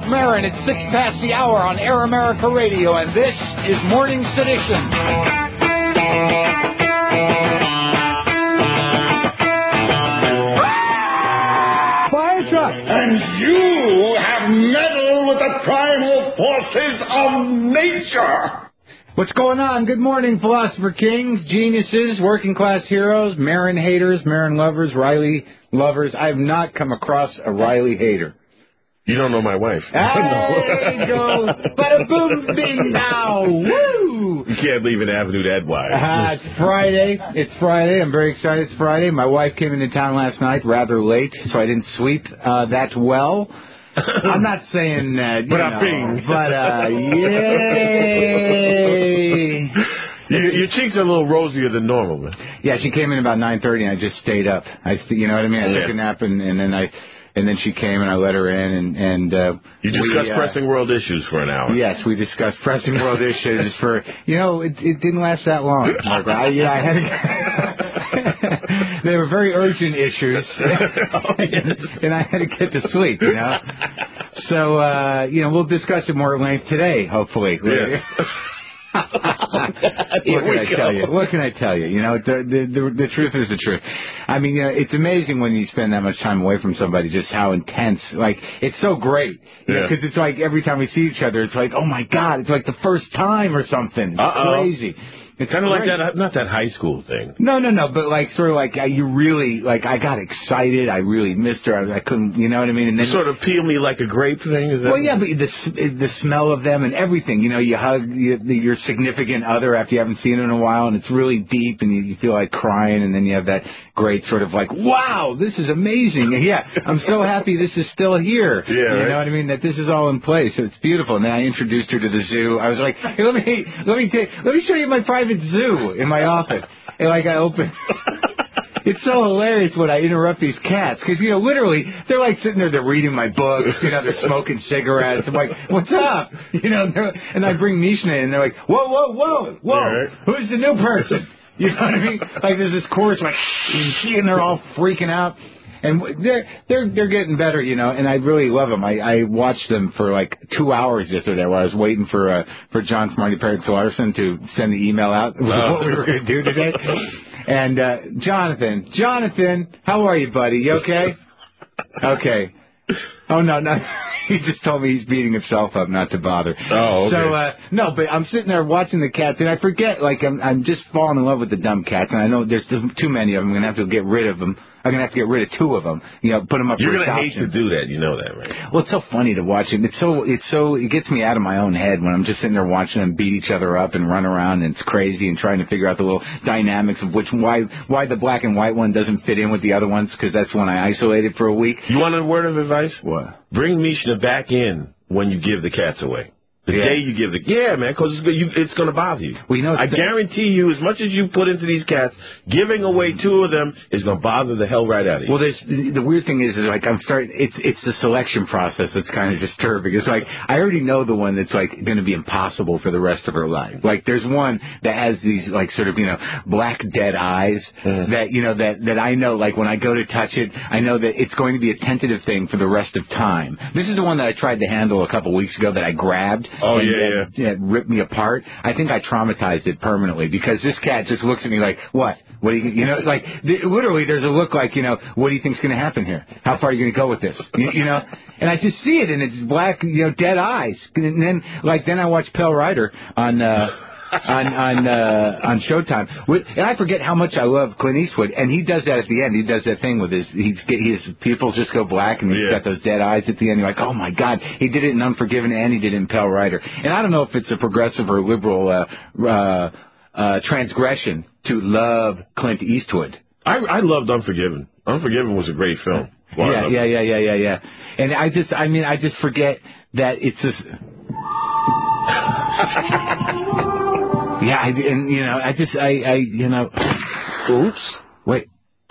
Marc Maron. It's 6 past the hour on Air America Radio, and this is Morning Sedition. Fire truck. And you have meddled with the primal forces of nature. What's going on? Good morning, philosopher kings, geniuses, working class heroes, Maron haters, Maron lovers, Riley lovers. I have not come across a Riley hater. You don't know my wife. There you go. Bada boom, bing, now. Woo! You can't leave an avenue that wide. It's Friday. It's Friday. I'm very excited. It's Friday. My wife came into town last night rather late, so I didn't sleep that well. I'm not saying that, yay! Your cheeks are a little rosier than normal, man. Yeah, she came in about 9:30, and I just stayed up. You know what I mean? I took a nap, and then she came, and I let her in, and you discussed pressing world issues for an hour. Yes, we discussed pressing world issues for, it didn't last that long, Mark. I had to... They were very urgent issues, and I had to get to sleep, So, we'll discuss it more at length today, hopefully. Yeah. What can I tell you? The truth is the truth. I mean, it's amazing when you spend that much time away from somebody, just how intense. Like, it's so great. Because it's like every time we see each other, it's like, oh my God, it's like the first time or something. It's crazy. It's kind of like that, not that high school thing. No, but like sort of like you really, like I got excited. I really missed her. I couldn't, you know what I mean? And then sort of peel me like a grape thing. Is that? Well, yeah, but the smell of them and everything. You hug your significant other after you haven't seen her in a while, and it's really deep, and you feel like crying, and then you have that great sort of like, wow, this is amazing. And yeah, I'm so happy this is still here. Yeah, you know what I mean? That this is all in place. So it's beautiful. And then I introduced her to the zoo. I was like, hey, let me show you my private zoo in my office. And like I opened. It's so hilarious when I interrupt these cats because, literally, they're like sitting there, they're reading my books, they're smoking cigarettes. I'm like, what's up? And I bring Mishna in, and they're like, whoa, right. Who's the new person? You know what I mean? Like there's this chorus, like, and they're all freaking out. And they're getting better, and I really love them. I watched them for like 2 hours yesterday while I was waiting for John Smarty Parrott Larson to send the email out with what we were going to do today. And Jonathan, how are you, buddy? You okay? Okay. Oh, no. He just told me he's beating himself up not to bother. Oh, okay. So, no, but I'm sitting there watching the cats, and I forget, like, I'm just falling in love with the dumb cats, and I know there's too many of them. I'm going to have to get rid of them. I'm going to have to get rid of 2 of them, put them up for adoption. You're going to hate to do that, you know that, right? Well, it's so funny to watch it. It gets me out of my own head when I'm just sitting there watching them beat each other up and run around, and it's crazy, and trying to figure out the little dynamics of why the black and white one doesn't fit in with the other ones, because that's when I isolated for a week. You want a word of advice? What? Bring Mishna back in when you give the cats away. The day you give man, because it's going to bother you. Well, I guarantee you, as much as you put into these cats, giving away 2 of them is going to bother the hell right out of you. Well, the weird thing is like it's the selection process that's kind of disturbing. It's like I already know the one that's like going to be impossible for the rest of her life. Like there's one that has these like sort of black dead eyes that I know, like when I go to touch it, I know that it's going to be a tentative thing for the rest of time. This is the one that I tried to handle a couple weeks ago that I grabbed. Oh, It ripped me apart. I think I traumatized it permanently because this cat just looks at me like, what? What do you, literally there's a look like, what do you think's going to happen here? How far are you going to go with this? And I just see it and it's black, dead eyes. And then I watch Pale Rider on Showtime. And I forget how much I love Clint Eastwood, and he does that at the end. He does that thing with his pupils just go black, and he's got those dead eyes at the end. You're like, oh my God, he did it in Unforgiven, and he did it in Pale Rider. And I don't know if it's a progressive or liberal transgression to love Clint Eastwood. I loved Unforgiven. Unforgiven was a great film. Yeah. And I just forget that it's just. Yeah, oops. Wait.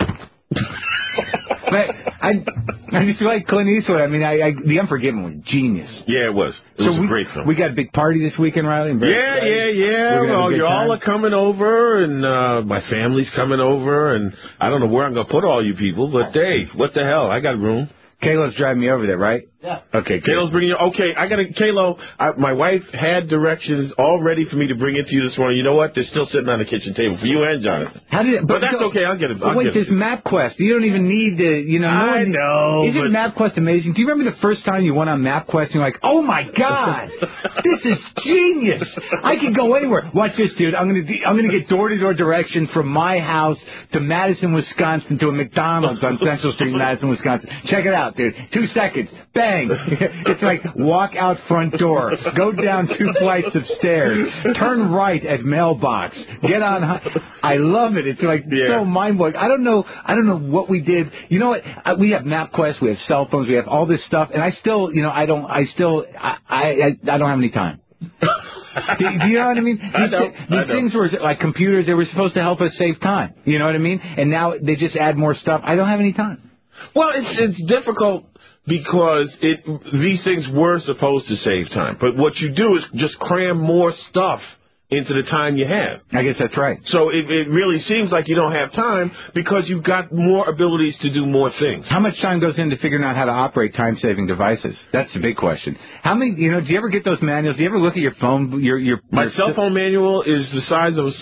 But I just like Clint Eastwood. The Unforgiven was genius. Yeah, it was. It was a great film. We got a big party this weekend, Riley. Yeah. Well, you all are coming over, and my family's coming over, and I don't know where I'm going to put all you people, but hey, what the hell? I got room. Kayla's driving me over there, right? Yeah. Okay, Kaylo's bringing you. Okay, Kaylo, my wife had directions all ready for me to bring it to you this morning. You know what? They're still sitting on the kitchen table for you and Jonathan. But that's okay. I'll get it. Wait, there's MapQuest. You don't even need to, I know. Isn't MapQuest amazing? Do you remember the first time you went on MapQuest and you're like, oh my God, this is genius. I can go anywhere. Watch this, dude. I'm gonna get door-to-door directions from my house to Madison, Wisconsin, to a McDonald's on Central Street, Madison, Wisconsin. Check it out, dude. 2 seconds. Bang. It's like walk out front door, go down 2 flights of stairs, turn right at mailbox, get on. I love it. It's like so mind-blowing. I don't know what we did. You know what? We have MapQuest, we have cell phones, we have all this stuff, and I still, I don't have any time. Do you know what I mean? These things were like computers. They were supposed to help us save time. You know what I mean? And now they just add more stuff. I don't have any time. Well, it's difficult because these things were supposed to save time. But what you do is just cram more stuff into the time you have. I guess that's right. So it really seems like you don't have time because you've got more abilities to do more things. How much time goes into figuring out how to operate time-saving devices? That's the big question. How many, do you ever get those manuals? Do you ever look at your phone? My cell phone manual is the size of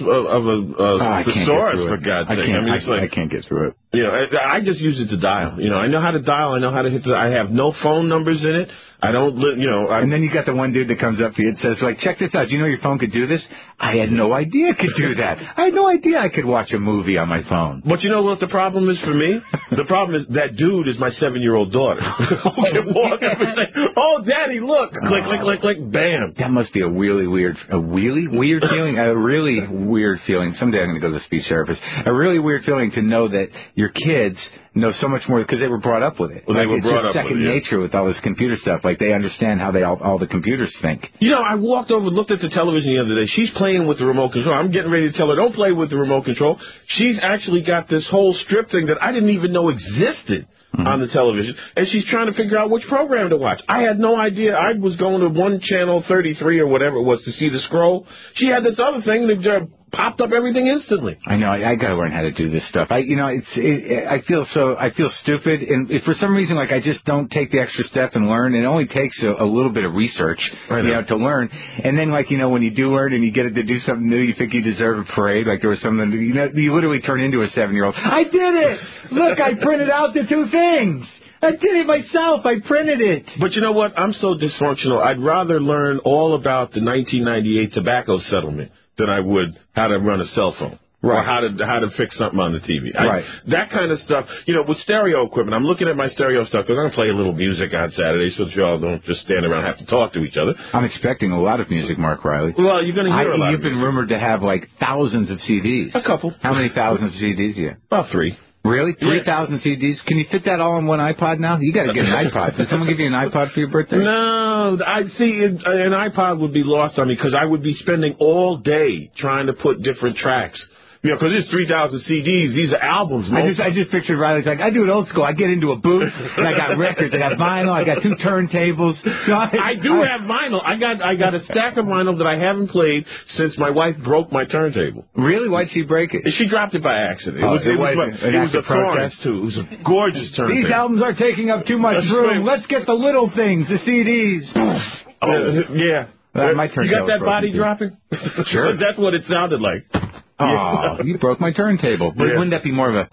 a thesaurus, for God's sake. I can't get through it. I just use it to dial. I know how to dial. I know how to hit I have no phone numbers in it. I don't, And then you got the one dude that comes up to you and says, like, check this out. Do you know your phone could do this? I had no idea it could do that. I had no idea I could watch a movie on my phone. But you know what the problem is for me? The problem is that dude is my 7-year-old daughter. Who can walk up and say, oh, Daddy, look. Click, click, click, click, bam. That must be a really weird feeling. A really weird feeling. Someday I'm going to go to the speech therapist. A really weird feeling to know that your kids know so much more because they were brought up with it. Well, they were brought up with it. It's second nature with all this computer stuff. Like, they understand how all the computers think. I walked over and looked at the television the other day. She's playing with the remote control. I'm getting ready to tell her, don't play with the remote control. She's actually got this whole strip thing that I didn't even know existed on the television, and she's trying to figure out which program to watch. I had no idea. I was going to one channel 33 or whatever it was to see the scroll. She had this other thing that popped up everything instantly. I know. I got to learn how to do this stuff. I feel stupid, and if for some reason, like, I just don't take the extra step and learn. It only takes a little bit of research, to learn. And then, like, when you do learn and you get it to do something new, you think you deserve a parade. Like, there was something, you literally turn into a 7-year-old. I did it! Look, I printed out the 2 things. I did it myself. I printed it. But you know what? I'm so dysfunctional. I'd rather learn all about the 1998 tobacco settlement than I would how to run a cell phone. Right. Or how to fix something on the TV. Right. That kind of stuff. With stereo equipment, I'm looking at my stereo stuff because I'm going to play a little music on Saturday so that you all don't just stand around and have to talk to each other. I'm expecting a lot of music, Mark Riley. Well, you're going to hear a lot. You've been rumored to have, like, thousands of CDs. A couple. How many thousands of CDs do you have? About 3. Really? 3,000 CDs? Can you fit that all on one iPod now? You got to get an iPod. Did someone give you an iPod for your birthday? No. I'd see an iPod would be lost on me because I would be spending all day trying to put different tracks. Because there's 3,000 CDs. These are albums. I just pictured Riley's like, I do it old school. I get into a booth, and I got records. I got vinyl. I got 2 turntables. So I have vinyl. I got a stack of vinyl that I haven't played since my wife broke my turntable. Really? Why'd she break it? She dropped it by accident. It was a Thorns, too. It was a gorgeous turntable. These albums are taking up too much room. Let's get the little things, the CDs. Yeah. My turntable. You got that body dropping? Sure. That's what it sounded like. Oh, you broke my turntable. But wouldn't that be more of a...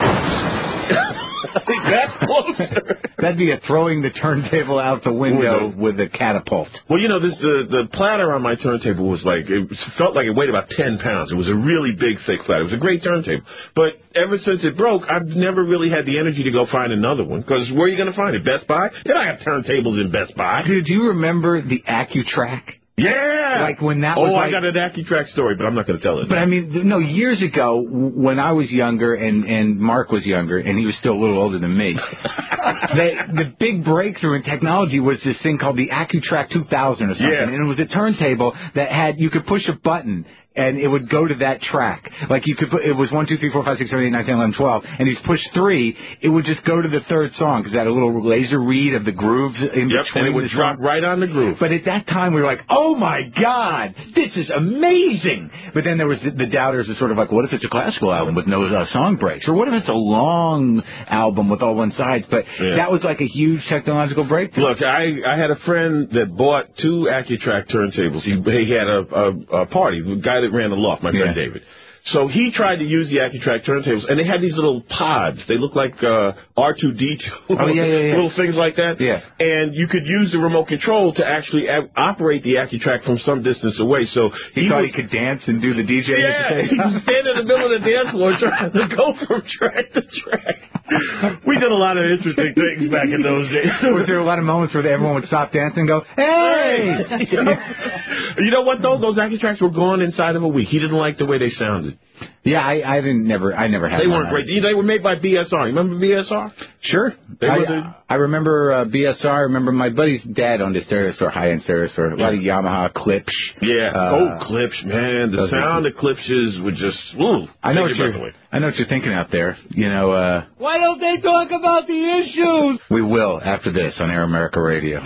That's closer. That'd be a throwing the turntable out the window with a catapult. Well, the platter on my turntable was like, it felt like it weighed about 10 pounds. It was a really big, thick platter. It was a great turntable. But ever since it broke, I've never really had the energy to go find another one. Because where are you going to find it? Best Buy? They don't have turntables in Best Buy. Dude, do you remember the AccuTrack? Yeah! Like when that was I got an AccuTrack story, but I'm not going to tell it. But I mean, no, years ago, when I was younger and Mark was younger, and he was still a little older than me, the big breakthrough in technology was this thing called the AccuTrack 2000 or something. Yeah. And it was a turntable that you could push a button and it would go to that track. Like you could put, it was 1, 2, 3, 4, 5, 6, 7, 8, 9, 10, 11, 12, and you push 3, it would just go to the third song because it had a little laser read of the grooves in between. And it would drop right on the groove. But at that time, we were like, oh my God, this is amazing. But then there was the doubters of sort of like, what if it's a classical album with no song breaks? Or what if it's a long album with all one sides? But that was like a huge technological breakthrough. Look, I had a friend that bought 2 Accutrack turntables. He had a party, the guy that ran the loft, my friend David. So he tried to use the Accutrack turntables, and they had these little pods. They look like R2-D2, little things like that. Yeah. And you could use the remote control to actually operate the Accutrack from some distance away. So he thought he could dance and do the DJ. Yeah, he was standing in the middle of the dance floor trying to go from track to track. We did a lot of interesting things back in those days. Was there a lot of moments where everyone would stop dancing and go, hey! You know what, though? Those Accutracks were gone inside of a week. He didn't like the way they sounded. Yeah, I never had. They weren't great. They were made by BSR. You remember BSR? Sure. I remember BSR. I remember my buddy's dad owned a stereo store, high-end stereo store. A lot of Yamaha Klipsch. Yeah. Klipsch, man. The sound of Klipsch's would just, I know what you're thinking out there. You know, why don't they talk about the issues? We will after this on Air America Radio.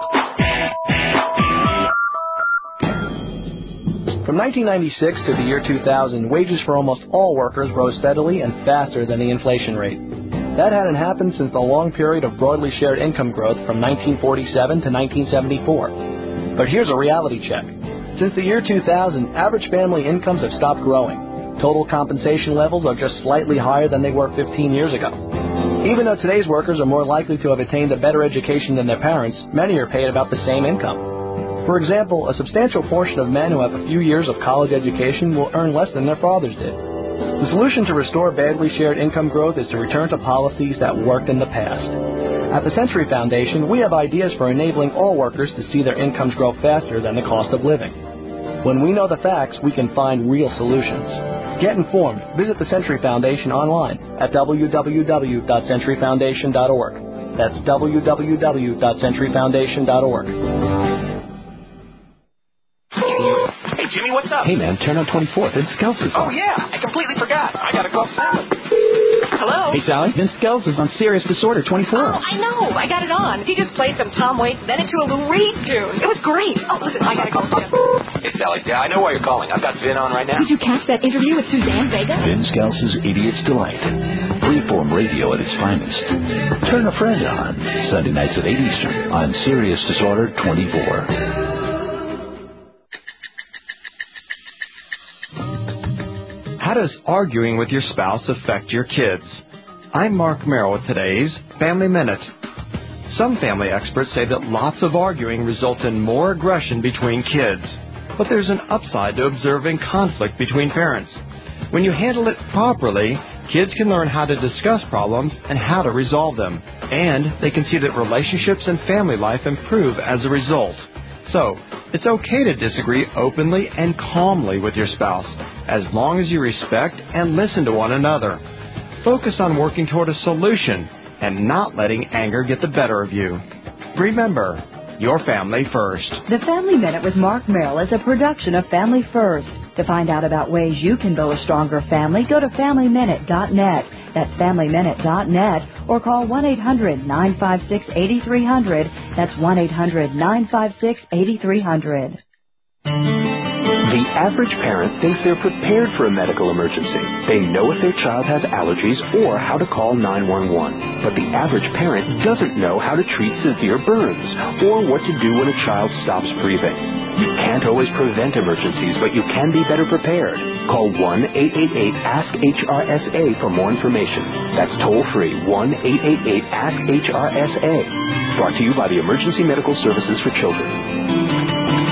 From 1996 to the year 2000, wages for almost all workers rose steadily and faster than the inflation rate. That hadn't happened since the long period of broadly shared income growth from 1947 to 1974. But here's a reality check. Since the year 2000, average family incomes have stopped growing. Total compensation levels are just slightly higher than they were 15 years ago. Even though today's workers are more likely to have attained a better education than their parents, many are paid about the same income. For example, a substantial portion of men who have a few years of college education will earn less than their fathers did. The solution to restore badly shared income growth is to return to policies that worked in the past. At the Century Foundation, we have ideas for enabling all workers to see their incomes grow faster than the cost of living. When we know the facts, we can find real solutions. Get informed. Visit the Century Foundation online at www.centuryfoundation.org. That's www.centuryfoundation.org. Hey, Jimmy, what's up? Hey, man, turn on 24th. Vince Skells is on. Oh, yeah. I completely forgot. I gotta call Sally. Hello? Hey, Sally. Vince Skells is on Serious Disorder 24. Oh, I know. I got it on. He just played some Tom Waits, then into a Lou Reed tune. It was great. Oh, listen, I gotta call Jim. Hey, Sally. Yeah, I know why you're calling. I've got Vin on right now. Did you catch that interview with Suzanne Vega? Vin Skells' Idiot's Delight. Freeform radio at its finest. Turn a friend on. Sunday nights at 8 Eastern on Serious Disorder 24. How does arguing with your spouse affect your kids? I'm Mark Merrill with today's Family Minute. Some family experts say that lots of arguing results in more aggression between kids. But there's an upside to observing conflict between parents. When you handle it properly, kids can learn how to discuss problems and how to resolve them. And they can see that relationships and family life improve as a result. So, it's okay to disagree openly and calmly with your spouse, as long as you respect and listen to one another. Focus on working toward a solution and not letting anger get the better of you. Remember, your family first. The Family Minute with Mark Merrill is a production of Family First. To find out about ways you can build a stronger family, go to FamilyMinute.net. That's FamilyMinute.net, or call 1-800-956-8300. That's 1-800-956-8300. The average parent thinks they're prepared for a medical emergency. They know if their child has allergies or how to call 911. But the average parent doesn't know how to treat severe burns or what to do when a child stops breathing. You can't always prevent emergencies, but you can be better prepared. Call 1-888-ASK-HRSA for more information. That's toll-free, 1-888-ASK-HRSA. Brought to you by the Emergency Medical Services for Children.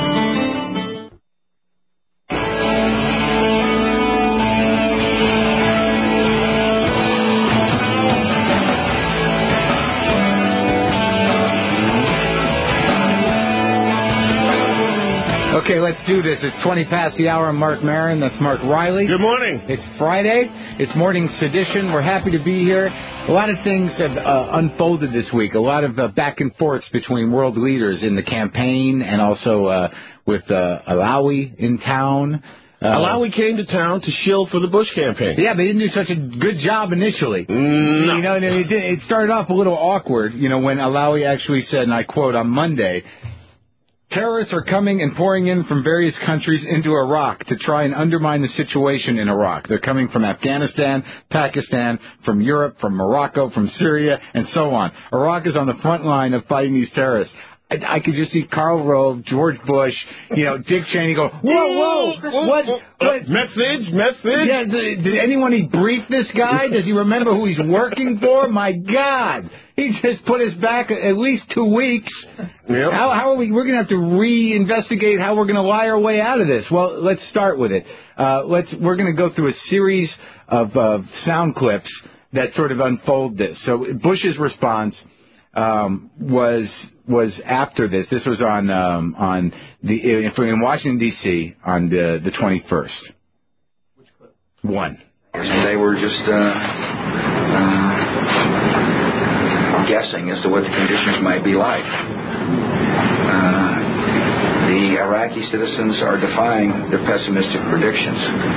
Okay, let's do this. It's 20 past the hour. I'm Mark Maron. That's Mark Riley. Good morning. It's Friday. It's Morning Sedition. We're happy to be here. A lot of things have unfolded this week. A lot of back and forths between world leaders in the campaign and also with Alawi in town. Alawi came to town to shill for the Bush campaign. Yeah, they didn't do such a good job initially. No. You know, and it started off a little awkward, you know, when Alawi actually said, and I quote, on Monday, terrorists are coming and pouring in from various countries into Iraq to try and undermine the situation in Iraq. They're coming from Afghanistan, Pakistan, from Europe, from Morocco, from Syria, and so on. Iraq is on the front line of fighting these terrorists. I could just see Karl Rove, George Bush, you know, Dick Cheney go, whoa, what? Message? Yeah, did anyone brief this guy? Does he remember who he's working for? My God. He just put us back at least 2 weeks. Yep. How are we're going to have to reinvestigate how we're going to lie our way out of this. Well, let's start with it. We're going to go through a series of sound clips that sort of unfold this. So Bush's response was after this. This was in Washington D.C. on the 21st. Which clip? One. They were just guessing as to what the conditions might be like. The Iraqi citizens are defying their pessimistic predictions.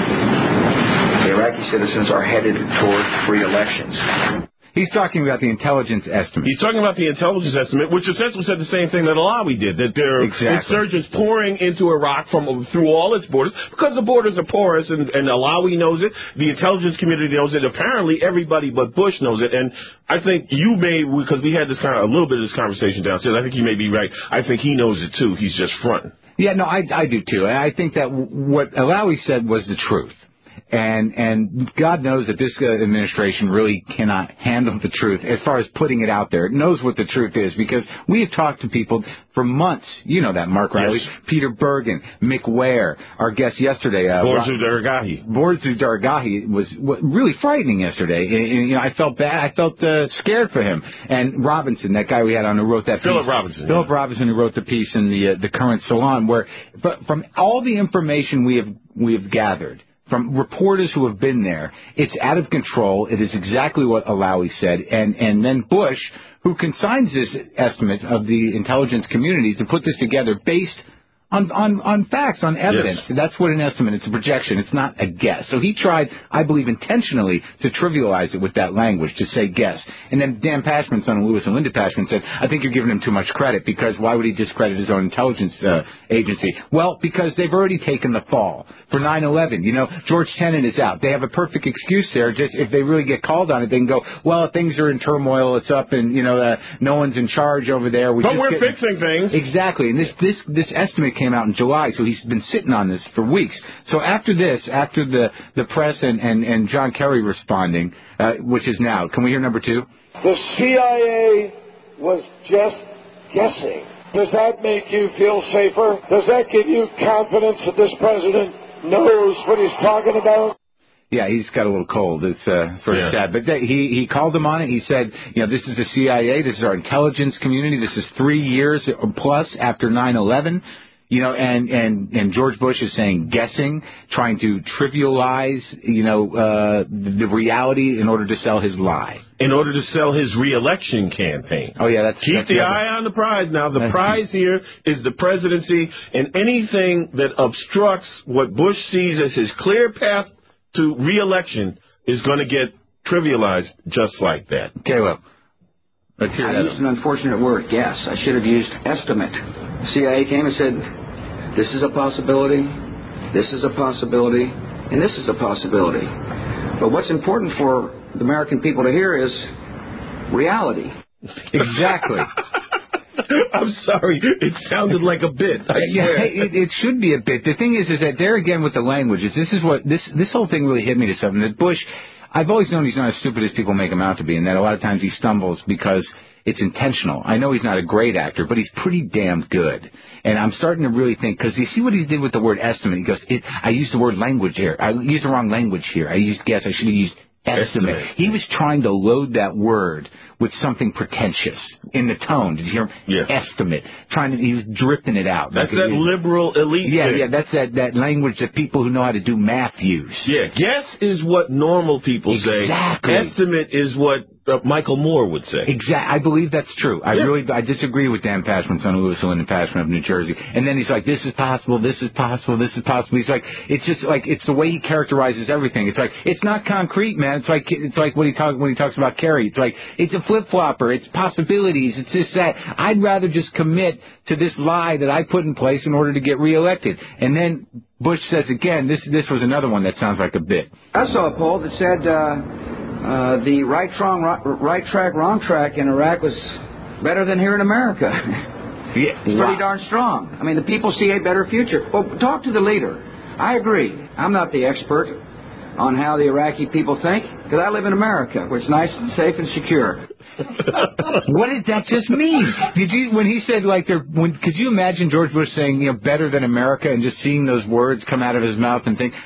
The Iraqi citizens are headed toward free elections. He's talking about the intelligence estimate. He's talking about the intelligence estimate, which essentially said the same thing that Alawi did, that there are insurgents pouring into Iraq through all its borders, because the borders are porous, and Alawi knows it, the intelligence community knows it, apparently everybody but Bush knows it, and I think you may, because we had a little bit of this conversation downstairs, I think you may be right. I think he knows it too. He's just fronting. Yeah, no, I do too, and I think that what Alawi said was the truth. And God knows that this administration really cannot handle the truth as far as putting it out there. It knows what the truth is because we have talked to people for months. You know that, Mark Riley. Yes. Peter Bergen, Mick Ware, our guest yesterday. Borzu Dargahi. Borzu Dargahi was really frightening yesterday. And, you know, I felt bad. I felt scared for him. And Robinson, that guy we had on who wrote that piece. Philip Robinson, who wrote the piece in the Current Salon, but from all the information we have gathered, from reporters who have been there, it's out of control. It is exactly what Alawi said. And then Bush, who consigns this estimate of the intelligence community to put this together based on facts, on evidence. Yes. That's what an estimate, it's a projection. It's not a guess. So he tried, I believe, intentionally to trivialize it with that language, to say guess. And then Dan Pashman, son of Lewis and Linda Pashman, said, I think you're giving him too much credit because why would he discredit his own intelligence agency? Well, because they've already taken the fall. For 9/11, you know, George Tenet is out. They have a perfect excuse there. Just if they really get called on it, they can go, well, things are in turmoil. It's up and, you know, no one's in charge over there. But we're fixing things. Exactly. And this estimate came out in July, so he's been sitting on this for weeks. So after the press and John Kerry responding, which is now, can we hear number 2? The CIA was just guessing. Does that make you feel safer? Does that give you confidence that this president knows what he's talking about? Yeah, he's got a little cold. It's sort of sad. But he called him on it. He said, you know, this is the CIA. This is our intelligence community. This is 3 years plus after 9/11. You know, and George Bush is saying guessing, trying to trivialize, you know, the reality in order to sell his lie. In order to sell his re-election campaign. Oh, yeah, Keep the eye on the prize. Now, the prize here is the presidency, and anything that obstructs what Bush sees as his clear path to re-election is going to get trivialized just like that. Caleb. Let's hear that. I used an unfortunate word, guess. I should have used estimate. The CIA came and said, this is a possibility, this is a possibility, and this is a possibility. But what's important for the American people to hear is reality. Exactly. I'm sorry. It sounded like a bit. It should be a bit. The thing is that there again with the languages, this whole thing really hit me to something. That Bush, I've always known he's not as stupid as people make him out to be, and that a lot of times he stumbles because it's intentional. I know he's not a great actor, but he's pretty damn good. And I'm starting to really think, because you see what he did with the word estimate. He goes, I used the word language here. I used the wrong language here. I used guess. I should have used estimate. He was trying to load that word with something pretentious in the tone. Did you hear him? Yes. Estimate. He was dripping it out. That's that liberal elite thing. Yeah, that's that language that people who know how to do math use. Yeah, guess is what normal people say. Exactly. Estimate is what Michael Moore would say. Exactly. I believe that's true. I disagree with Dan Pashman, son of Louis Lynn and Pashman of New Jersey. And then he's like, this is possible, this is possible, this is possible. He's like, it's just like, it's the way he characterizes everything. It's like, it's not concrete, man. It's like when he talks about Kerry. It's like, it's a flip-flopper. It's possibilities. It's this, that. I'd rather just commit to this lie that I put in place in order to get reelected. And then Bush says again, this was another one that sounds like a bit. I saw a poll that said the right track, wrong track in Iraq was better than here in America. Yeah, it's pretty darn strong. I mean, the people see a better future. Well, talk to the leader. I agree. I'm not the expert on how the Iraqi people think, because I live in America, where it's nice and safe and secure. What did that just mean? When he said could you imagine George Bush saying, better than America, and just seeing those words come out of his mouth and think,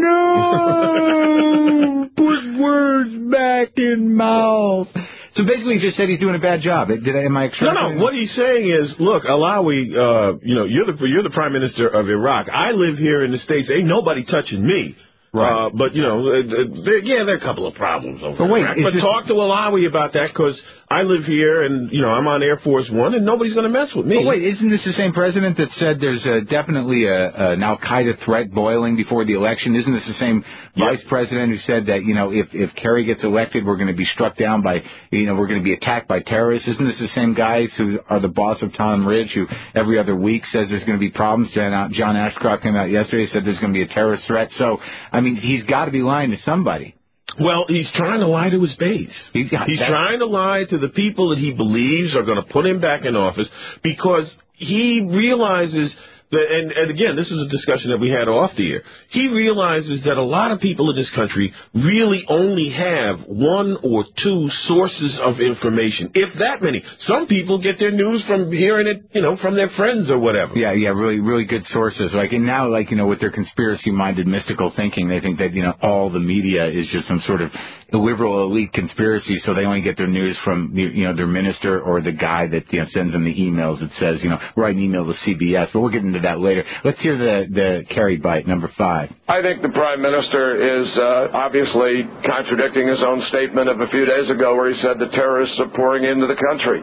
no, put words back in mouth. So basically, he just said he's doing a bad job. Am I extrapolating? No. What he's saying is, look, Alawi, you're the prime minister of Iraq. I live here in the States. Ain't nobody touching me. Right. But, there are a couple of problems over there. But talk to Alawi about that, because I live here and, I'm on Air Force One and nobody's going to mess with me. But wait, isn't this the same president that said there's definitely an Al-Qaeda threat boiling before the election? Isn't this the same vice president who said that, if Kerry gets elected, we're going to be struck down by, we're going to be attacked by terrorists? Isn't this the same guys who are the boss of Tom Ridge, who every other week says there's going to be problems? John Ashcroft came out yesterday, said there's going to be a terrorist threat. So, he's got to be lying to somebody. Well, he's trying to lie to his base. He's trying to lie to the people that he believes are going to put him back in office, because he realizes that, and again, this is a discussion that we had off the air, he realizes that a lot of people in this country really only have one or two sources of information, if that many. Some people get their news from hearing it, from their friends or whatever. Yeah, really, really good sources. And now, with their conspiracy-minded mystical thinking, they think that, all the media is just some sort of liberal elite conspiracy, so they only get their news from, their minister or the guy that, sends them the emails that says, write an email to CBS. But we'll get into that later. Let's hear the Kerry bite, number 5. I think the Prime Minister is obviously contradicting his own statement of a few days ago where he said the terrorists are pouring into the country.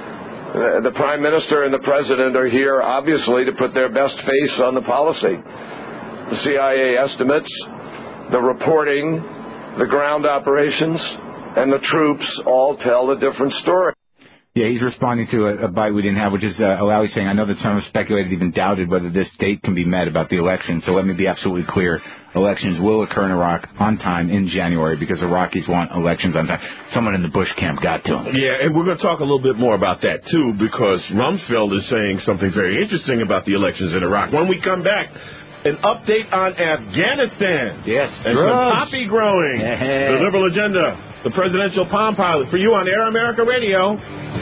The Prime Minister and the President are here, obviously, to put their best face on the policy. The CIA estimates, the reporting, the ground operations, and the troops all tell a different story. Yeah, he's responding to a bite we didn't have, which is Alawi saying, I know that some have speculated, even doubted, whether this date can be met about the election. So let me be absolutely clear. Elections will occur in Iraq on time in January, because Iraqis want elections on time. Someone in the Bush camp got to him. Yeah, and we're going to talk a little bit more about that, too, because Rumsfeld is saying something very interesting about the elections in Iraq. When we come back, an update on Afghanistan. Yes, and some poppy growing. The liberal agenda, the presidential Palm Pilot, for you on Air America Radio.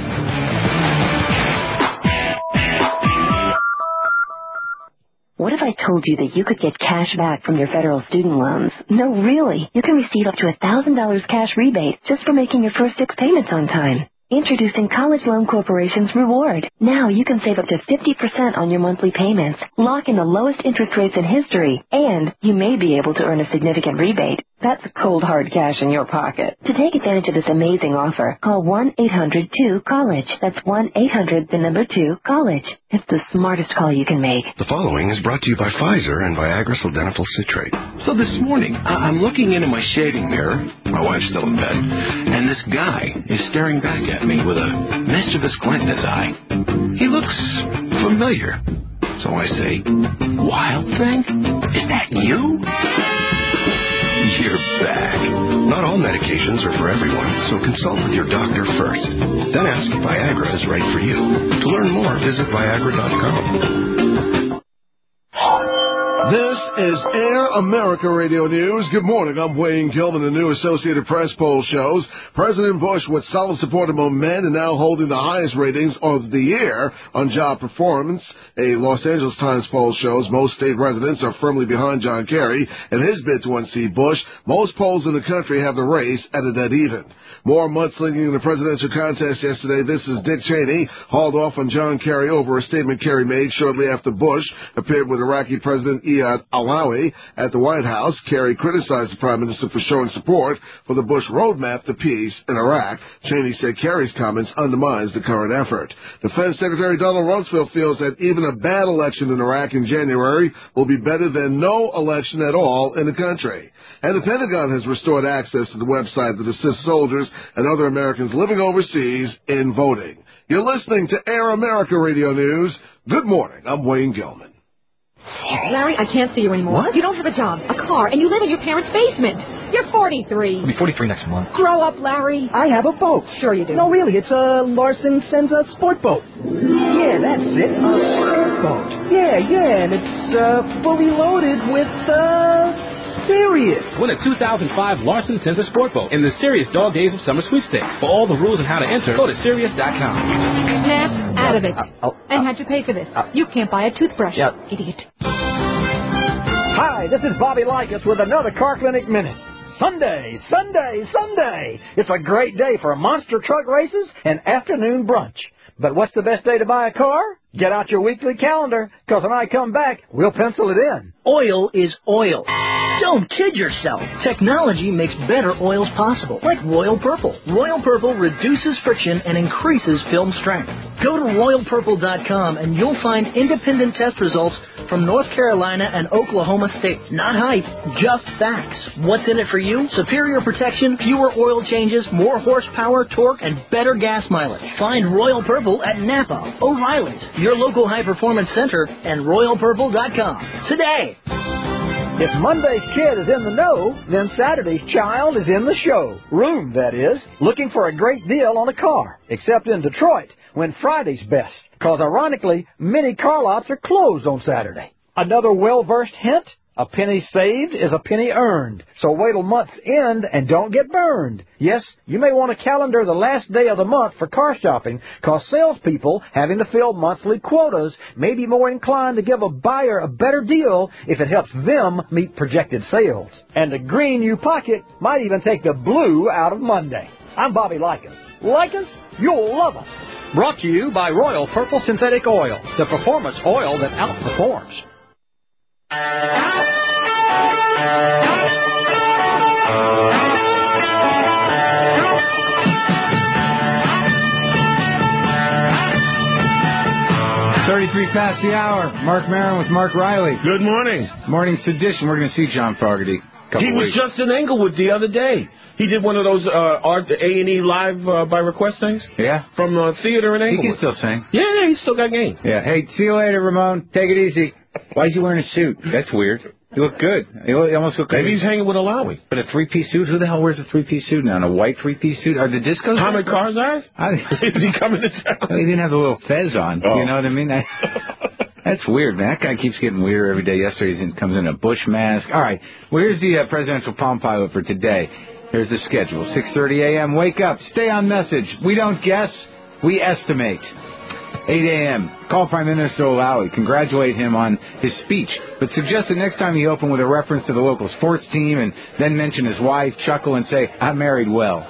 What if I told you that you could get cash back from your federal student loans? No, really. You can receive up to $1,000 cash rebate just for making your first 6 payments on time. Introducing College Loan Corporation's Reward. Now you can save up to 50% on your monthly payments, lock in the lowest interest rates in history, and you may be able to earn a significant rebate. That's cold, hard cash in your pocket. To take advantage of this amazing offer, call 1-800-2-COLLEGE. That's 1-800-2-COLLEGE. It's the smartest call you can make. The following is brought to you by Pfizer and Viagra Sildenafil Citrate. So this morning, I'm looking into my shaving mirror. My wife's still in bed. And this guy is staring back at me with a mischievous glint in his eye. He looks familiar. So I say, Wild Thing? Is that you? You're back. Not all medications are for everyone, so consult with your doctor first. Then ask if Viagra is right for you. To learn more, visit Viagra.com. This is Air America Radio News. Good morning. I'm Wayne Gilman. The new Associated Press poll shows President Bush with solid support among men and now holding the highest ratings of the year on job performance. A Los Angeles Times poll shows most state residents are firmly behind John Kerry and his bid to unseat Bush. Most polls in the country have the race at a dead even. More mudslinging in the presidential contest yesterday. This is Dick Cheney hauled off on John Kerry over a statement Kerry made shortly after Bush appeared with Iraqi President Iyad al al-Alawi. At the White House, Kerry criticized the Prime Minister for showing support for the Bush roadmap to peace in Iraq. Cheney said Kerry's comments undermines the current effort. Defense Secretary Donald Rumsfeld feels that even a bad election in Iraq in January will be better than no election at all in the country. And the Pentagon has restored access to the website that assists soldiers and other Americans living overseas in voting. You're listening to Air America Radio News. Good morning. I'm Wayne Gilman. Larry, I can't see you anymore. What? You don't have a job, a car, and you live in your parents' basement. You're 43. I'll be 43 next month. Grow up, Larry. I have a boat. Sure you do. No, really, it's a Larson sends a sport boat. Yeah, that's it, a sport boat. Yeah, and it's fully loaded with, Sirius. Win a 2005 Larson Senza Sport Boat in the Sirius Dog Days of Summer Sweepstakes. For all the rules and how to enter, go to Sirius.com. Snap out of it. And how'd you pay for this? You can't buy a toothbrush, idiot. Hi, this is Bobby Likas with another Car Clinic Minute. Sunday! It's a great day for monster truck races and afternoon brunch. But what's the best day to buy a car? Get out your weekly calendar, because when I come back, we'll pencil it in. Oil is oil. Don't kid yourself. Technology makes better oils possible, like Royal Purple. Royal Purple reduces friction and increases film strength. Go to RoyalPurple.com and you'll find independent test results from North Carolina and Oklahoma State. Not hype, just facts. What's in it for you? Superior protection, fewer oil changes, more horsepower, torque, and better gas mileage. Find Royal Purple at Napa, O'Reilly's, your local high-performance center, and RoyalPurple.com today. If Monday's kid is in the know, then Saturday's child is in the show. Room, that is, looking for a great deal on a car. Except in Detroit, when Friday's best. Because ironically, many car lots are closed on Saturday. Another well-versed hint? A penny saved is a penny earned. So wait till month's end and don't get burned. Yes, you may want to calendar the last day of the month for car shopping, because salespeople having to fill monthly quotas may be more inclined to give a buyer a better deal if it helps them meet projected sales. And the green you pocket might even take the blue out of Monday. I'm Bobby Likas. Like us? You'll love us. Brought to you by Royal Purple Synthetic Oil, the performance oil that outperforms. 33 past the hour. Mark Maron with Mark Riley. Good morning. Morning Sedition. We're going to see John Fogerty. He was just in Englewood the other day. He did one of those A&E live by request things. Yeah. From theater in Englewood. He can still sing. Yeah, he's still got game. Yeah. Hey, see you later, Ramon. Take it easy. Why is he wearing a suit? That's weird. You look good. You almost look like... Maybe he's hanging with Alawi. But a three-piece suit? Who the hell wears a three-piece suit now? And a white three-piece suit? Are the discos... Hamid Karzai? Is he coming to town? He didn't have a little fez on. Oh. You know what I mean? That's weird, man. That guy keeps getting weirder every day. Yesterday he comes in a Bush mask. All right. Well, here's the presidential Palm Pilot for today. Here's the schedule. 6:30 a.m. Wake up. Stay on message. We don't guess. We estimate. 8 a.m. Call Prime Minister Alawi. Congratulate him on his speech. But suggest that next time you open with a reference to the local sports team and then mention his wife, chuckle, and say, I married well.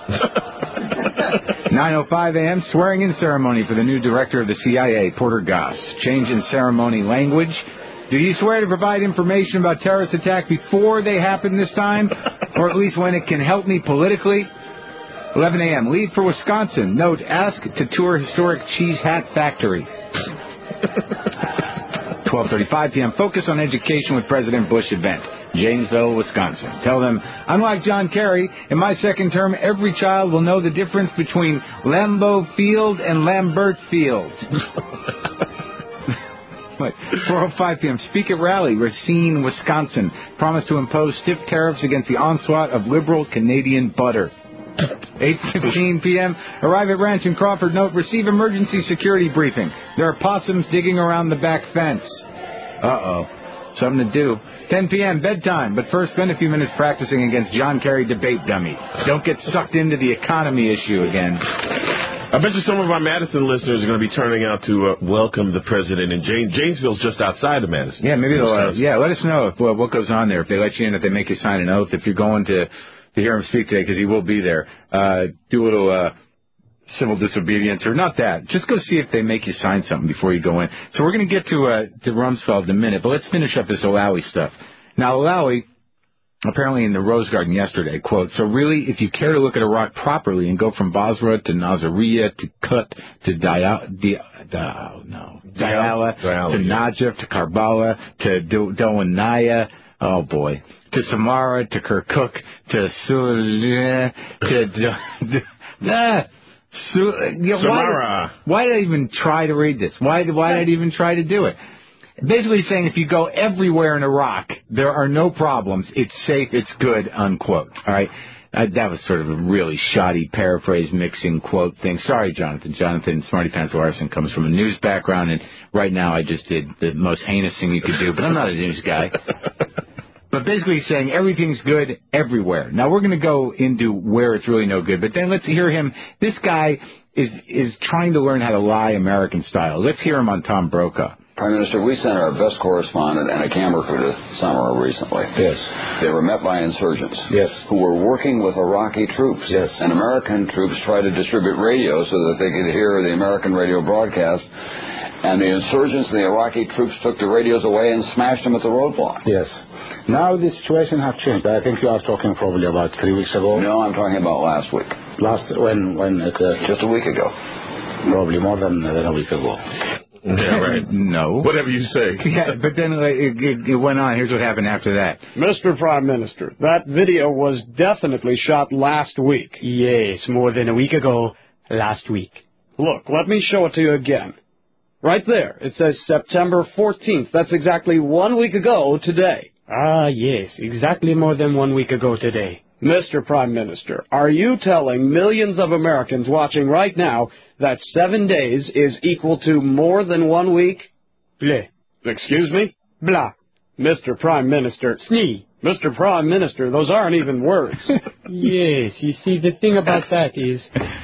9:05 a.m. Swearing-in ceremony for the new director of the CIA, Porter Goss. Change in ceremony language. Do you swear to provide information about terrorist attack before they happen this time? Or at least when it can help me politically? 11 a.m. Leave for Wisconsin. Note, ask to tour historic Cheese Hat Factory. 12:35 p.m. Focus on education with President Bush event. Janesville, Wisconsin. Tell them, unlike John Kerry, in my second term, every child will know the difference between Lambeau Field and Lambert Field. 4:05 p.m. Speak at rally, Racine, Wisconsin. Promise to impose stiff tariffs against the onslaught of liberal Canadian butter. 8:15 p.m. Arrive at Ranch in Crawford. Note, receive emergency security briefing. There are possums digging around the back fence. Uh-oh. Something to do. 10 p.m. Bedtime. But first, spend a few minutes practicing against John Kerry debate dummy. Don't get sucked into the economy issue again. I bet you some of our Madison listeners are going to be turning out to welcome the president in Janesville's just outside of Madison. Yeah, maybe they'll. Let us know if, what goes on there. If they let you in, if they make you sign an oath. If you're going to hear him speak today, because he will be there. Do a little civil disobedience, or not that. Just go see if they make you sign something before you go in. So we're going to get to Rumsfeld in a minute, but let's finish up this Alawi stuff. Now, Alawi, apparently in the Rose Garden yesterday, quote, so really, if you care to look at Iraq properly and go from Basra to Nasiriyah to Kut to Diyala to Najaf to Karbala to Dawaniyah, oh boy, to Samara to Kirkuk to Sulayh to Samara. Why did I even try to read this? Why did I even try to do it? Basically saying if you go everywhere in Iraq, there are no problems, it's safe, it's good, unquote. All right? That was sort of a really shoddy paraphrase mixing quote thing. Sorry, Jonathan. Jonathan Smarty Pants Larson comes from a news background, and right now I just did the most heinous thing you could do, but I'm not a news guy. But basically saying everything's good everywhere. Now, we're going to go into where it's really no good, but then let's hear him. This guy is trying to learn how to lie American style. Let's hear him on Tom Brokaw. Prime Minister, we sent our best correspondent and a camera crew to Samarra recently. Yes. They were met by insurgents. Yes. Who were working with Iraqi troops. Yes. And American troops tried to distribute radio so that they could hear the American radio broadcast. And the insurgents and the Iraqi troops took the radios away and smashed them at the roadblock. Yes. Now the situation has changed. I think you are talking probably about 3 weeks ago. No, I'm talking about last week. When exactly? Just a week ago. Probably more than a week ago. Yeah, right. No. Whatever you say. Yeah, but then it went on. Here's what happened after that. Mr. Prime Minister, that video was definitely shot last week. Yes, more than a week ago, last week. Look, let me show it to you again. Right there, it says September 14th. That's exactly 1 week ago today. Ah, yes, exactly more than 1 week ago today. Mr. Prime Minister, are you telling millions of Americans watching right now that 7 days is equal to more than 1 week? Bleh. Excuse me? Blah. Mr. Prime Minister. Snee. Mr. Prime Minister, those aren't even words. Yes, you see, the thing about that is...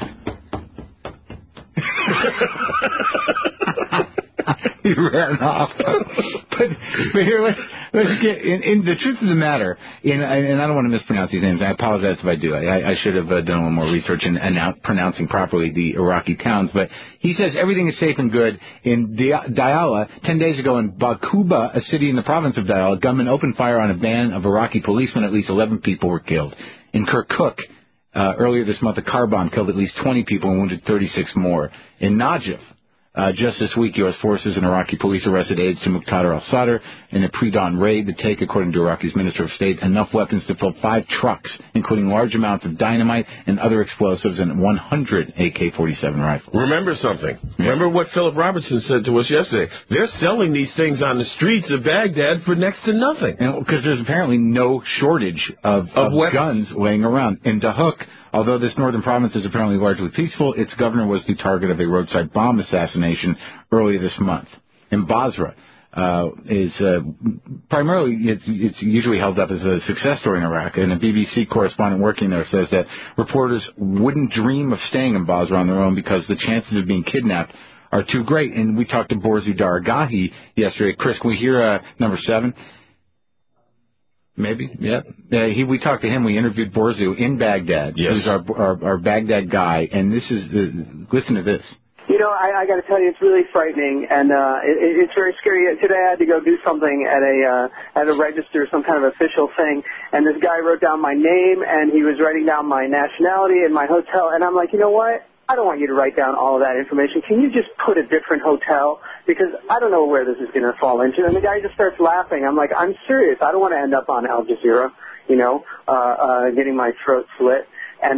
He ran off. But here, let's get in the truth of the matter. And I don't want to mispronounce these names. I apologize if I do. I should have done a little more research in pronouncing properly the Iraqi towns. But he says everything is safe and good in Diyala. 10 days ago in Bakuba, a city in the province of Diyala, gunmen opened fire on a band of Iraqi policemen. At least 11 people were killed. In Kirkuk, earlier this month, a car bomb killed at least 20 people and wounded 36 more. In Najaf, just this week, U.S. forces and Iraqi police arrested aides to Muqtada al-Sadr in a pre-dawn raid to take, according to Iraqi's Minister of State, enough weapons to fill 5 trucks, including large amounts of dynamite and other explosives and 100 AK-47 rifles. Remember something. Yeah. Remember what Philip Robertson said to us yesterday. They're selling these things on the streets of Baghdad for next to nothing. Because there's apparently no shortage of guns laying around. In Dahuk, although this northern province is apparently largely peaceful, its governor was the target of a roadside bomb assassination earlier this month. In Basra, is primarily it's usually held up as a success story in Iraq, and a BBC correspondent working there says that reporters wouldn't dream of staying in Basra on their own because the chances of being kidnapped are too great. And we talked to Borzu Daragahi yesterday. Chris, can we hear number 7? Maybe, yeah. We talked to him. We interviewed Borzu in Baghdad. Yes. Who's our Baghdad guy. And this is listen to this. You know, I got to tell you, it's really frightening, and it's very scary. Today I had to go do something at a register, some kind of official thing, and this guy wrote down my name, and he was writing down my nationality and my hotel, and I'm like, you know what? I don't want you to write down all of that information. Can you just put a different hotel? Because I don't know where this is going to fall into. And the guy just starts laughing. I'm like, I'm serious. I don't want to end up on Al Jazeera, getting my throat slit. And,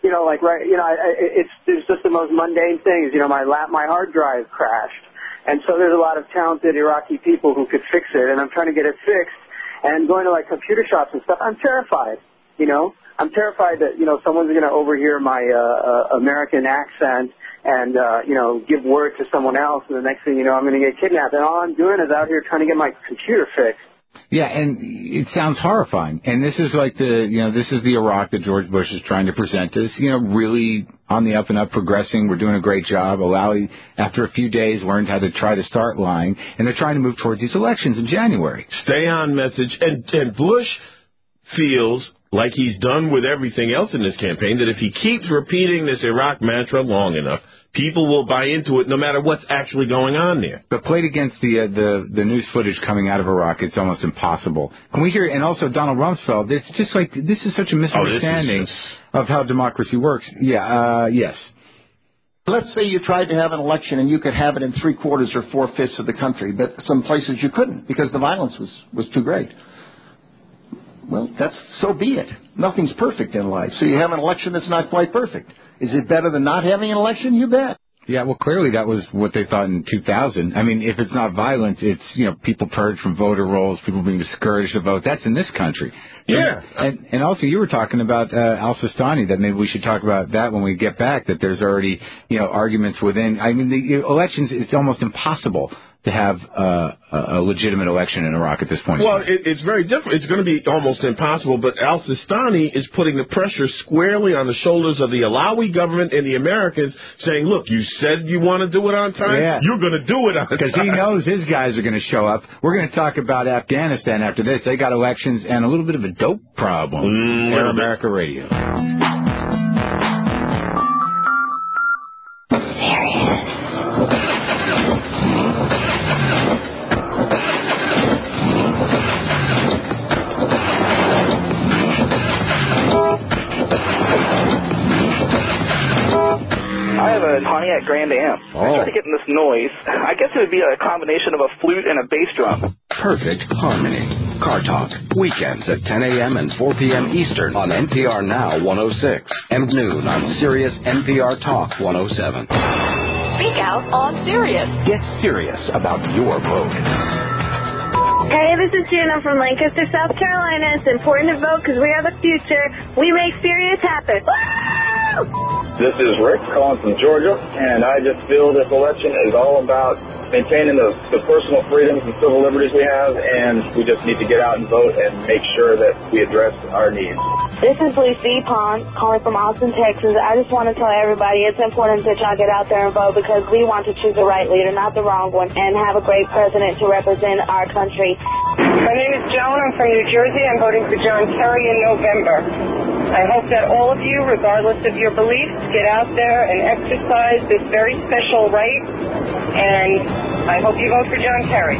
it's just the most mundane things. My hard drive crashed. And so there's a lot of talented Iraqi people who could fix it. And I'm trying to get it fixed. And going to, computer shops and stuff, I'm terrified, I'm terrified that, someone's going to overhear my American accent and, give word to someone else. And the next thing you know, I'm going to get kidnapped. And all I'm doing is out here trying to get my computer fixed. Yeah, and it sounds horrifying. And this is like this is the Iraq that George Bush is trying to present as, really on the up and up, progressing. We're doing a great job. Alawi, after a few days, learned how to try to start lying. And they're trying to move towards these elections in January. Stay on message. And Bush feels like he's done with everything else in this campaign, that if he keeps repeating this Iraq mantra long enough, people will buy into it no matter what's actually going on there. But played against the news footage coming out of Iraq, it's almost impossible. Can we hear? And also Donald Rumsfeld. It's just like this is such a misunderstanding of how democracy works. Yeah. Yes. Let's say you tried to have an election and you could have it in 3/4 or 4/5 of the country, but some places you couldn't because the violence was too great. Well, so be it. Nothing's perfect in life. So you have an election that's not quite perfect. Is it better than not having an election? You bet. Yeah, well, clearly that was what they thought in 2000. I mean, if it's not violence, it's, people purged from voter rolls, people being discouraged to vote. That's in this country. Yeah. And also you were talking about al-Sistani, that maybe we should talk about that when we get back, that there's already, arguments within. I mean, the elections, it's almost impossible to have a legitimate election in Iraq at this point. Well, it's very different. It's going to be almost impossible, but al-Sistani is putting the pressure squarely on the shoulders of the Alawi government and the Americans, saying, look, you said you want to do it on time, you're going to do it on time. Because he knows his guys are going to show up. We're going to talk about Afghanistan after this. They got elections and a little bit of a dope problem. Air America Radio. Pontiac Grand Am. I started getting this noise. I guess it would be a combination of a flute and a bass drum. Perfect harmony. Car Talk. Weekends at 10 a.m. and 4 p.m. Eastern on NPR Now 106 and noon on Sirius NPR Talk 107. Speak out on Sirius. Get serious about your vote. Hey, this is Jenna from Lancaster, South Carolina. It's important to vote because we are the future. We make Sirius happen. Woo! This is Rick calling from Georgia, and I just feel this election is all about maintaining the personal freedoms and civil liberties we have, and we just need to get out and vote and make sure that we address our needs. This is Lucy Pond calling from Austin, Texas. I just want to tell everybody it's important that y'all get out there and vote because we want to choose the right leader, not the wrong one, and have a great president to represent our country. My name is Joan. I'm from New Jersey. I'm voting for John Kerry in November. I hope that all of you, regardless of your beliefs, get out there and exercise this very special right, and I hope you vote for John Kerry.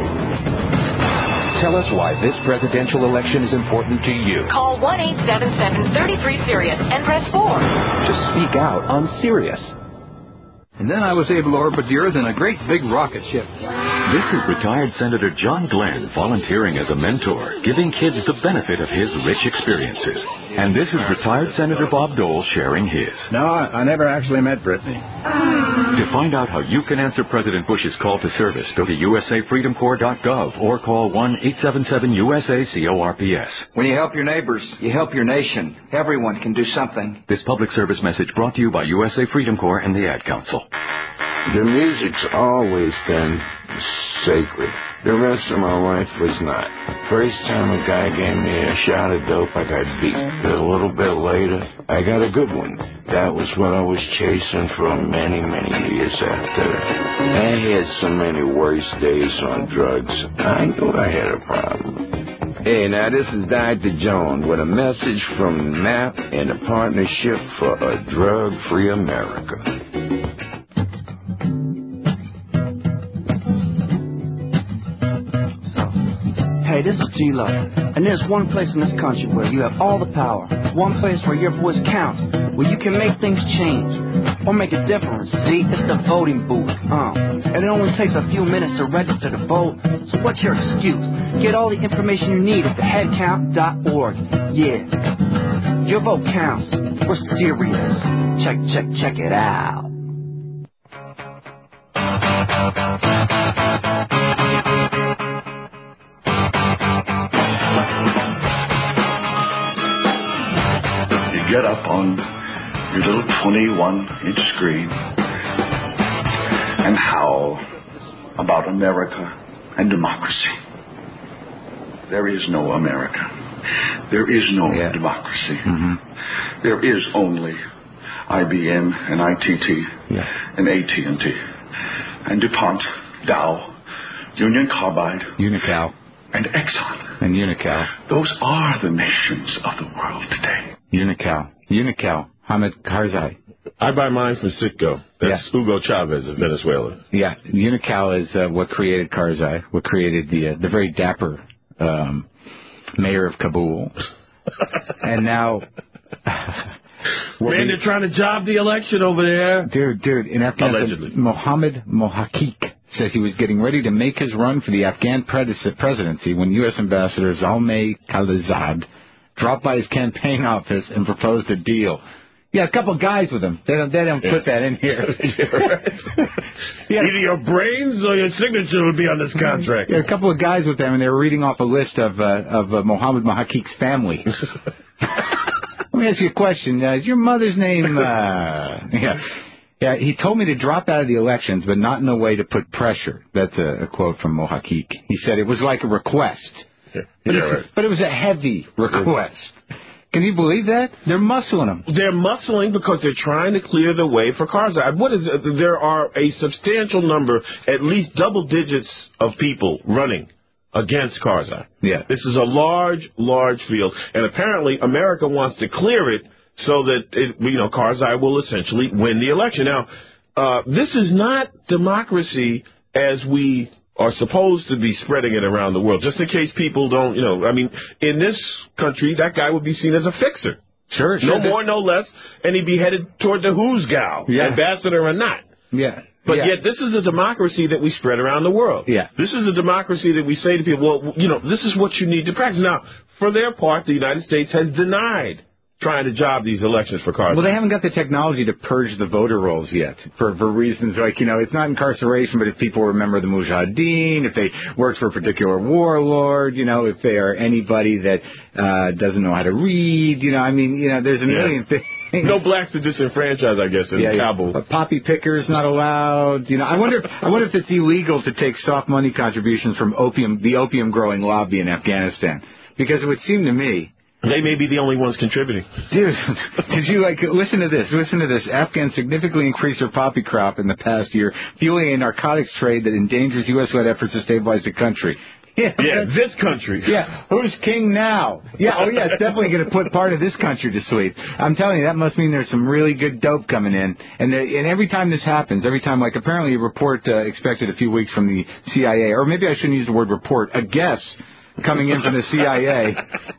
Tell us why this presidential election is important to you. Call 1-877-33-SIRIUS and press 4. Just speak out on Sirius. And then I was able to orbit the Earth in a great big rocket ship. This is retired Senator John Glenn volunteering as a mentor, giving kids the benefit of his rich experiences. And this is retired Senator Bob Dole sharing his. No, I never actually met Brittany. To find out how you can answer President Bush's call to service, go to usafreedomcorps.gov or call 1-877-USA-CORPS. When you help your neighbors, you help your nation. Everyone can do something. This public service message brought to you by USA Freedom Corps and the Ad Council. The music's always been sacred. The rest of my life was not. First time a guy gave me a shot of dope, I got beat. A little bit later, I got a good one. That was what I was chasing for many, many years after. I had so many worse days on drugs, I knew I had a problem. Hey, now this is Dr. Jones with a message from NAP and a partnership for a drug-free America. Hey, this is G-Lo, and there's one place in this country where you have all the power, one place where your voice counts, where you can make things change, or make a difference. See, it's the voting booth, and it only takes a few minutes to register to vote, so what's your excuse? Get all the information you need at theheadcount.org. Yeah, your vote counts. We're serious. Check it out. Get up on your little 21-inch screen and howl about America and democracy. There is no America. There is no democracy. There is only IBM and ITT and AT&T and DuPont, Dow, Union Carbide, Unical, and Exxon. And Unical. Those are the nations of the world today. Unical. Hamid Karzai. I buy mine from Citgo. That's Hugo Chavez of Venezuela. Yeah, Unical is what created Karzai, what created the very dapper mayor of Kabul. And now... Man, they're trying to job the election over there. Dude, in Afghanistan, Mohammed Mohaqiq says he was getting ready to make his run for the Afghan presidency when U.S. Ambassador Zalmay Khalilzad dropped by his campaign office and proposed a deal. Yeah, a couple guys with him. They don't put that in here. Either your brains or your signature would be on this contract. Yeah, a couple of guys with them, and they were reading off a list of Mohammed Mohaqiq's family. Let me ask you a question. Is your mother's name... Yeah, he told me to drop out of the elections, but not in a way to put pressure. That's a quote from Mohaqiq. He said it was like a request. But it was a heavy request. Can you believe that? They're muscling him. They're muscling because they're trying to clear the way for Karzai. There are a substantial number, at least double digits of people running against Karzai. Yeah. This is a large, large field, and apparently America wants to clear it so that Karzai will essentially win the election. Now, this is not democracy as we are supposed to be spreading it around the world. Just in case people don't, in this country, that guy would be seen as a fixer. Sure. No more, no less, and he'd be headed toward the Hoosgow, ambassador or not. Yeah. But yet this is a democracy that we spread around the world. Yeah. This is a democracy that we say to people, well, this is what you need to practice. Now, for their part, the United States has denied trying to job these elections for Karzai. Well, they haven't got the technology to purge the voter rolls yet for reasons like, it's not incarceration, but if people remember the Mujahideen, if they worked for a particular warlord, if they are anybody that doesn't know how to read, there's a million things. No blacks are disenfranchised, I guess, in Kabul. But poppy pickers not allowed. I wonder if it's illegal to take soft money contributions from the opium growing lobby in Afghanistan, because it would seem to me they may be the only ones contributing. Dude, did you listen to this? Listen to this. Afghans significantly increased their poppy crop in the past year, fueling a narcotics trade that endangers U.S.-led efforts to stabilize the country. Yeah, this country. Yeah, who's king now? Yeah, it's definitely going to put part of this country to sleep. I'm telling you, that must mean there's some really good dope coming in. And every time this happens, apparently a report expected a few weeks from the CIA, or maybe I shouldn't use the word report, a guess coming in from the CIA.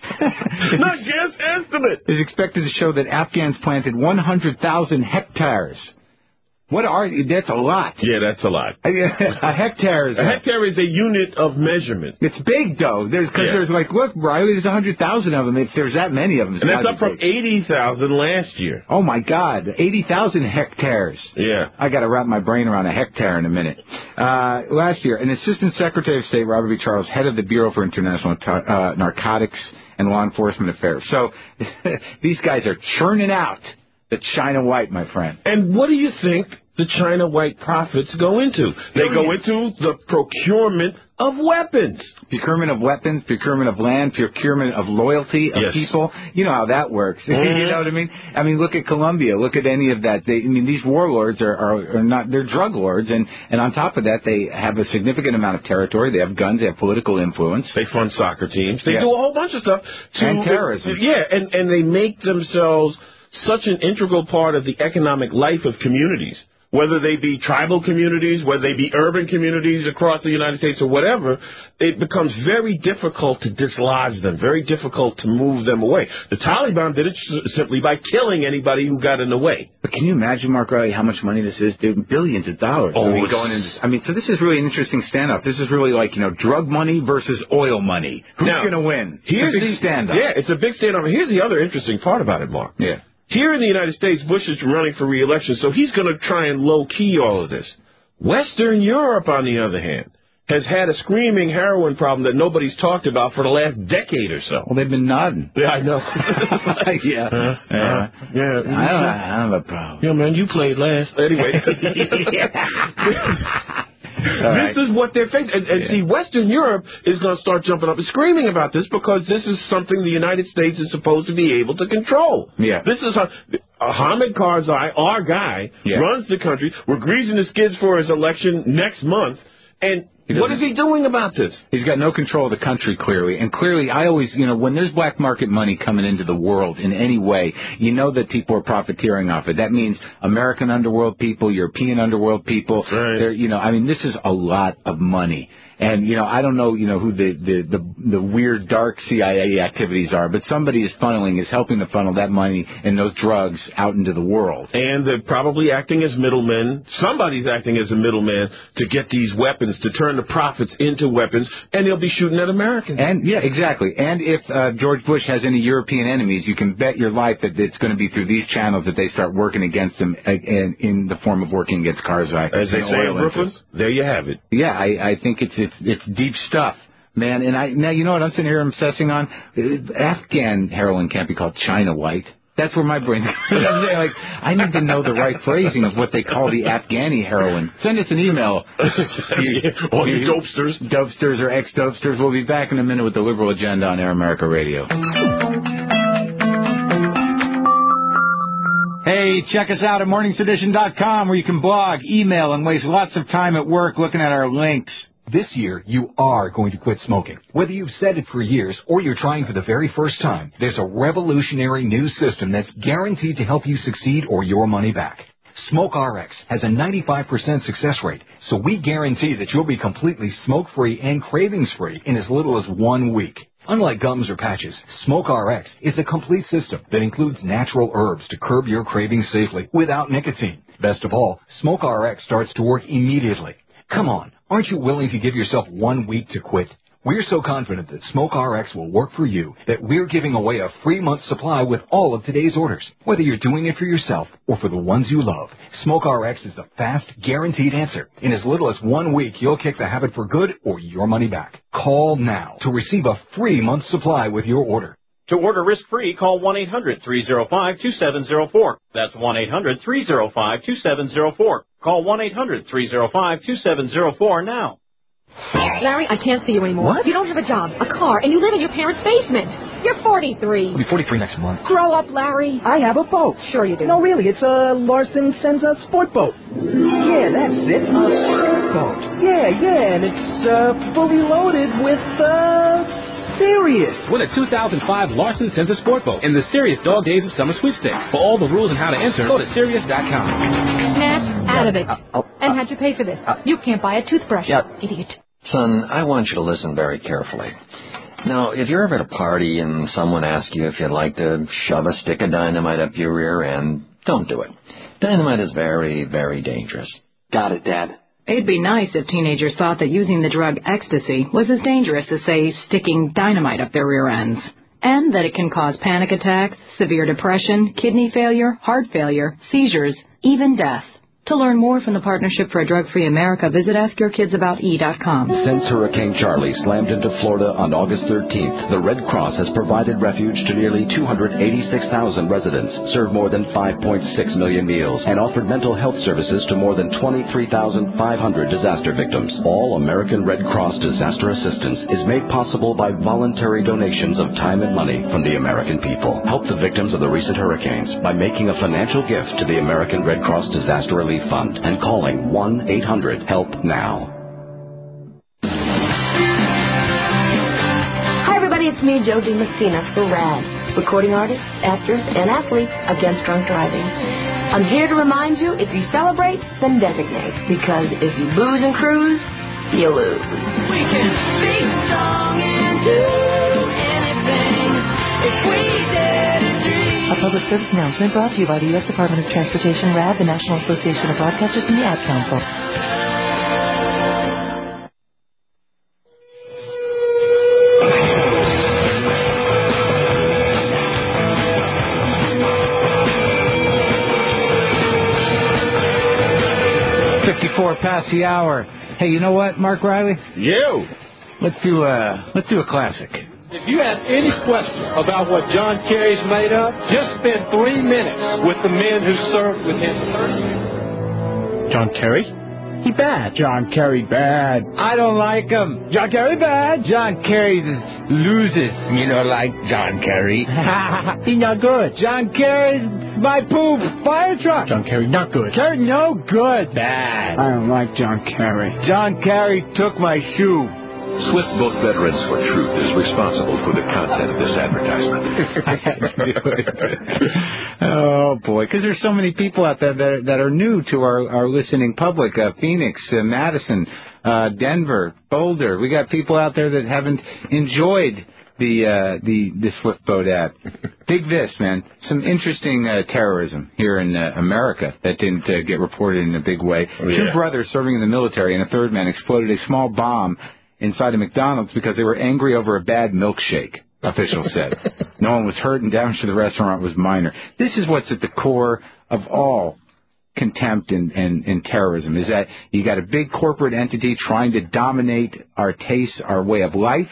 Not guess, estimate. Is expected to show that Afghans planted 100,000 hectares. That's a lot. Yeah, that's a lot. A hectare is a unit of measurement. It's big, though. There's look, Riley, there's 100,000 of them. If there's that many of them. And that's up from 80,000 last year. Oh, my God. 80,000 hectares. Yeah. I got to wrap my brain around a hectare in a minute. Last year, an Assistant Secretary of State, Robert B. Charles, head of the Bureau for International Narcotics and Law Enforcement Affairs. So these guys are churning out the China White, my friend. And what do you think the China White profits go into? They go into the procurement of weapons. Procurement of weapons, procurement of land, procurement of loyalty of people. You know how that works. You know what I mean? I mean, look at Colombia. Look at any of that. These warlords are not, they're drug lords. And on top of that, they have a significant amount of territory. They have guns. They have political influence. They fund soccer teams. They do a whole bunch of stuff. And terrorism. Yeah, and they make themselves such an integral part of the economic life of communities, whether they be tribal communities, whether they be urban communities across the United States or whatever. It becomes very difficult to dislodge them, very difficult to move them away. The Taliban did it simply by killing anybody who got in the way. But can you imagine, Mark Riley, how much money this is? Dude, billions of dollars. So this is really an interesting standoff. This is really like, drug money versus oil money. Who's going to win? Here's a big standoff. Yeah, it's a big standoff. Here's the other interesting part about it, Mark. Yeah. Here in the United States, Bush is running for re-election, so he's going to try and low-key all of this. Western Europe, on the other hand, has had a screaming heroin problem that nobody's talked about for the last decade or so. Well, they've been nodding. Yeah, I know. Yeah. I don't have a problem. Yeah, man, you played last. Anyway. This is what they're facing. And see, Western Europe is going to start jumping up and screaming about this because this is something the United States is supposed to be able to control. Yeah. This is Hamid Karzai, our guy, runs the country. We're greasing the skids for his election next month. And What is he doing about this? He's got no control of the country, clearly. And clearly, I always, when there's black market money coming into the world in any way, you know that people are profiteering off it. That means American underworld people, European underworld people. Right. This is a lot of money. And, I don't know, who the weird, dark CIA activities are, but somebody is helping to funnel that money and those drugs out into the world. And they're probably acting as middlemen. Somebody's acting as a middleman to get these weapons, to turn the profits into weapons, and they'll be shooting at Americans. And, yeah, exactly. And if George Bush has any European enemies, you can bet your life that it's going to be through these channels that they start working against them in the form of working against Karzai. As they say in Brooklyn, there you have it. Yeah, I think it's deep stuff, man. And now you know what I'm sitting here obsessing on? Afghan heroin can't be called China white. That's where my brain's going. I need to know the right phrasing of what they call the Afghani heroin. Send us an email. All you dopesters. Dopesters or ex-dopesters. We'll be back in a minute with the Liberal Agenda on Air America Radio. Hey, check us out at morningsedition.com where you can blog, email, and waste lots of time at work looking at our links. This year, you are going to quit smoking. Whether you've said it for years or you're trying for the very first time, there's a revolutionary new system that's guaranteed to help you succeed or your money back. SmokeRx has a 95% success rate, so we guarantee that you'll be completely smoke-free and cravings-free in as little as 1 week. Unlike gums or patches, SmokeRx is a complete system that includes natural herbs to curb your cravings safely without nicotine. Best of all, SmokeRx starts to work immediately. Come on, aren't you willing to give yourself 1 week to quit? We're so confident that SmokeRx will work for you that we're giving away a free month supply with all of today's orders. Whether you're doing it for yourself or for the ones you love, SmokeRx is the fast, guaranteed answer. In as little as 1 week, you'll kick the habit for good or your money back. Call now to receive a free month supply with your order. To order risk-free, call 1-800-305-2704. That's 1-800-305-2704. Call 1-800-305-2704 now. Larry, I can't see you anymore. What? You don't have a job, a car, and you live in your parents' basement. You're 43. I'll be 43 next month. Grow up, Larry. I have a boat. Sure you do. No, really, it's a Larson sends a sport boat. Yeah, that's it, a sport boat. Yeah, and it's fully loaded with, Sirius. Win a 2005 Larson Senza Sport Boat in the Sirius Dog Days of Summer Sweepstakes. For all the rules and how to enter, go to Sirius.com. Snap out of it. And how'd you pay for this? You can't buy a toothbrush. Idiot. Son, I want you to listen very carefully. Now, if you're ever at a party and someone asks you if you'd like to shove a stick of dynamite up your rear end, don't do it. Dynamite is very, very dangerous. Got it, Dad. It'd be nice if teenagers thought that using the drug ecstasy was as dangerous as, say, sticking dynamite up their rear ends. And that it can cause panic attacks, severe depression, kidney failure, heart failure, seizures, even death. To learn more from the Partnership for a Drug-Free America, visit AskYourKidsAboutE.com. Since Hurricane Charlie slammed into Florida on August 13th, the Red Cross has provided refuge to nearly 286,000 residents, served more than 5.6 million meals, and offered mental health services to more than 23,500 disaster victims. All American Red Cross disaster assistance is made possible by voluntary donations of time and money from the American people. Help the victims of the recent hurricanes by making a financial gift to the American Red Cross Disaster Relief Fund and calling 1-800-HELP-NOW. Hi, everybody. It's me, Joe DiMessina, for RAD. Recording artist, actors, and athletes against drunk driving. I'm here to remind you, if you celebrate, then designate. Because if you booze and cruise, you lose. We can speak song and do anything if we dare to dream. A public service announcement brought to you by the U.S. Department of Transportation, RAD, the National Association of Broadcasters, and the Ad Council. Past the hour. Hey, you know what, Mark Riley? Let's do a classic. If you have any question about what John Kerry's made of, just spend 3 minutes with the men who served with him. John Kerry? He bad. John Kerry bad. I don't like him. John Kerry bad. John Kerry loses. You know, like John Kerry. He not good. John Kerry's my poop. Fire truck. John Kerry not good. Kerry no good. Bad. I don't like John Kerry. John Kerry took my shoe. Swift Boat Veterans for Truth is responsible for the content of this advertisement. I had to do it. Oh, boy, because there's so many people out there that are new to our listening public. Phoenix, Madison, Denver, Boulder. We got people out there that haven't enjoyed the Swift Boat ad. Dig this, man. Some interesting terrorism here in America that didn't get reported in a big way. Oh, yeah. 2 brothers serving in the military and a third man exploded a small bomb inside a McDonald's because they were angry over a bad milkshake, officials said. No one was hurt and damage to the restaurant was minor. This is what's at the core of all contempt and terrorism, is that you got a big corporate entity trying to dominate our tastes, our way of life,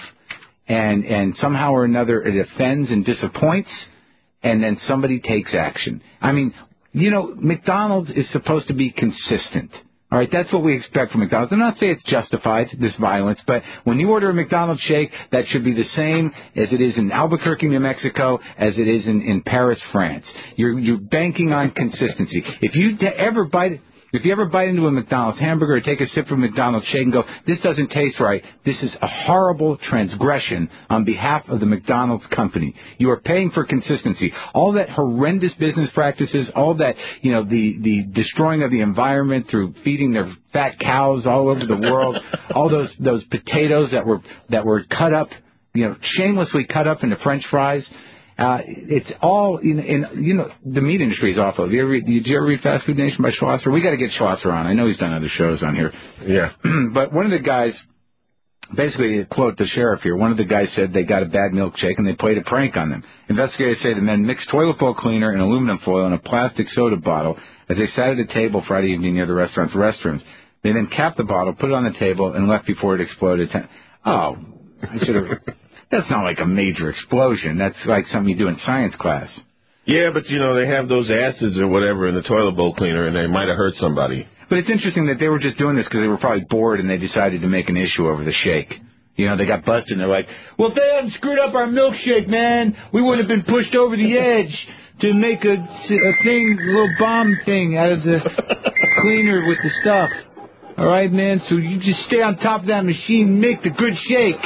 and somehow or another it offends and disappoints, and then somebody takes action. I mean, you know, McDonald's is supposed to be consistent. All right, that's what we expect from McDonald's. I'm not saying it's justified, this violence, but when you order a McDonald's shake, that should be the same as it is in Albuquerque, New Mexico, as it is in Paris, France. You're banking on consistency. If you ever bite into a McDonald's hamburger or take a sip from a McDonald's shake and go, this doesn't taste right, this is a horrible transgression on behalf of the McDonald's company. You are paying for consistency. All that horrendous business practices, all that, you know, the destroying of the environment through feeding their fat cows all over the world, all those potatoes that were cut up, you know, shamelessly cut up into French fries. It's all in the meat industry is awful. Did you ever read Fast Food Nation by Schlosser? We got to get Schlosser on. I know he's done other shows on here. Yeah. But one of the guys, basically, to quote the sheriff here, one of the guys said they got a bad milkshake and they played a prank on them. Investigators say the men mixed toilet bowl cleaner and aluminum foil in a plastic soda bottle as they sat at a table Friday evening near the restaurant's restrooms. They then capped the bottle, put it on the table, and left before it exploded. Oh, I should have... That's not like a major explosion. That's like something you do in science class. Yeah, but, you know, they have those acids or whatever in the toilet bowl cleaner, and they might have hurt somebody. But it's interesting that they were just doing this because they were probably bored and they decided to make an issue over the shake. You know, they got busted and they're like, well, if they hadn't screwed up our milkshake, man, we would have been pushed over the edge to make a little bomb thing out of the cleaner with the stuff. All right, man, so you just stay on top of that machine and make the good shake.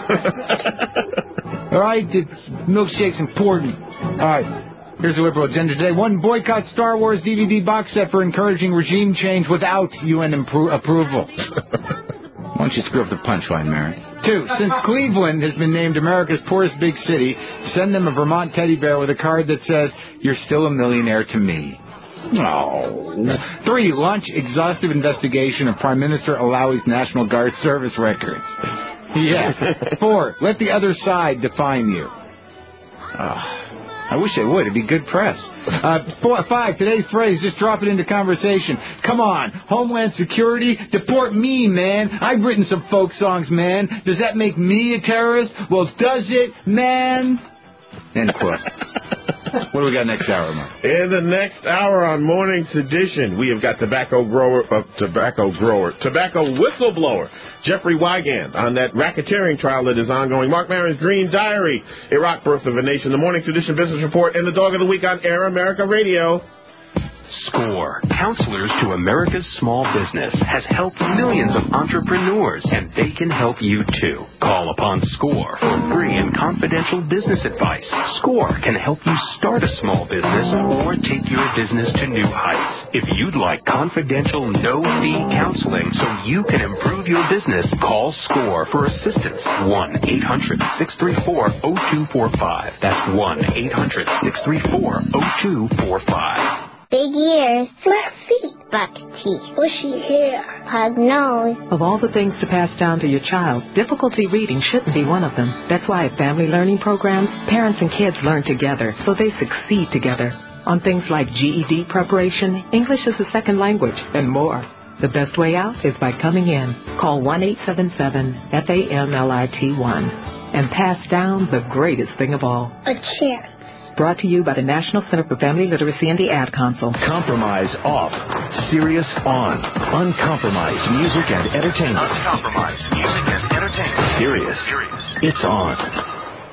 All right, the milkshake's important. All right, here's the liberal agenda today. 1, boycott Star Wars DVD box set for encouraging regime change without UN approval. Why don't you screw up the punchline, Mary? 2, since Cleveland has been named America's poorest big city, send them a Vermont teddy bear with a card that says, you're still a millionaire to me. Oh. 3, launch exhaustive investigation of Prime Minister Alawi's National Guard service records. Yes. 4, let the other side define you. I wish they would. It'd be good press. 5, today's phrase, just drop it into conversation. Come on, Homeland Security, deport me, man. I've written some folk songs, man. Does that make me a terrorist? Well, does it, man? End quote. What do we got next hour, Mark? In the next hour on Morning Sedition, we have got tobacco whistleblower Jeffrey Wigand on that racketeering trial that is ongoing. Mark Maron's Green Diary, Iraq Birth of a Nation, the Morning Sedition Business Report, and the Dog of the Week on Air America Radio. SCORE, Counselors to America's Small Business, has helped millions of entrepreneurs, and they can help you too. Call upon SCORE for free and confidential business advice. SCORE can help you start a small business or take your business to new heights. If you'd like confidential, no-fee counseling so you can improve your business, call SCORE for assistance. 1-800-634-0245. That's 1-800-634-0245. Big ears, black feet, black teeth, bushy hair, pug nose. Of all the things to pass down to your child, difficulty reading shouldn't be one of them. That's why at family learning programs, parents and kids learn together so they succeed together. On things like GED preparation, English as a second language, and more. The best way out is by coming in. Call 1-877-FAMLIT1 and pass down the greatest thing of all. A chance. Brought to you by the National Center for Family Literacy and the Ad Council. Compromise off. Sirius on. Uncompromised music and entertainment. Uncompromised music and entertainment. Sirius. It's on.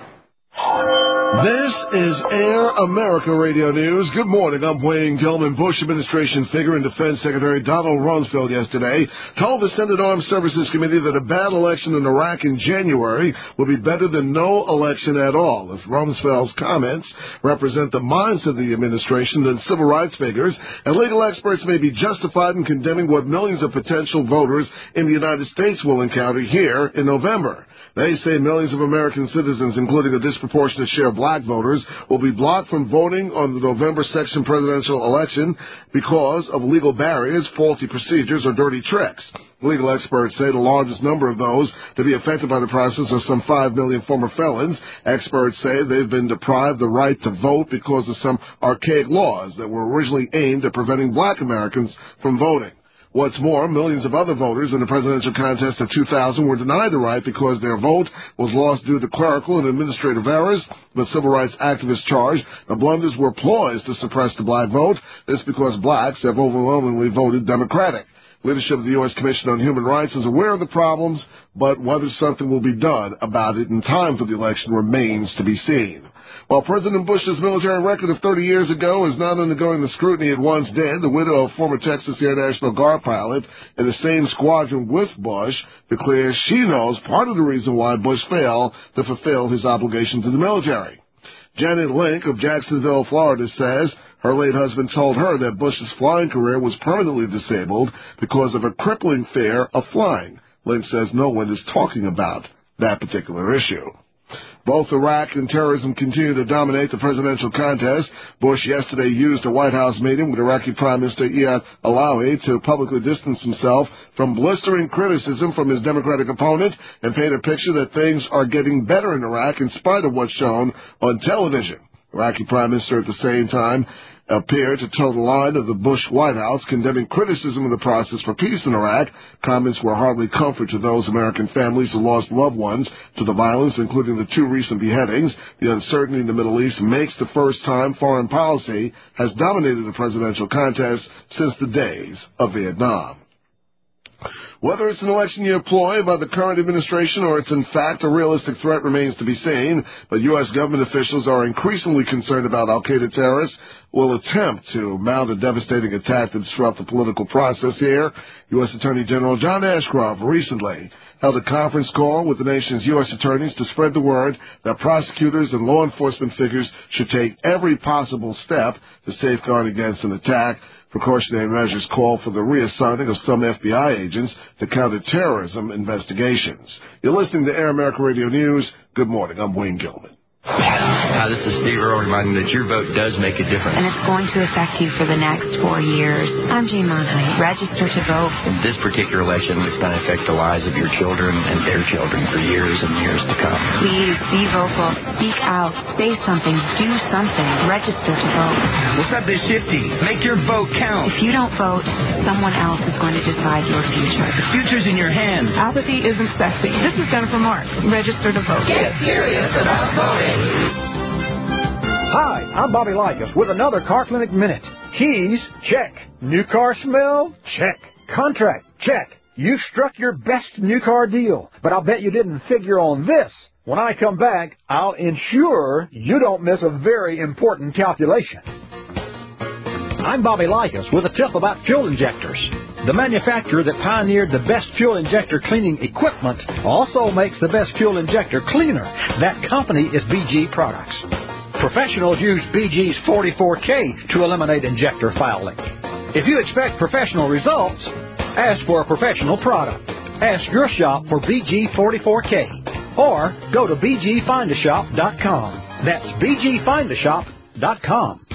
This is Air America Radio News. Good morning. I'm Wayne Gilman. Bush administration figure and Defense Secretary Donald Rumsfeld yesterday told the Senate Armed Services Committee that a bad election in Iraq in January will be better than no election at all. If Rumsfeld's comments represent the minds of the administration, then civil rights figures and legal experts may be justified in condemning what millions of potential voters in the United States will encounter here in November. They say millions of American citizens, including a disproportionate share of black voters, will be blocked from voting on the November section presidential election because of legal barriers, faulty procedures, or dirty tricks. Legal experts say the largest number of those to be affected by the process are some 5 million former felons. Experts say they've been deprived the right to vote because of some archaic laws that were originally aimed at preventing black Americans from voting. What's more, millions of other voters in the presidential contest of 2000 were denied the right because their vote was lost due to clerical and administrative errors. The civil rights activists charged the blunders were ploys to suppress the black vote. This because blacks have overwhelmingly voted Democratic. Leadership of the U.S. Commission on Human Rights is aware of the problems, but whether something will be done about it in time for the election remains to be seen. While President Bush's military record of 30 years ago is not undergoing the scrutiny it once did, the widow of former Texas Air National Guard pilot in the same squadron with Bush declares she knows part of the reason why Bush failed to fulfill his obligation to the military. Janet Link of Jacksonville, Florida, says her late husband told her that Bush's flying career was permanently disabled because of a crippling fear of flying. Link says no one is talking about that particular issue. Both Iraq and terrorism continue to dominate the presidential contest. Bush yesterday used a White House meeting with Iraqi Prime Minister Iyad Allawi to publicly distance himself from blistering criticism from his Democratic opponent and paint a picture that things are getting better in Iraq in spite of what's shown on television. Iraqi Prime Minister at the same time appeared to toe the line of the Bush White House, condemning criticism of the process for peace in Iraq. Comments were hardly comfort to those American families who lost loved ones to the violence, including the 2 recent beheadings. The uncertainty in the Middle East makes the first time foreign policy has dominated the presidential contest since the days of Vietnam. Whether it's an election year ploy by the current administration or it's in fact a realistic threat remains to be seen, but U.S. government officials are increasingly concerned about al-Qaeda terrorists will attempt to mount a devastating attack to disrupt the political process here. U.S. Attorney General John Ashcroft recently held a conference call with the nation's U.S. attorneys to spread the word that prosecutors and law enforcement figures should take every possible step to safeguard against an attack. Precautionary measures call for the reassigning of some FBI agents to counter terrorism investigations. You're listening to Air America Radio News. Good morning. I'm Wayne Gilman. Hi, this is Steve Earle reminding that your vote does make a difference. And it's going to affect you for the next 4 years. I'm Jean Monheit. Register to vote. This particular election is going to affect the lives of your children and their children for years and years to come. Please be vocal. Speak out. Say something. Do something. Register to vote. What's up, this shifty? Make your vote count. If you don't vote, someone else is going to decide your future. The future's in your hands. Apathy isn't sexy. This is Jennifer Marks. Register to vote. Get serious about voting. Hi, I'm Bobby Likas with another Car Clinic Minute. Keys? Check. New car smell? Check. Contract? Check. You struck your best new car deal, but I'll bet you didn't figure on this. When I come back, I'll ensure you don't miss a very important calculation. I'm Bobby Likas with a tip about fuel injectors. The manufacturer that pioneered the best fuel injector cleaning equipment also makes the best fuel injector cleaner. That company is BG Products. Professionals use BG's 44K to eliminate injector fouling. If you expect professional results, ask for a professional product. Ask your shop for BG 44K or go to bgfindashop.com. That's bgfindashop.com.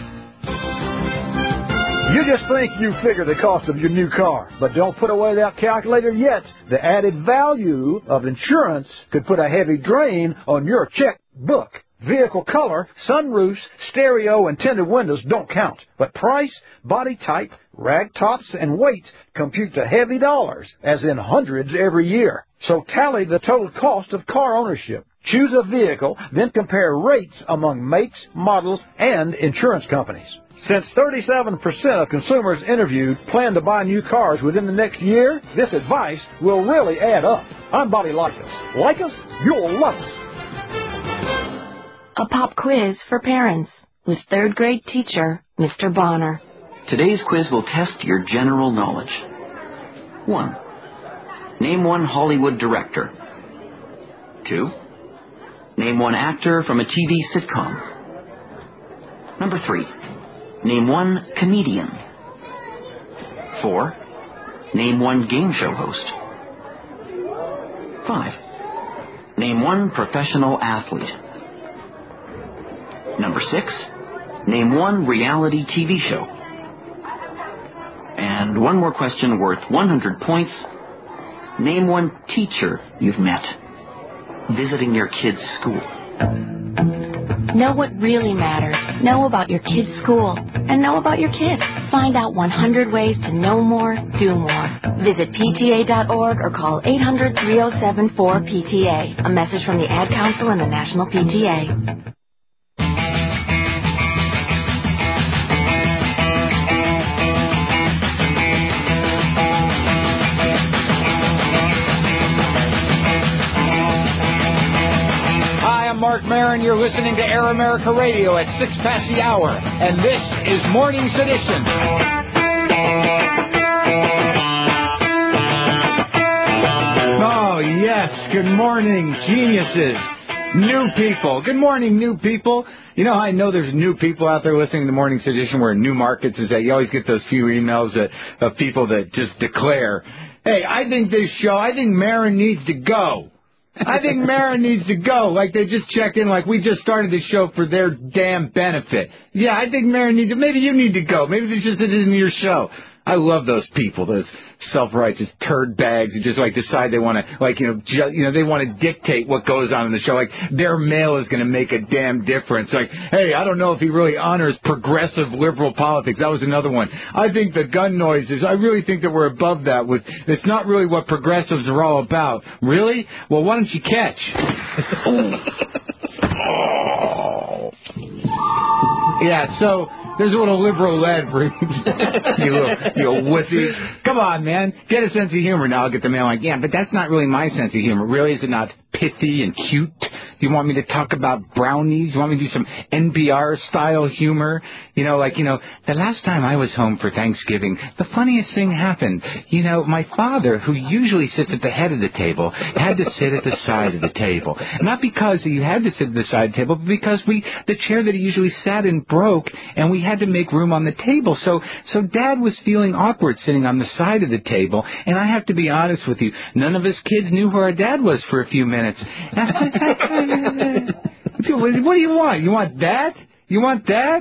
You just think you figure the cost of your new car, but don't put away that calculator yet. The added value of insurance could put a heavy drain on your checkbook. Vehicle color, sunroofs, stereo, and tinted windows don't count. But price, body type, rag tops, and weight compute to heavy dollars, as in hundreds every year. So tally the total cost of car ownership. Choose a vehicle, then compare rates among makes, models, and insurance companies. Since 37% of consumers interviewed plan to buy new cars within the next year, this advice will really add up. I'm Bobby Likas. Like us, you'll love us. A pop quiz for parents with third grade teacher, Mr. Bonner. Today's quiz will test your general knowledge. 1. Name one Hollywood director. 2. Name one actor from a TV sitcom. Number 3. Name one comedian. 4. Name one game show host. 5. Name one professional athlete. Number 6. Name one reality TV show. And one more question worth 100 points. Name one teacher you've met visiting your kid's school. Know what really matters. Know about your kid's school. And know about your kids. Find out 100 ways to know more, do more. Visit PTA.org or call 800-307-4PTA. A message from the Ad Council and the National PTA. Mark Maron, you're listening to Air America Radio at 6 past the hour, and this is Morning Sedition. Oh, yes, good morning, geniuses, new people. Good morning, new people. You know, I know there's new people out there listening to Morning Sedition. We're in new markets, is that you always get those few emails of people that just declare, hey, I think Maron needs to go. I think Maron needs to go. Like, they just check in like we just started the show for their damn benefit. Yeah, I think Maron needs to. Maybe you need to go. Maybe this just isn't your show. I love those people, those self-righteous turd bags who just like decide they want to, like, they want to dictate what goes on in the show. Like, their mail is going to make a damn difference. Like, hey, I don't know if he really honors progressive liberal politics. That was another one. I think the gun noises, I really think that we're above that. It's not really what progressives are all about. Really? Well, why don't you catch? Oh. Yeah, so there's a little liberal lead for you little wussies. Come on, man. Get a sense of humor. Now I'll get the mail like, yeah, but that's not really my sense of humor. Really? Is it not pithy and cute? Do you want me to talk about brownies? You want me to do some NPR-style humor? The last time I was home for Thanksgiving, the funniest thing happened. My father, who usually sits at the head of the table, had to sit at the side of the table. Not because he had to sit at the side of the table, but because the chair that he usually sat in broke, and we had to make room on the table. So Dad was feeling awkward sitting on the side of the table, and I have to be honest with you, none of us kids knew who our dad was for a few minutes. What do you want? You want that? You want that?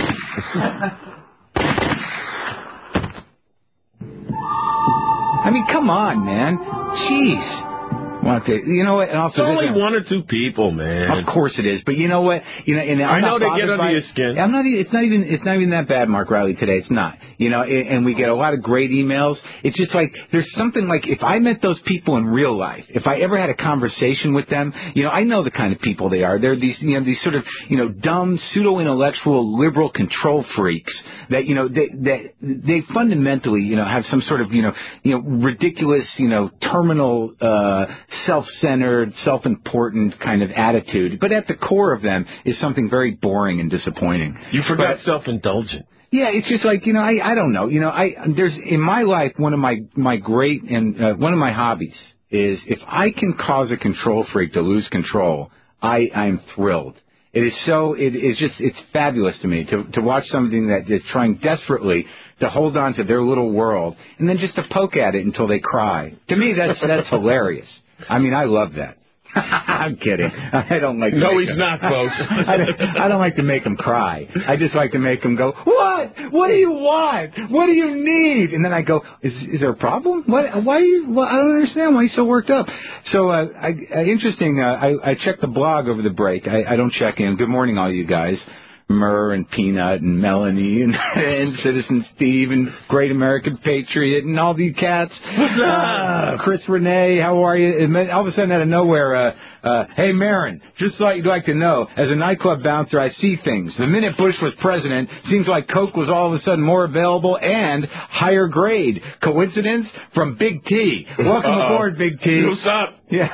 I mean, come on, man. Jeez. You know what? And also, it's only one or two people, man. Of course it is, but you know what? I know they get under your skin. It's not even that bad, Mark Riley. Today, it's not. And we get a lot of great emails. It's just like there's something like if I met those people in real life, if I ever had a conversation with them, I know the kind of people they are. They're these sort of dumb, pseudo-intellectual, liberal control freaks that they fundamentally have some sort of ridiculous terminal. Self-centered, self-important kind of attitude. But at the core of them is something very boring and disappointing. You forgot self-indulgent. Yeah, it's just like, I don't know. There's in my life, one of my great and one of my hobbies is if I can cause a control freak to lose control, I'm thrilled. It's fabulous to me to watch something that is trying desperately to hold on to their little world and then just to poke at it until they cry. To me, that's hilarious. I mean, I love that. I'm kidding. I don't like. No, he's not, folks. I don't like to make them cry. I just like to make them go, "What? What do you want? What do you need?" And then I go, "Is there a problem? What? Why? I don't understand. Why are you so worked up?" So, interesting. I checked the blog over the break. I don't check in. Good morning, all you guys. Murr and Peanut and Melanie and Citizen Steve and Great American Patriot and all these cats. What's up? Chris Renee, how are you? And then all of a sudden out of nowhere, hey, Marin, just thought you'd like to know, as a nightclub bouncer, I see things. The minute Bush was president, seems like Coke was all of a sudden more available and higher grade. Coincidence? From Big T. Welcome aboard, Big T. What's up? Yeah.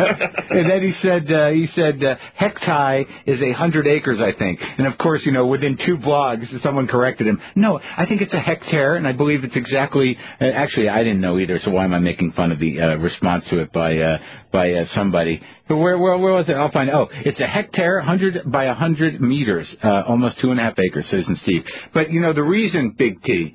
And then he said, hectare is 100 acres, I think. And of course, within 2 blogs, someone corrected him. No, I think it's a hectare, and I believe it's exactly, actually, I didn't know either, so why am I making fun of the response to it by somebody? But where was it? I'll find it. Oh, it's a hectare, 100 by 100 meters, almost 2.5 acres, Citizen Steve. But, the reason, Big T,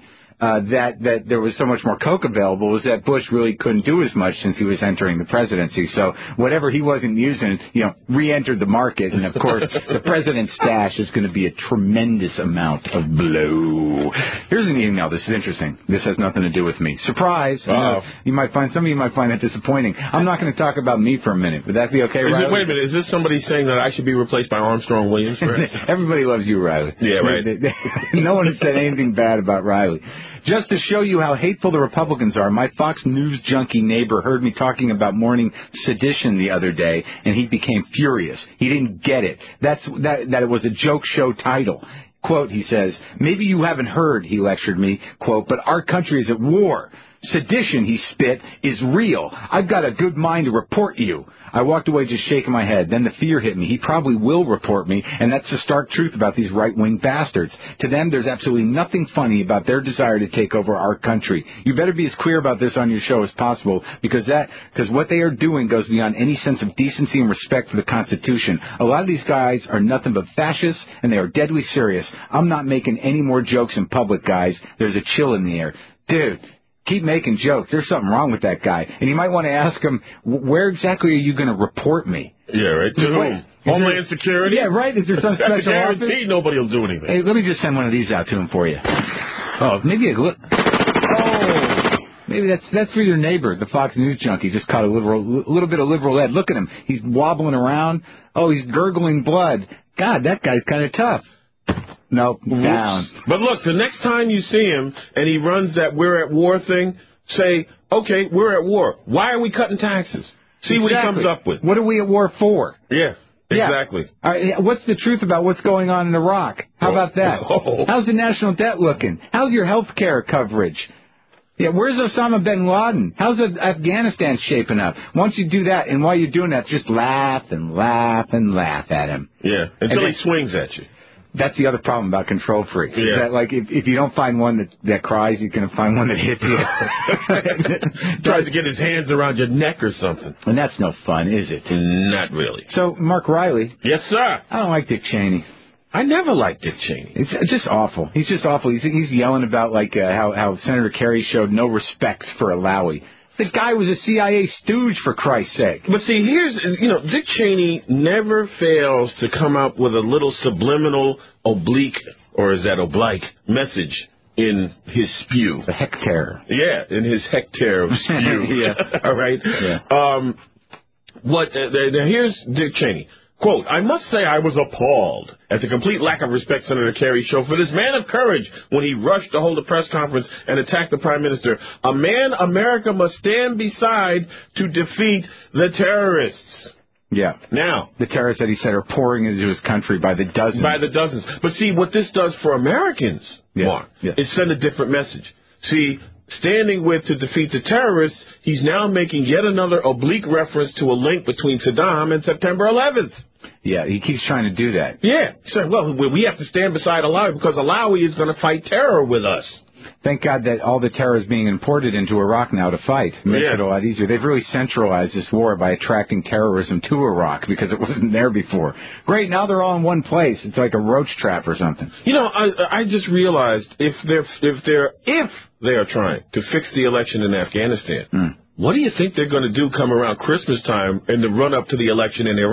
that there was so much more Coke available was that Bush really couldn't do as much since he was entering the presidency. So whatever he wasn't using, re-entered the market. And, of course, the president's stash is going to be a tremendous amount of blow. Here's an email. This is interesting. This has nothing to do with me. Surprise. Some of you might find that disappointing. I'm not going to talk about me for a minute. Would that be okay, Riley? Wait a minute. Is this somebody saying that I should be replaced by Armstrong Williams? Right? Everybody loves you, Riley. Yeah, right. No one has said anything bad about Riley. Just to show you how hateful the Republicans are, my Fox News junkie neighbor heard me talking about morning sedition the other day, and he became furious. He didn't get it. That it was a joke show title. Quote, he says, maybe you haven't heard, he lectured me, quote, but our country is at war. Sedition, he spit, is real. I've got a good mind to report you. I walked away just shaking my head. Then the fear hit me. He probably will report me, and that's the stark truth about these right-wing bastards. To them, there's absolutely nothing funny about their desire to take over our country. You better be as clear about this on your show as possible, because what they are doing goes beyond any sense of decency and respect for the Constitution. A lot of these guys are nothing but fascists, and they are deadly serious. I'm not making any more jokes in public, guys. There's a chill in the air. Dude, keep making jokes. There's something wrong with that guy. And you might want to ask him, where exactly are you going to report me? Yeah, right. To whom? Homeland Security? Yeah, right. Is there some special office? I guarantee nobody will do anything. Hey, let me just send one of these out to him for you. Oh, maybe maybe that's for your neighbor, the Fox News junkie. Just caught a little bit of liberal ed. Look at him. He's wobbling around. Oh, he's gurgling blood. God, that guy's kind of tough. Nope, down. But look, the next time you see him and he runs that we're at war thing, say, okay, we're at war. Why are we cutting taxes? See what he comes up with. What are we at war for? Yeah, exactly. All right, what's the truth about what's going on in Iraq? How about that? How's the national debt looking? How's your health care coverage? Yeah, where's Osama bin Laden? How's Afghanistan shaping up? Once you do that, and while you're doing that, just laugh and laugh and laugh at him. Yeah, until he swings at you. That's the other problem about control freaks. Yeah. Is that, like, if you don't find one that cries, you're going to find one that hits you. Tries to get his hands around your neck or something. And that's no fun, is it? Not really. So, Mark Riley. Yes, sir. I don't like Dick Cheney. I never liked Dick Cheney. It's just awful. He's just awful. He's yelling about, like, how Senator Kerry showed no respect for Alawi. The guy was a CIA stooge, for Christ's sake. But see, Dick Cheney never fails to come up with a little subliminal, oblique, or is that oblique, message in his spew. The hectare. Yeah, in his hectare of spew. Yeah. All right? Yeah. Here's Dick Cheney. Quote, I must say I was appalled at the complete lack of respect Senator Kerry showed for this man of courage when he rushed to hold a press conference and attack the Prime Minister. A man America must stand beside to defeat the terrorists. Yeah. Now. The terrorists that he said are pouring into his country by the dozens. By the dozens. But see, what this does for Americans, Mark, is send a different message. See, standing with to defeat the terrorists, he's now making yet another oblique reference to a link between Saddam and September 11th. Yeah, he keeps trying to do that. Yeah. So, well, we have to stand beside Alawi because Alawi is going to fight terror with us. Thank God that all the terror is being imported into Iraq now to fight. Makes it a lot easier. They've really centralized this war by attracting terrorism to Iraq because it wasn't there before. Great, now they're all in one place. It's like a roach trap or something. You know, I just realized if they are trying to fix the election in Afghanistan, what do you think they're going to do come around Christmas time in the run up to the election in Iraq?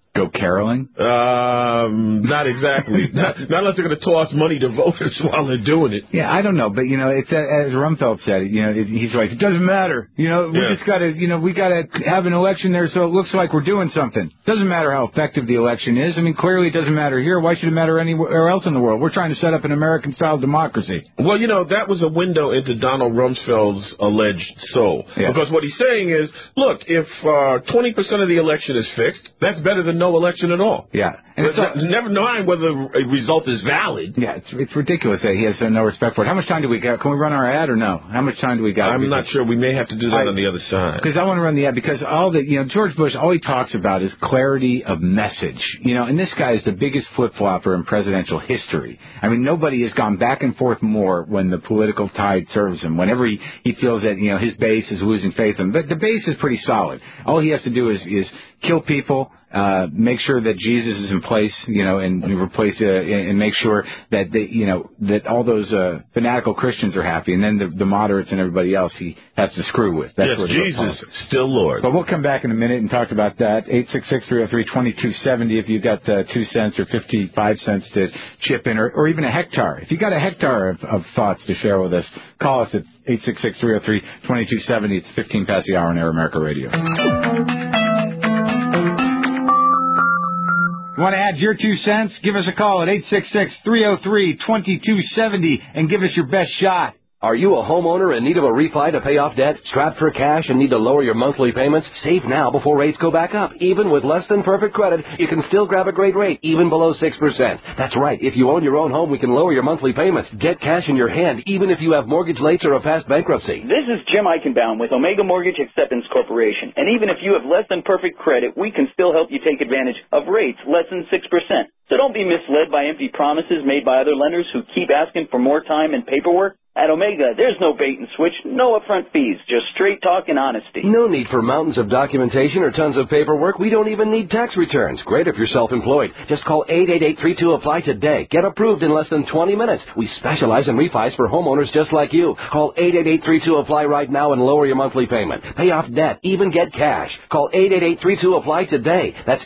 Go caroling? Not exactly. not unless they're going to toss money to voters while they're doing it. Yeah, I don't know, but it's as Rumsfeld said. He's like, it doesn't matter. We just got to, we got to have an election there so it looks like we're doing something. Doesn't matter how effective the election is. I mean, clearly it doesn't matter here. Why should it matter anywhere else in the world? We're trying to set up an American-style democracy. Well, that was a window into Donald Rumsfeld's alleged soul. Yeah. Because what he's saying is, look, if 20% of the election is fixed, that's better than no election at all. Yeah. And never mind whether a result is valid. Yeah, it's ridiculous that he has no respect for it. How much time do we got? Can we run our ad or no? How much time do we got? I'm not sure. We may have to do that on the other side. Because I want to run the ad because George Bush, all he talks about is clarity of message. And this guy is the biggest flip-flopper in presidential history. I mean, nobody has gone back and forth more when the political tide serves him. Whenever he feels that, his base is losing faith in him. But the base is pretty solid. All he has to do is kill people, make sure that Jesus is in place, and replace and make sure that that all those fanatical Christians are happy, and then the moderates and everybody else he has to screw with. That's yes, Jesus, still Lord. But we'll come back in a minute and talk about that. 866-303-2270 if you got 2 cents or 55 cents to chip in, or even a hectare. If you got a hectare of thoughts to share with us, call us at 866-303-2270. It's 15 past the hour on Air America Radio. Want to add your 2 cents? Give us a call at 866-303-2270 and give us your best shot. Are you a homeowner in need of a refi to pay off debt, strapped for cash, and need to lower your monthly payments? Save now before rates go back up. Even with less than perfect credit, you can still grab a great rate, even below 6%. That's right. If you own your own home, we can lower your monthly payments. Get cash in your hand, even if you have mortgage lates or a past bankruptcy. This is Jim Eichenbaum with Omega Mortgage Acceptance Corporation. And even if you have less than perfect credit, we can still help you take advantage of rates less than 6%. So don't be misled by empty promises made by other lenders who keep asking for more time and paperwork. At Omega, there's no bait and switch, no upfront fees, just straight talk and honesty. No need for mountains of documentation or tons of paperwork. We don't even need tax returns. Great if you're self-employed. Just call 888-32-APPLY today. Get approved in less than 20 minutes. We specialize in refis for homeowners just like you. Call 888-32-APPLY right now and lower your monthly payment. Pay off debt, even get cash. Call 888-32-APPLY today. That's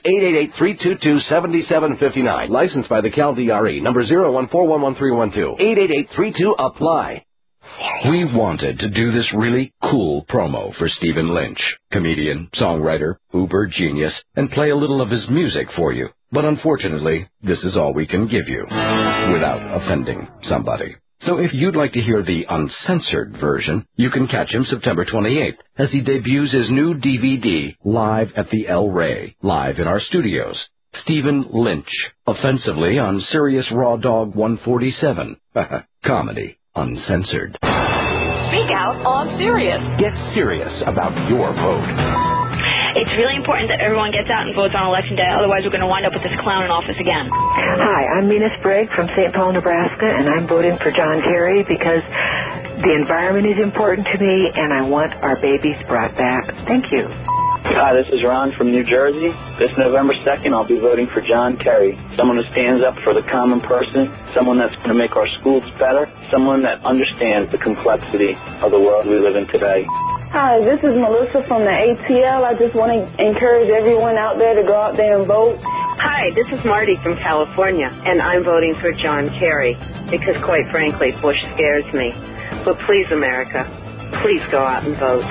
888-322-7759. Licensed by the CalDRE, number 014113112. 888-32-APPLY. We wanted to do this really cool promo for Stephen Lynch, comedian, songwriter, uber genius, and play a little of his music for you. But unfortunately, this is all we can give you, without offending somebody. So if you'd like to hear the uncensored version, you can catch him September 28th as he debuts his new DVD, Live at the El Rey, live in our studios. Stephen Lynch, offensively on Sirius Raw Dog 147. Comedy. Uncensored. Speak out on Sirius. Get serious about your vote. It's really important that everyone gets out and votes on Election Day, otherwise we're going to wind up with this clown in office again. Hi, I'm Mina Sprague from St. Paul, Nebraska, and I'm voting for John Kerry because the environment is important to me and I want our babies brought back. Thank you. Hi, this is Ron from New Jersey. This November 2nd, I'll be voting for John Kerry, someone who stands up for the common person, someone that's going to make our schools better, someone that understands the complexity of the world we live in today. Hi, this is Melissa from the ATL. I just want to encourage everyone out there to go out there and vote. Hi, this is Marty from California, and I'm voting for John Kerry because, quite frankly, Bush scares me. But please, America, please go out and vote.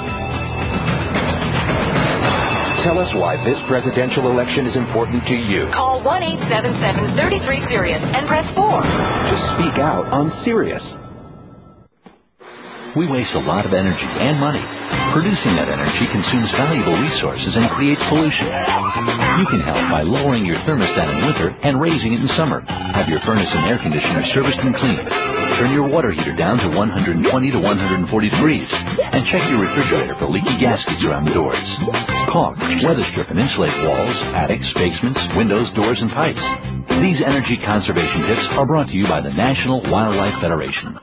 Tell us why this presidential election is important to you. Call 1-877-33-SIRIUS and press 4. To speak out on Sirius. We waste a lot of energy and money. Producing that energy consumes valuable resources and creates pollution. You can help by lowering your thermostat in winter and raising it in summer. Have your furnace and air conditioner serviced and cleaned. Turn your water heater down to 120 to 140 degrees. And check your refrigerator for leaky gaskets around the doors. Caulk, weather strip, and insulate walls, attics, basements, windows, doors, and pipes. These energy conservation tips are brought to you by the National Wildlife Federation.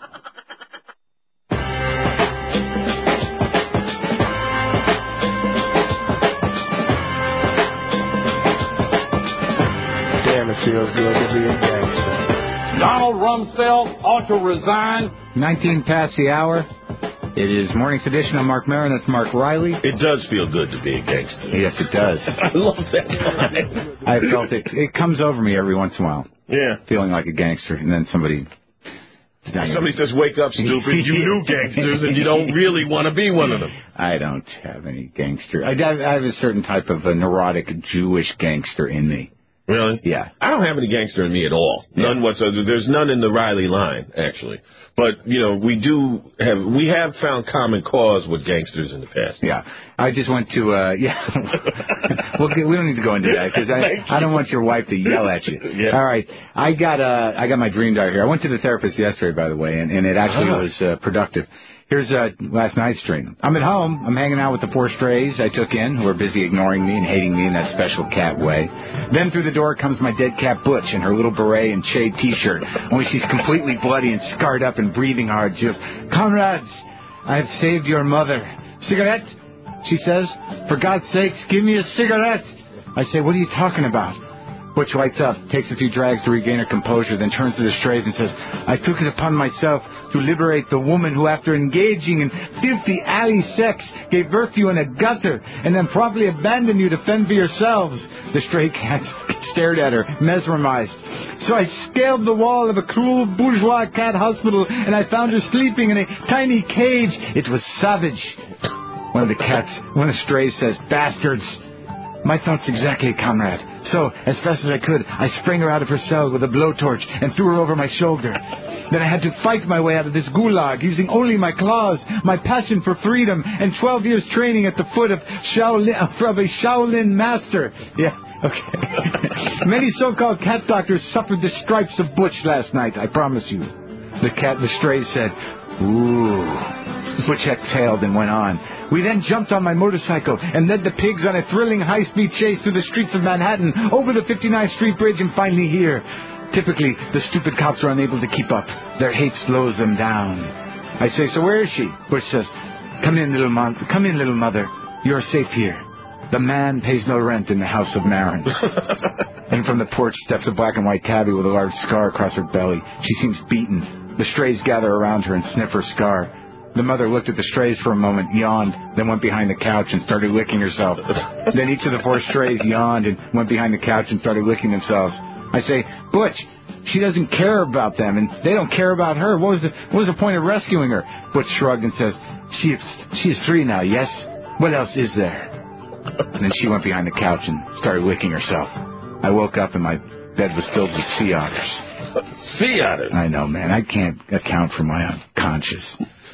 Feels good to be a gangster. Donald Rumsfeld ought to resign. 19 past the hour. It is Morning's Edition. I'm Mark Maron. That's Mark Riley. It does feel good to be a gangster. Yes, it does. I love that line. I felt it. It comes over me every once in a while. Yeah. Feeling like a gangster, and then somebody says, "Wake up, stupid! You knew gangsters, and you don't really want to be one of them." I don't have any gangster. I have a certain type of a neurotic Jewish gangster in me. Really? Yeah. I don't have any gangster in me at all. None whatsoever. There's none in the Riley line, actually. But, we have found common cause with gangsters in the past. Yeah. I just went to, well, we don't need to go into that because I don't want your wife to yell at you. Yeah. All right. I got my dream diary here. I went to the therapist yesterday, by the way, and it actually was productive. Here's last night's dream. I'm at home. I'm hanging out with the 4 strays I took in, who are busy ignoring me and hating me in that special cat way. Then through the door comes my dead cat Butch in her little beret and shade T-shirt, only she's completely bloody and scarred up and breathing hard. She goes, "Comrades, I have saved your mother. Cigarette?" she says. "For God's sakes, give me a cigarette." I say, "What are you talking about?" Butch lights up, takes a few drags to regain her composure, then turns to the strays and says, "I took it upon myself to liberate the woman who, after engaging in filthy alley sex, gave birth to you in a gutter, and then promptly abandoned you to fend for yourselves." The stray cat stared at her, mesmerized. "So I scaled the wall of a cruel bourgeois cat hospital, and I found her sleeping in a tiny cage. It was savage." One of the strays says, "Bastards." "My thoughts exactly, comrade. So, as fast as I could, I sprang her out of her cell with a blowtorch and threw her over my shoulder. Then I had to fight my way out of this gulag using only my claws, my passion for freedom, and 12 years training at the foot of a Shaolin master." Yeah, okay. "Many so-called cat doctors suffered the stripes of Butch last night, I promise you." The stray said, "Ooh." Butch exhaled and went on. "We then jumped on my motorcycle and led the pigs on a thrilling high-speed chase through the streets of Manhattan, over the 59th Street Bridge, and finally here. Typically, the stupid cops are unable to keep up. Their hate slows them down." I say, "So where is she?" Butch says, Come in, little mother. You're safe here. The man pays no rent in the house of Marin." And from the porch steps a black and white tabby with a large scar across her belly. She seems beaten. The strays gather around her and sniff her scar. The mother looked at the strays for a moment, yawned, then went behind the couch and started licking herself. Then each of the 4 strays yawned and went behind the couch and started licking themselves. I say, "Butch, she doesn't care about them, and they don't care about her. What was the point of rescuing her?" Butch shrugged and says, She is 3 now, yes? What else is there?" And then she went behind the couch and started licking herself. I woke up and my bed was filled with sea otters. Sea otters? I know, man. I can't account for my unconscious.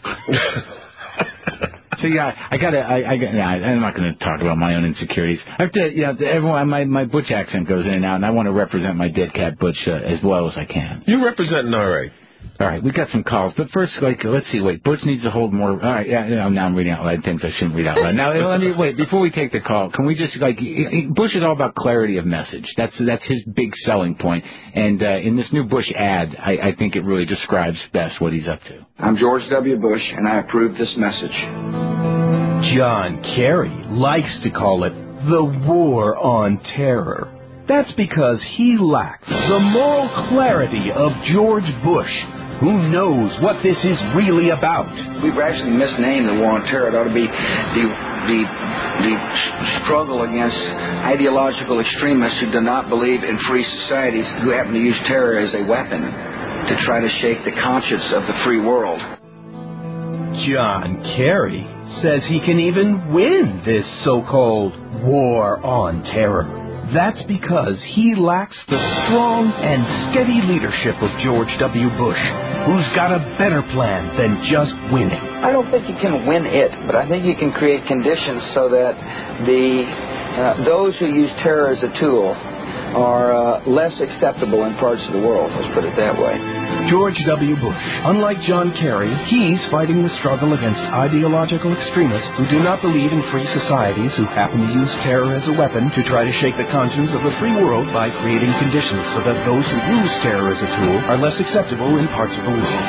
So yeah, I'm not going to talk about my own insecurities. I have to, everyone, my Butch accent goes in and out, and I want to represent my dead cat Butch as well as I can. You representing all right. All right, we got some calls, but first, let's see. Wait, Butch needs to hold more. All right, now I'm reading out loud things I shouldn't read out loud. Now, let me wait before we take the call. Can we just Bush is all about clarity of message. That's his big selling point. And in this new Bush ad, I think it really describes best what he's up to. "I'm George W. Bush, and I approve this message." John Kerry likes to call it the War on Terror. That's because he lacks the moral clarity of George Bush, who knows what this is really about. We've actually misnamed the War on Terror. It ought to be the struggle against ideological extremists who do not believe in free societies, who happen to use terror as a weapon to try to shake the conscience of the free world. John Kerry says he can even win this so-called War on Terror. That's because he lacks the strong and steady leadership of George W. Bush, who's got a better plan than just winning. I don't think you can win it, but I think you can create conditions so that those who use terror as a tool are less acceptable in parts of the world. Let's put it that way. George W. Bush, unlike John Kerry, he's fighting the struggle against ideological extremists who do not believe in free societies, who happen to use terror as a weapon to try to shake the conscience of the free world by creating conditions so that those who use terror as a tool are less acceptable in parts of the world.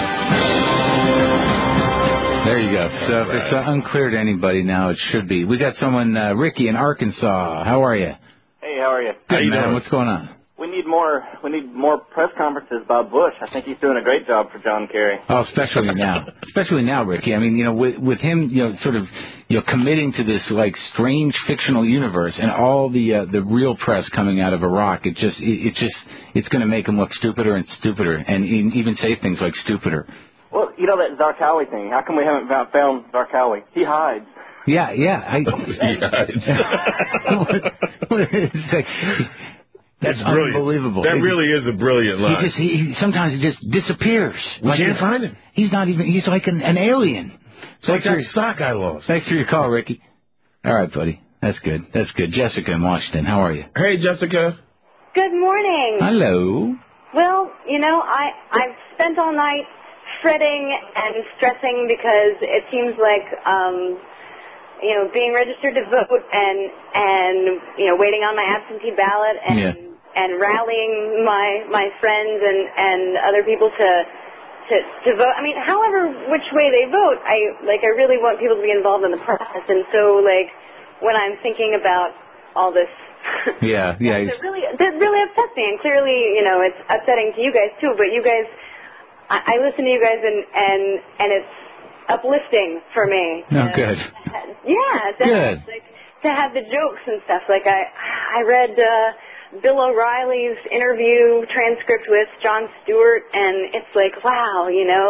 There you go. So if it's unclear to anybody now, it should be. We got someone, Ricky in Arkansas. How are you? Hey, how are you? Good, man. What's going on? We need need more press conferences about Bush. I think he's doing a great job for John Kerry. Oh, especially now, Ricky. I mean, with him, sort of, committing to this like strange fictional universe, and all the real press coming out of Iraq, it's going to make him look stupider and stupider, and even say things like stupider. Well, that Zarqawi thing. How come we haven't found Zarqawi? He hides. Yeah. That's brilliant. Unbelievable. That really is a brilliant line. He sometimes he just disappears. We can't find him. He's not even. He's like an alien. It's like that stock I lost. Thanks for your call, Ricky. All right, buddy. That's good. Jessica in Washington. How are you? Hey, Jessica. Good morning. Hello. Well, I've spent all night fretting and stressing because it seems like, being registered to vote and waiting on my absentee ballot and rallying my friends and other people to vote. I mean, however which way they vote, I really want people to be involved in the process. And so, when I'm thinking about all this, that really upsets me. And clearly, it's upsetting to you guys too. But you guys, I listen to you guys, and it's uplifting for me. Oh, good. Yeah, to have the jokes and stuff. Like I read Bill O'Reilly's interview transcript with Jon Stewart, and it's like, wow,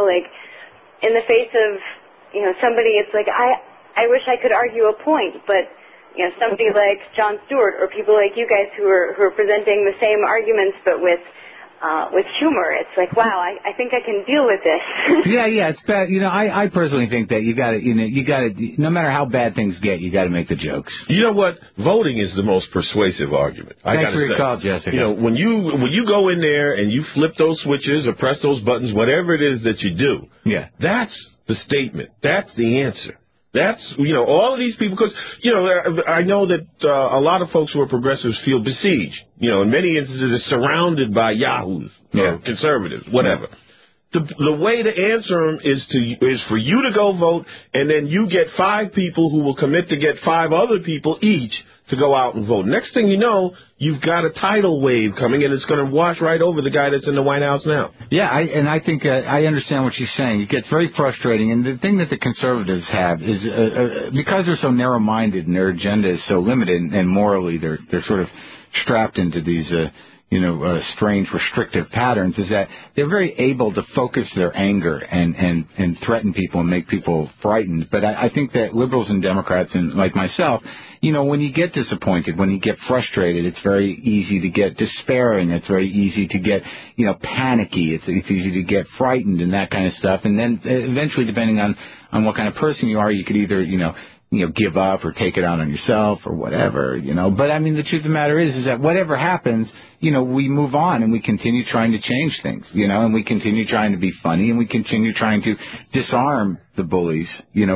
in the face of somebody, it's like I wish I could argue a point, but somebody like Jon Stewart or people like you guys who are presenting the same arguments but with humor, it's like, wow, I think I can deal with this. yeah, it's bad. I personally think that you got to, no matter how bad things get, you got to make the jokes. You know what? Voting is the most persuasive argument. Thanks for your call, Jessica. When you go in there and you flip those switches or press those buttons, whatever it is that you do, that's the statement. That's the answer. That's, all of these people, because, I know that a lot of folks who are progressives feel besieged. In many instances, they're surrounded by yahoos, conservatives, whatever. The way to answer them is for you to go vote, and then you get 5 people who will commit to get 5 other people each to go out and vote. Next thing you know, you've got a tidal wave coming, and it's going to wash right over the guy that's in the White House now. Yeah, I think I understand what she's saying. It gets very frustrating, and the thing that the conservatives have is because they're so narrow-minded and their agenda is so limited, and morally they're sort of strapped into these strange restrictive patterns, is that they're very able to focus their anger and threaten people and make people frightened. But I think that liberals and Democrats, and like myself, when you get disappointed, when you get frustrated, it's very easy to get despairing. It's very easy to get, panicky. It's easy to get frightened and that kind of stuff. And then eventually, depending on what kind of person you are, you could either, give up or take it out on yourself or whatever, But, I mean, the truth of the matter is that whatever happens, we move on and we continue trying to change things, and we continue trying to be funny and we continue trying to disarm the bullies,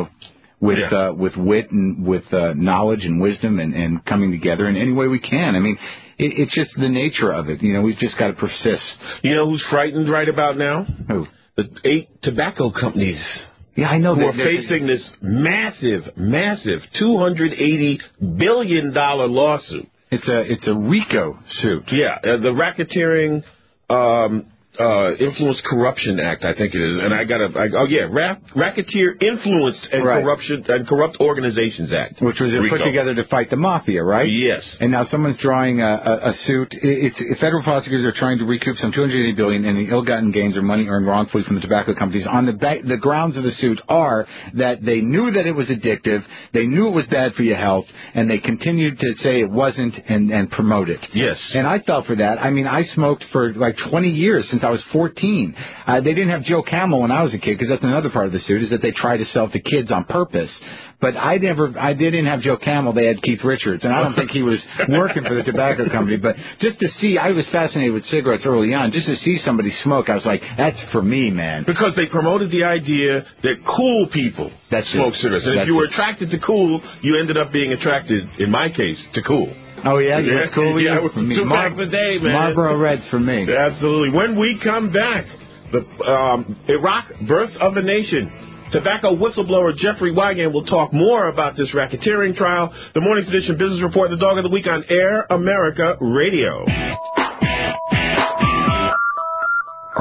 with wit and with knowledge and wisdom and coming together in any way we can. I mean, it's just the nature of it. We've just got to persist. You know who's frightened right about now? Who? The 8 tobacco companies. Yeah, I know. Who are facing this massive $280 billion lawsuit. It's a RICO suit. Yeah, the Racketeering Influence Corruption Act, I think it is. And Racketeer Influenced and Corruption and Corrupt Organizations Act, which was put together to fight the mafia, right? Yes. And now someone's drawing a suit. Federal prosecutors are trying to recoup some $280 billion in the ill-gotten gains or money earned wrongfully from the tobacco companies. On the grounds of the suit are that they knew that it was addictive, they knew it was bad for your health, and they continued to say it wasn't and promote it. Yes. And I fell for that. I mean, I smoked for like 20 years since I was 14. They didn't have Joe Camel when I was a kid, because that's another part of the suit, is that they try to sell to kids on purpose. But they didn't have Joe Camel, they had Keith Richards, and I don't think he was working for the tobacco company. But just to see, I was fascinated with cigarettes early on, just to see somebody smoke, I was like, that's for me, man. Because they promoted the idea that cool people smoke cigarettes. And if you were attracted to cool, you ended up being attracted, in my case, to cool. Oh, yeah? You're cool? Yeah, it was back in the day, man. Marlboro Reds for me. Absolutely. When we come back, the Iraq Birth of a Nation, tobacco whistleblower Jeffrey Wigand will talk more about this racketeering trial. The Morning's Edition Business Report, the Dog of the Week on Air America Radio.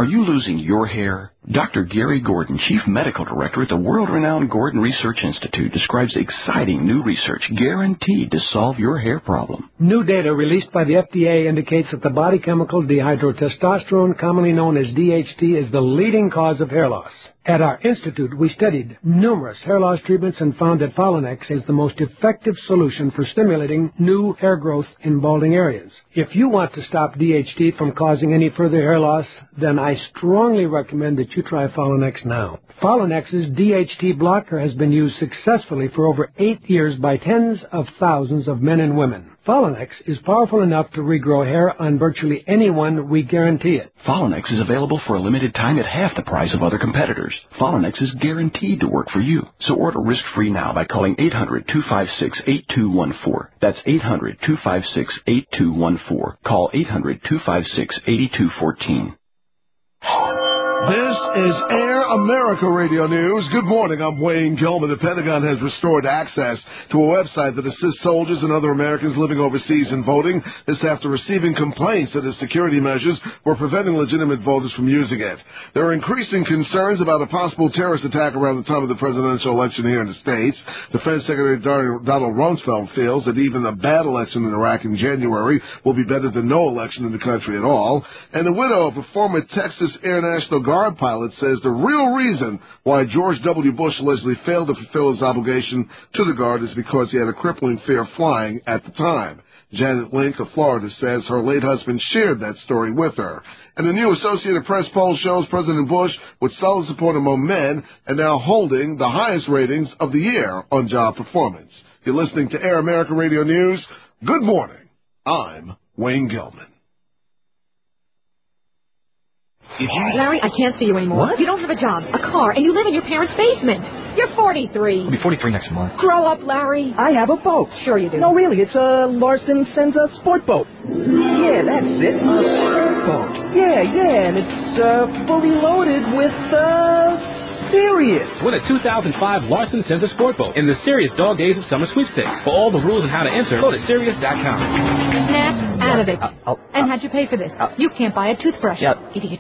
Are you losing your hair? Dr. Gary Gordon, Chief Medical Director at the world-renowned Gordon Research Institute, describes exciting new research guaranteed to solve your hair problem. New data released by the FDA indicates that the body chemical dihydrotestosterone, commonly known as DHT, is the leading cause of hair loss. At our institute, we studied numerous hair loss treatments and found that Folinex is the most effective solution for stimulating new hair growth in balding areas. If you want to stop DHT from causing any further hair loss, then I strongly recommend that you try Folinex now. Folinex's DHT blocker has been used successfully for over 8 years by tens of thousands of men and women. Folinex is powerful enough to regrow hair on virtually anyone, we guarantee it. Folinex is available for a limited time at half the price of other competitors. Folinex is guaranteed to work for you. So order risk-free now by calling 800-256-8214. That's 800-256-8214. Call 800-256-8214. This is Air America Radio News. Good morning. I'm Wayne Gilman. The Pentagon has restored access to a website that assists soldiers and other Americans living overseas in voting. This after receiving complaints that its security measures were preventing legitimate voters from using it. There are increasing concerns about a possible terrorist attack around the time of the presidential election here in the States. Defense Secretary Donald Rumsfeld feels that even a bad election in Iraq in January will be better than no election in the country at all. And the widow of a former Texas Air National Guard pilot says the real reason why George W. Bush allegedly failed to fulfill his obligation to the Guard is because he had a crippling fear of flying at the time. Janet Link of Florida says her late husband shared that story with her. And the new Associated Press poll shows President Bush with solid support among men and now holding the highest ratings of the year on job performance. You're listening to Air America Radio News. Good morning. I'm Wayne Gilman. Larry, I can't see you anymore. What? You don't have a job, a car, and you live in your parents' basement. You're 43. I'll be 43 next month. Grow up, Larry. I have a boat. Sure you do. No, really, it's a Larson Senza sport boat. Yeah, that's it, a sport boat. Yeah, and it's fully loaded with, Sirius. Win a 2005 Larson Senza sport boat in the Sirius Dog Days of Summer Sweepstakes. For all the rules and how to enter, go to Sirius.com. Snap out of it. And how'd you pay for this? You can't buy a toothbrush. Yep. Idiot.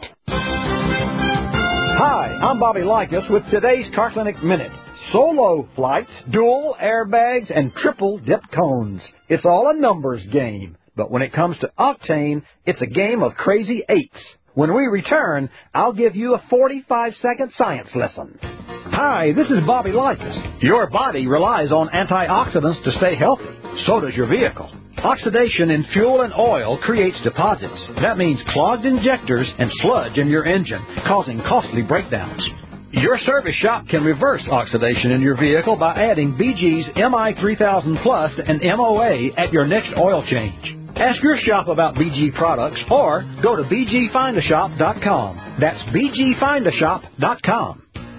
Hi, I'm Bobby Likas with today's Car Clinic Minute. Solo flights, dual airbags, and triple dip cones. It's all a numbers game. But when it comes to octane, it's a game of crazy eights. When we return, I'll give you a 45-second science lesson. Hi, this is Bobby Likas. Your body relies on antioxidants to stay healthy. So does your vehicle. Oxidation in fuel and oil creates deposits. That means clogged injectors and sludge in your engine, causing costly breakdowns. Your service shop can reverse oxidation in your vehicle by adding BG's MI3000 Plus and MOA at your next oil change. Ask your shop about BG products or go to bgfindashop.com. That's bgfindashop.com.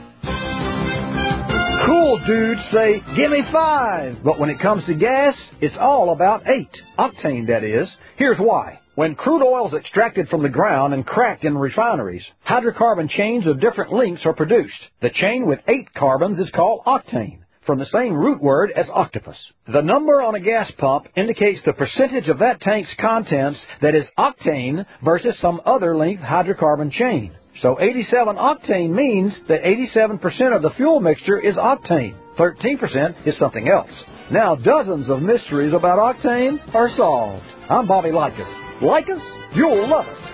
Cool dudes say, give me 5. But when it comes to gas, it's all about 8. Octane, that is. Here's why. When crude oil is extracted from the ground and cracked in refineries, hydrocarbon chains of different lengths are produced. The chain with 8 carbons is called octane, from the same root word as octopus. The number on a gas pump indicates the percentage of that tank's contents that is octane versus some other length hydrocarbon chain. So 87 octane means that 87% of the fuel mixture is octane. 13% is something else. Now dozens of mysteries about octane are solved. I'm Bobby Likas. Like us? You'll love us.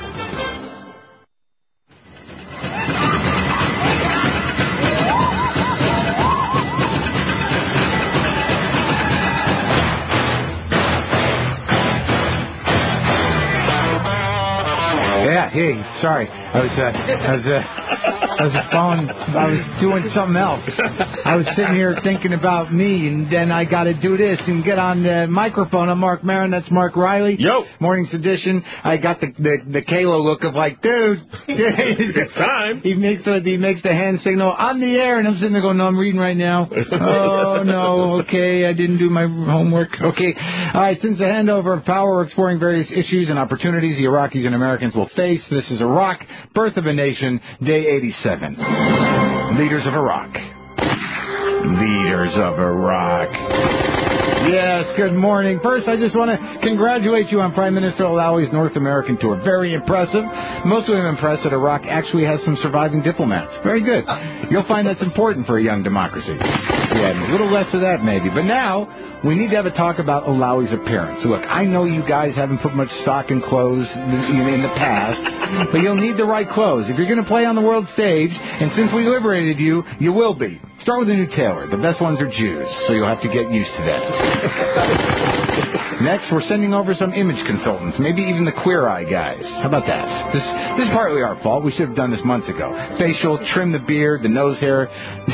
Yeah, hey, sorry. I was doing something else. I was sitting here thinking about me, and then I got to do this and get on the microphone. I'm Mark Maron. That's Mark Riley. Yo. Morning's edition. I got the Kalo look of like, dude. It's time. He makes the hand signal on the air, and I'm sitting there going, no, I'm reading right now. Oh, no, okay, I didn't do my homework. Okay. All right, since the handover of power, we're exploring various issues and opportunities the Iraqis and Americans will face. This is Iraq, Birth of a Nation, Day 87. Leaders of Iraq. Leaders of Iraq. Yes, good morning. First, I just want to congratulate you on Prime Minister Alawi's North American tour. Very impressive. Mostly I'm impressed that Iraq actually has some surviving diplomats. Very good. You'll find that's important for a young democracy. Yeah, a little less of that maybe. But now, we need to have a talk about Alawi's appearance. Look, I know you guys haven't put much stock in clothes in the past, but you'll need the right clothes. If you're going to play on the world stage, and since we liberated you, you will be. Start with a new tailor. The best ones are Jews, so you'll have to get used to that. Next, we're sending over some image consultants, maybe even the Queer Eye guys. How about that? This is partly our fault. We should have done this months ago. Facial, trim the beard, the nose hair,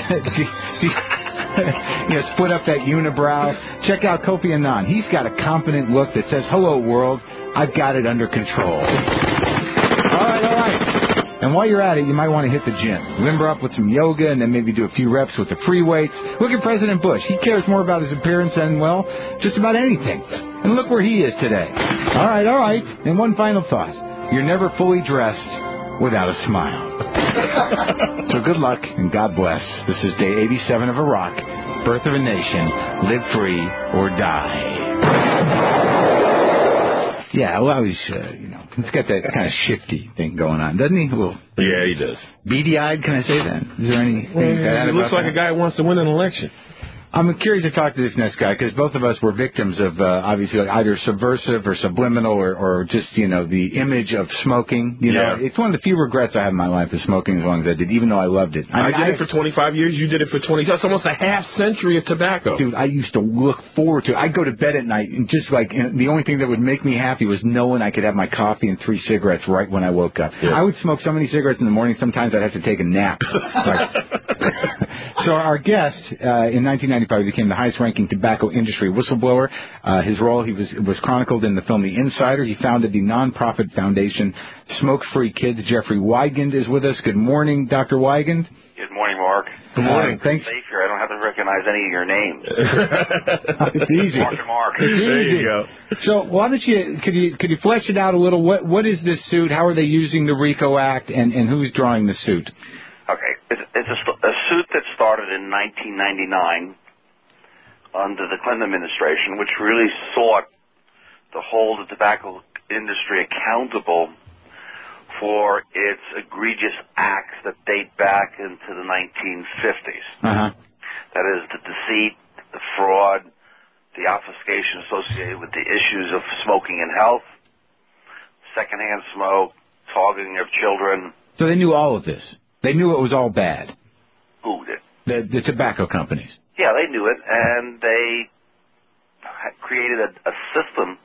split up that unibrow. Check out Kofi Annan. He's got a confident look that says, "Hello, world. I've got it under control." All right. And while you're at it, you might want to hit the gym. Limber up with some yoga and then maybe do a few reps with the free weights. Look at President Bush. He cares more about his appearance than, well, just about anything. And look where he is today. All right. And one final thought. You're never fully dressed without a smile. So good luck and God bless. This is day 87 of Iraq. Birth of a Nation. Live free or die. Yeah, well, he's, he's got that kind of shifty thing going on, doesn't he? Well, yeah, he does. Beady-eyed, can I say that? Is there anything bad He looks like a guy who wants to win an election. I'm curious to talk to this next guy because both of us were victims of obviously either subversive or subliminal or just the image of smoking. You know, it's one of the few regrets I have in my life is smoking as long as I did, even though I loved it. I did it for 25 years. You did it for 20. That's almost a half century of tobacco. Dude, I used to look forward to it. I'd go to bed at night and just the only thing that would make me happy was knowing I could have my coffee and 3 cigarettes right when I woke up. Yeah. I would smoke so many cigarettes in the morning. Sometimes I'd have to take a nap. So our guest in 1995 became the highest-ranking tobacco industry whistleblower. His role was chronicled in the film The Insider. He founded the nonprofit foundation Smoke Free Kids. Jeffrey Wigand is with us. Good morning, Dr. Wigand. Good morning, Mark. Good morning. Thanks. Safe here. I don't have to recognize any of your names. It's easy. Mark. There you go. So why don't you could you flesh it out a little? What is this suit? How are they using the RICO Act, and who's drawing the suit? Okay, it's a suit that started in 1999 under the Clinton administration, which really sought to hold the tobacco industry accountable for its egregious acts that date back into the 1950s. Uh-huh. That is, the deceit, the fraud, the obfuscation associated with the issues of smoking and health, secondhand smoke, targeting of children. So they knew all of this. They knew it was all bad. Who did? The tobacco companies. Yeah, they knew it, and they created a system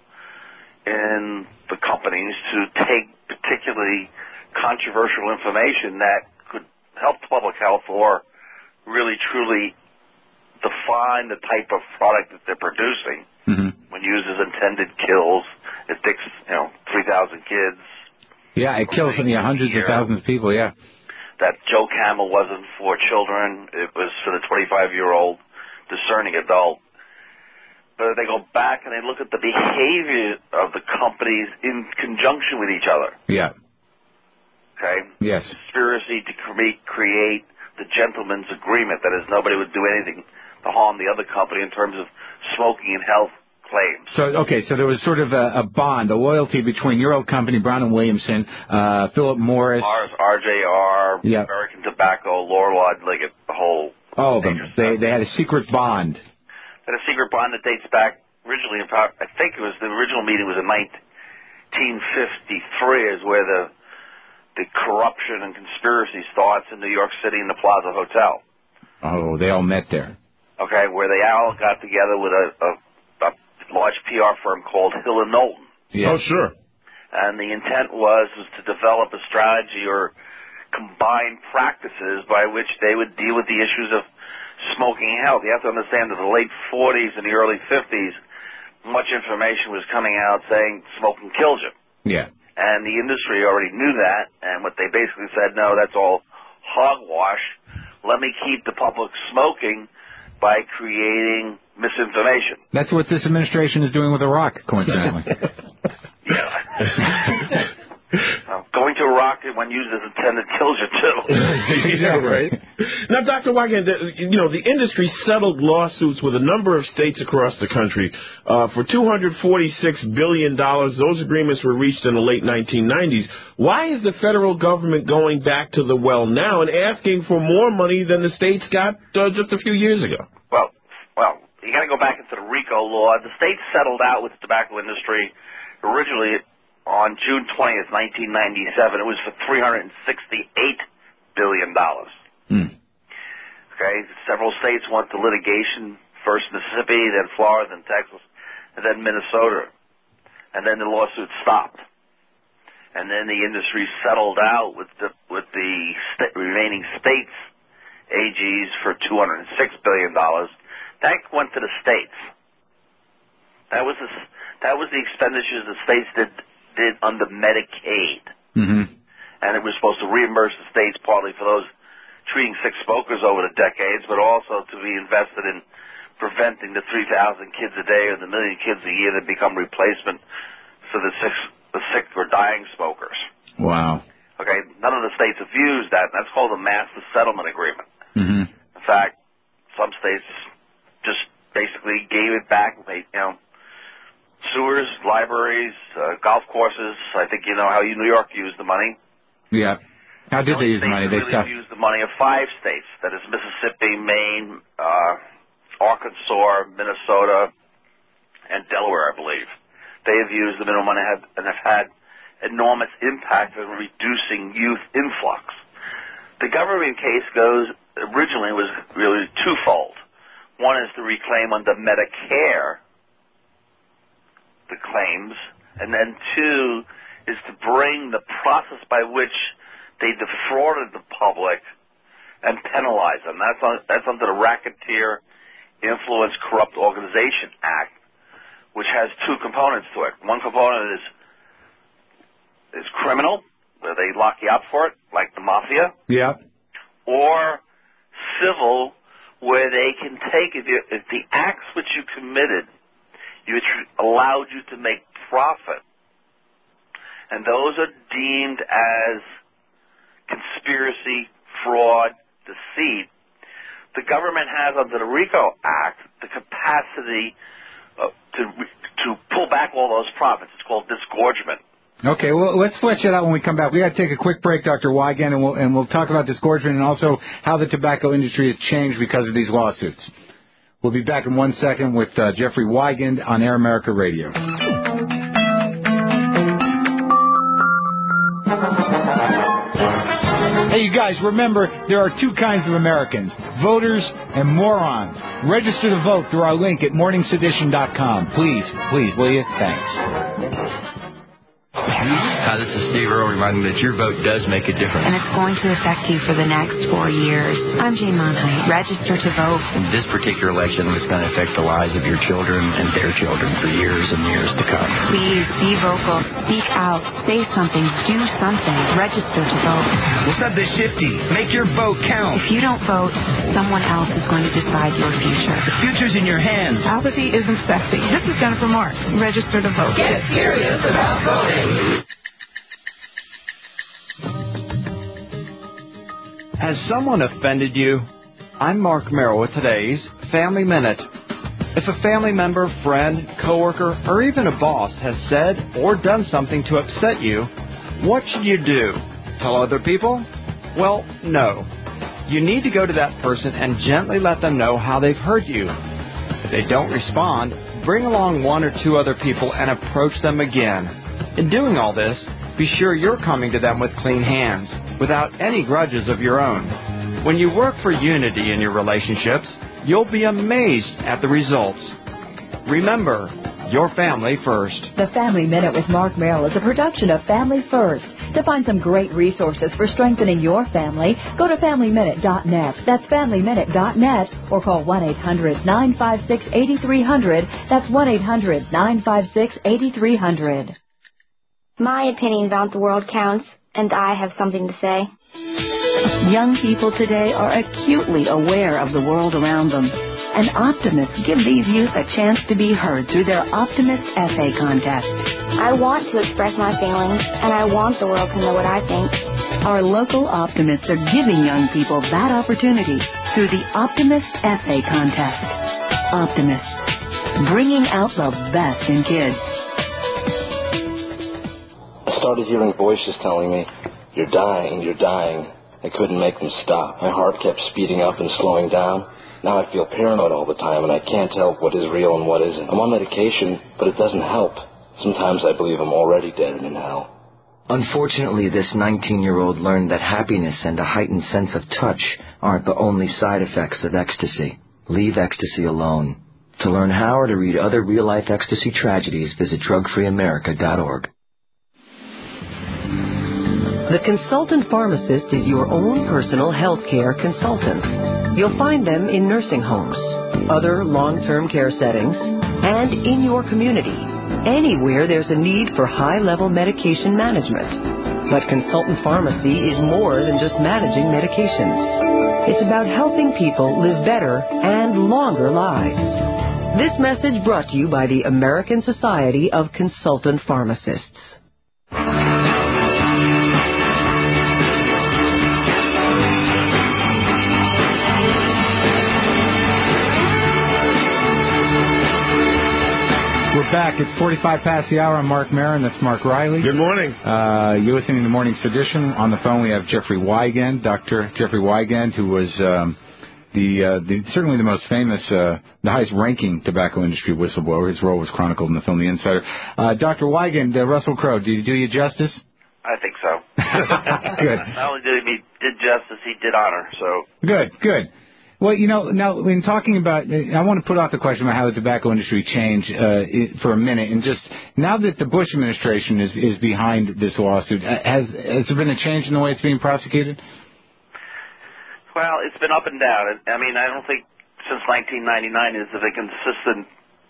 in the companies to take particularly controversial information that could help the public health or really truly define the type of product that they're producing. Mm-hmm. When used as intended, kills, addicts, 3,000 kids. Yeah, it kills hundreds of thousands of people, yeah. That Joe Camel wasn't for children. It was for the 25-year-old discerning adult. But they go back and they look at the behavior of the companies in conjunction with each other. Yeah. Okay? Yes. Conspiracy to create the gentleman's agreement. That is, nobody would do anything to harm the other company in terms of smoking and health claims. So there was sort of a bond, a loyalty between your old company, Brown & Williamson, Philip Morris. RJR, yeah. American Tobacco, Lorillard Liggett, the whole... All of them. They had a secret bond. They had a secret bond that dates back originally, I think it was, the original meeting was in 1953 is where the corruption and conspiracy starts in New York City in the Plaza Hotel. Oh, they all met there. Okay, where they all got together with a large PR firm called Hill & Knowlton. Yeah. Oh, sure. And the intent was to develop a strategy or combine practices by which they would deal with the issues of smoking and health. You have to understand that in the late 40s and the early 50s, much information was coming out saying smoking kills you. Yeah. And the industry already knew that, and what they basically said, no, that's all hogwash. Let me keep the public smoking by creating misinformation. That's what this administration is doing with Iraq, coincidentally. Going to nuclear rocket, when used as intended, kills you too. Yeah, right. Now, Dr. Wygant, the industry settled lawsuits with a number of states across the country for $246 billion. Those agreements were reached in the late 1990s. Why is the federal government going back to the well now and asking for more money than the states got just a few years ago? Well, you got to go back into the RICO law. The states settled out with the tobacco industry originally on June 20th, 1997. It was for $368 billion. Okay, several states went to litigation, first Mississippi, then Florida, then Texas, and then Minnesota. And then the lawsuit stopped. And then the industry settled out with the remaining states' AGs for $206 billion. That went to the states. That was the expenditures the states did under Medicaid. Mm-hmm. And it was supposed to reimburse the states partly for those treating sick smokers over the decades, but also to be invested in preventing the 3,000 kids a day or the million kids a year that become replacement for the sick or dying smokers. Wow. Okay, none of the states have used that. That's called a master settlement agreement. Mm-hmm. In fact, some states just basically gave it back. Sewers, libraries, golf courses. I think you know how New York used the money. Yeah. How did they use the money? They used the money of 5 states. That is Mississippi, Maine, Arkansas, Minnesota, and Delaware, I believe. They have used the minimum money and have had enormous impact in reducing youth influx. The government case originally was really twofold. One is to reclaim under Medicare the claims, and then 2 is to bring the process by which they defrauded the public and penalize them. That's under the Racketeer Influence Corrupt Organization Act, which has 2 components to it. One component is criminal, where they lock you up for it, like the mafia. Yeah. Or civil, where they can take, if the acts which you committed, which allowed you to make profit, and those are deemed as conspiracy, fraud, deceit, the government has under the RICO Act the capacity to pull back all those profits. It's called disgorgement. Okay, well, let's flesh it out when we come back. We got to take a quick break, Dr. Wygant, and we'll talk about disgorgement and also how the tobacco industry has changed because of these lawsuits. We'll be back in 1 second with Jeffrey Wygant on Air America Radio. Hey, you guys, remember, there are 2 kinds of Americans, voters and morons. Register to vote through our link at morningsedition.com. Please, will you? Thanks. Hi, this is Steve Earle reminding me that your vote does make a difference. And it's going to affect you for the next 4 years. I'm Jane Monheit. Register to vote. In this particular election, it's going to affect the lives of your children and their children for years and years to come. Please be vocal. Speak out. Say something. Do something. Register to vote. What's up, this shifty? Make your vote count. If you don't vote, someone else is going to decide your future. The future's in your hands. Apathy isn't sexy. This is Jennifer Marks. Register to vote. Get serious about voting. Has someone offended you? I'm Mark Merrill with today's Family Minute. If a family member, friend, coworker, or even a boss has said or done something to upset you, what should you do? Tell other people? Well, no. You need to go to that person and gently let them know how they've hurt you. If they don't respond, bring along 1 or 2 other people and approach them again. In doing all this, be sure you're coming to them with clean hands, without any grudges of your own. When you work for unity in your relationships, you'll be amazed at the results. Remember, your family first. The Family Minute with Mark Merrill is a production of Family First. To find some great resources for strengthening your family, go to FamilyMinute.net. That's FamilyMinute.net, or call 1-800-956-8300. That's 1-800-956-8300. My opinion about the world counts, and I have something to say. Young people today are acutely aware of the world around them. And optimists give these youth a chance to be heard through their Optimist Essay Contest. I want to express my feelings, and I want the world to know what I think. Our local optimists are giving young people that opportunity through the Optimist Essay Contest. Optimists, bringing out the best in kids. I started hearing voices telling me, "You're dying, you're dying." I couldn't make them stop. My heart kept speeding up and slowing down. Now I feel paranoid all the time, and I can't tell what is real and what isn't. I'm on medication, but it doesn't help. Sometimes I believe I'm already dead and in hell. Unfortunately, this 19-year-old learned that happiness and a heightened sense of touch aren't the only side effects of ecstasy. Leave ecstasy alone. To learn how or to read other real-life ecstasy tragedies, visit drugfreeamerica.org. The Consultant Pharmacist is your own personal health care consultant. You'll find them in nursing homes, other long-term care settings, and in your community, anywhere there's a need for high-level medication management. But Consultant Pharmacy is more than just managing medications. It's about helping people live better and longer lives. This message brought to you by the American Society of Consultant Pharmacists. We're back. It's 45 past the hour. I'm Mark Maron. That's Mark Riley. Good morning. You're listening to Morning Sedition. On the phone we have Jeffrey Wigand, Dr. Jeffrey Wigand, who was certainly the most famous, the highest-ranking tobacco industry whistleblower. His role was chronicled in the film The Insider. Dr. Wigand, Russell Crowe, did he do you justice? I think so. Good. Not only did he did justice, he did honor. So Good. Well, now, in talking about, I want to put out the question about how the tobacco industry changed for a minute, and just, now that the Bush administration is behind this lawsuit, has there been a change in the way it's being prosecuted? Well, it's been up and down. I mean, I don't think since 1999 is there a consistent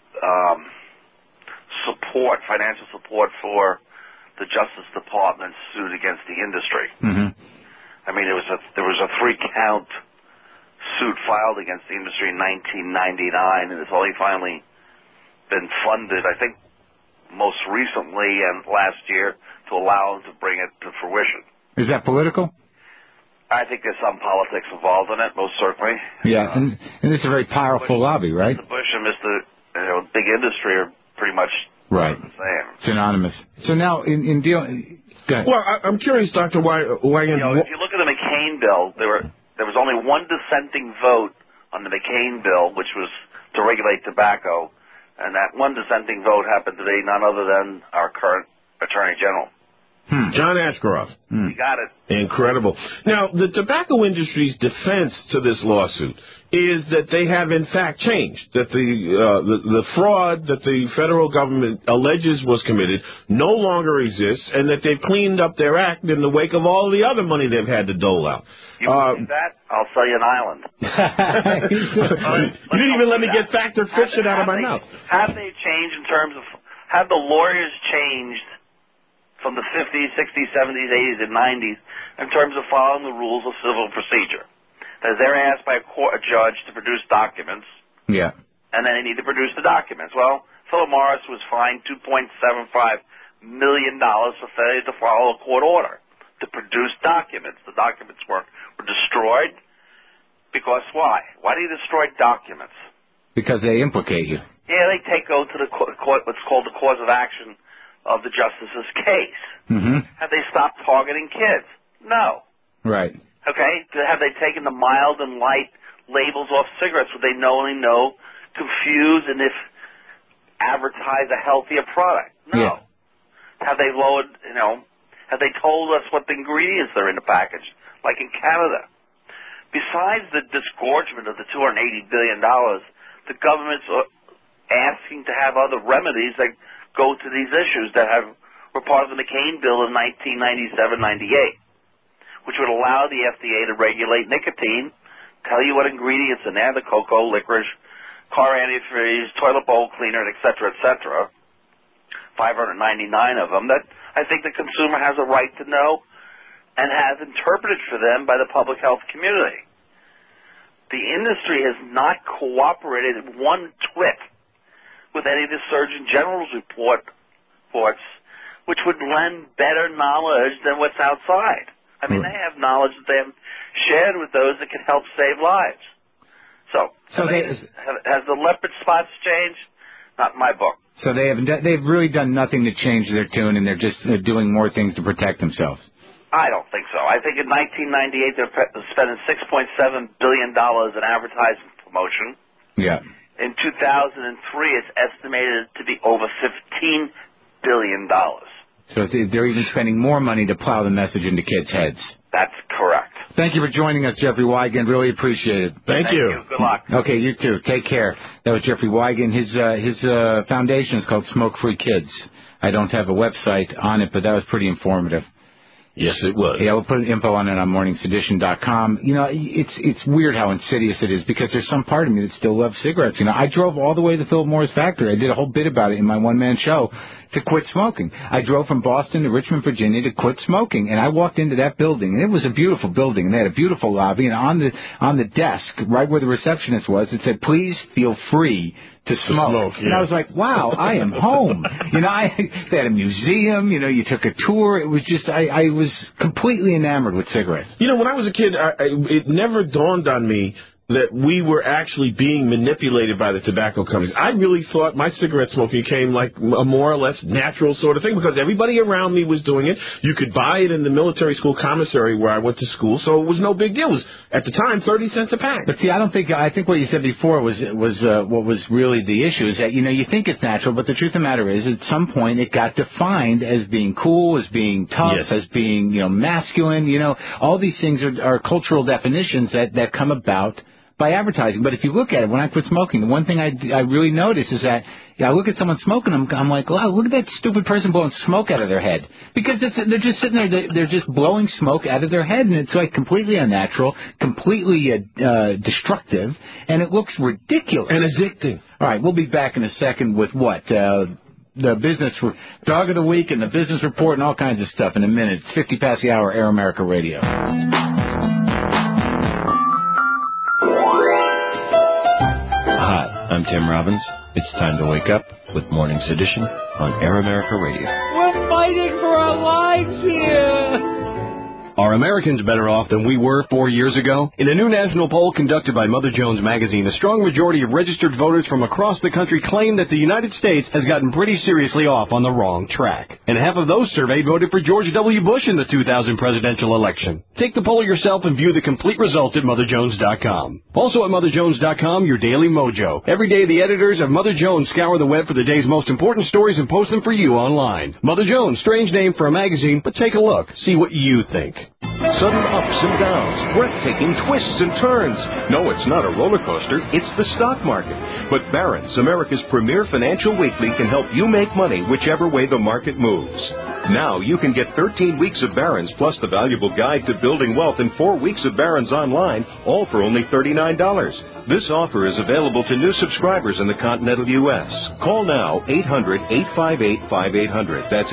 financial support for the Justice Department suit against the industry. Mm-hmm. I mean, there was a 3-count suit filed against the industry in 1999, and it's only finally been funded, I think, most recently and last year to allow them to bring it to fruition. Is that political? I think there's some politics involved in it, most certainly. Yeah, and this is a very powerful lobby, right? Mr. Bush and Mr. Big Industry are pretty much right. the same. Synonymous. So now, in dealing... Well, I'm curious, Dr. Wigand... if you look at the McCain bill, there was only one dissenting vote on the McCain bill, which was to regulate tobacco, and that one dissenting vote happened to be none other than our current Attorney General. John Ashcroft. You got it. Incredible. Now, the tobacco industry's defense to this lawsuit is that they have, in fact, changed, that the fraud that the federal government alleges was committed no longer exists, and that they've cleaned up their act in the wake of all the other money they've had to dole out. You believe that? I'll sell you an island. You didn't even let me get fact or fiction out of my mouth. Have they changed in terms of, have the lawyers changed from the 50s, 60s, 70s, 80s, and 90s in terms of following the rules of civil procedure? As they're asked by a judge to produce documents, yeah, and then they need to produce the documents. Well, Philip Morris was fined $2.75 million for failure to follow a court order to produce documents. The documents were destroyed because why? Why do you destroy documents? Because they implicate you. Yeah, they go to the court, what's called the cause of action of the justice's case. Mm-hmm. Have they stopped targeting kids? No. Right. Okay? Have they taken the mild and light labels off cigarettes? Would they knowingly confuse and if advertise a healthier product? No. Yeah. Have they lowered, have they told us what the ingredients are in the package, like in Canada? Besides the disgorgement of the $280 billion, the government's asking to have other remedies that go to these issues that were part of the McCain bill in 1997-98, which would allow the FDA to regulate nicotine, tell you what ingredients in there, the cocoa, licorice, car antifreeze, toilet bowl cleaner, et cetera, 599 of them, that I think the consumer has a right to know and has interpreted for them by the public health community. The industry has not cooperated one twit with any of the Surgeon General's reports which would lend better knowledge than what's outside. I mean, they have knowledge that they have shared with those that can help save lives. So has the leopard spots changed? Not in my book. So they've really done nothing to change their tune, and they're just doing more things to protect themselves. I don't think so. I think in 1998 they're spending $6.7 billion in advertising promotion. Yeah. In 2003, it's estimated to be over $15 billion. So they're even spending more money to plow the message into kids' heads. That's correct. Thank you for joining us, Jeffrey Wigand. Really appreciate it. Thank you. Good luck. Okay, you too. Take care. That was Jeffrey Wigand. His foundation is called Smoke Free Kids. I don't have a website on it, but that was pretty informative. Yes, it was. Yeah, we'll put info on it on morningsedition.com. You know, it's weird how insidious it is because there's some part of me that still loves cigarettes. You know, I drove all the way to the Philip Morris factory. I did a whole bit about it in my one-man show to quit smoking. I drove from Boston to Richmond, Virginia to quit smoking, and I walked into that building, and it was a beautiful building, and they had a beautiful lobby, and on the desk, right where the receptionist was, it said, "Please feel free to smoke." Yeah. And I was like, wow, I am home. You know, they had a museum, you know, you took a tour. It was just, I was completely enamored with cigarettes. You know, when I was a kid, it never dawned on me that we were actually being manipulated by the tobacco companies. I really thought my cigarette smoking came like a more or less natural sort of thing because everybody around me was doing it. You could buy it in the military school commissary where I went to school, so it was no big deal. It was, at the time, 30 cents a pack. But see, I think what you said before was what was really the issue is that, you know, you think it's natural, but the truth of the matter is at some point it got defined as being cool, as being tough, as being, you know, masculine. You know, all these things are cultural definitions that come about by advertising. But if you look at it, when I quit smoking, the one thing I really notice is that I look at someone smoking, I'm like, wow, look at that stupid person blowing smoke out of their head. Because they're just sitting there, they're just blowing smoke out of their head, and it's like completely unnatural, completely destructive, and it looks ridiculous. And addicting. All right, we'll be back in a second with what? The business dog of the week and the business report and all kinds of stuff in a minute. It's 50 past the hour, Air America Radio. Hi, I'm Tim Robbins. It's time to wake up with Morning's Edition on Air America Radio. We're fighting for our lives here. Are Americans better off than we were 4 years ago? In a new national poll conducted by Mother Jones Magazine, a strong majority of registered voters from across the country claim that the United States has gotten pretty seriously off on the wrong track. And half of those surveyed voted for George W. Bush in the 2000 presidential election. Take the poll yourself and view the complete results at MotherJones.com. Also at MotherJones.com, your daily mojo. Every day the editors of Mother Jones scour the web for the day's most important stories and post them for you online. Mother Jones, strange name for a magazine, but take a look. See what you think. Sudden ups and downs, breathtaking twists and turns. No, it's not a roller coaster, it's the stock market. But Barron's, America's premier financial weekly, can help you make money whichever way the market moves. Now you can get 13 weeks of Barron's plus the valuable guide to building wealth and 4 weeks of Barron's online, all for only $39. This offer is available to new subscribers in the continental U.S. Call now 800-858-5800. That's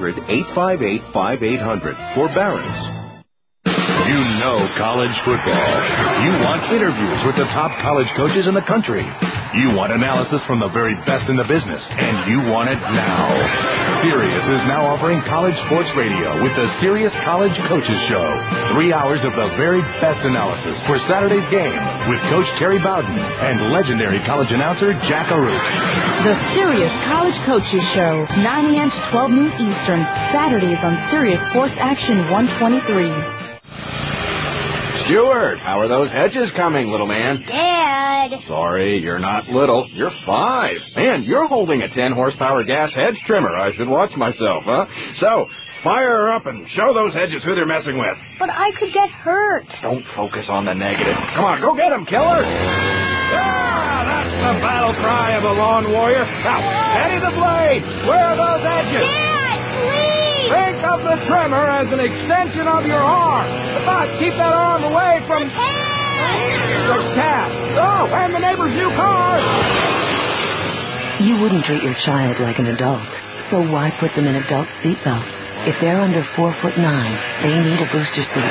800-858-5800 for Barron's. You know college football. You want interviews with the top college coaches in the country. You want analysis from the very best in the business, and you want it now. Sirius is now offering college sports radio with the Sirius College Coaches Show. 3 hours of the very best analysis for Saturday's game with Coach Terry Bowden and legendary college announcer Jack Aruch. The Sirius College Coaches Show, 9 a.m. to 12 noon Eastern, Saturdays on Sirius Sports Action 123. Stuart, how are those hedges coming, little man? Dad! Sorry, you're not little. You're 5. Man, you're holding a 10-horsepower gas hedge trimmer. I should watch myself, huh? So, fire up and show those hedges who they're messing with. But I could get hurt. Don't focus on the negative. Come on, go get him, killer! Yeah, that's the battle cry of a lawn warrior. Now, steady the blade. Where are those edges? Dad, please! Think of the trimmer as an extension of your arm. But keep that arm away from the cat. Oh, and the neighbor's new car. You wouldn't treat your child like an adult, so why put them in adult seatbelts? If they're under 4'9", they need a booster seat.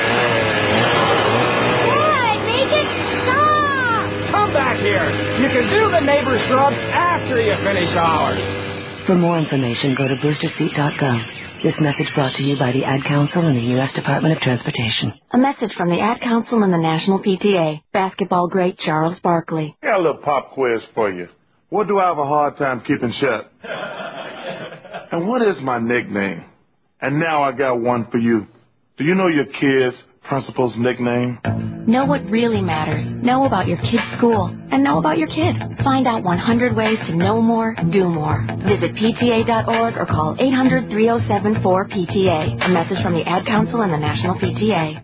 Dad, make it stop! Come back here. You can do the neighbor's shrubs after you finish ours. For more information, go to boosterseat.gov. This message brought to you by the Ad Council and the U.S. Department of Transportation. A message from the Ad Council and the National PTA. Basketball great Charles Barkley. I got a little pop quiz for you. What do I have a hard time keeping shut? And what is my nickname? And now I got one for you. Do you know your kid's principal's nickname? Know what really matters. Know about your kid's school. And know about your kid. Find out 100 ways to know more, do more. Visit PTA.org or call 800-307-4PTA. A message from the Ad Council and the National PTA.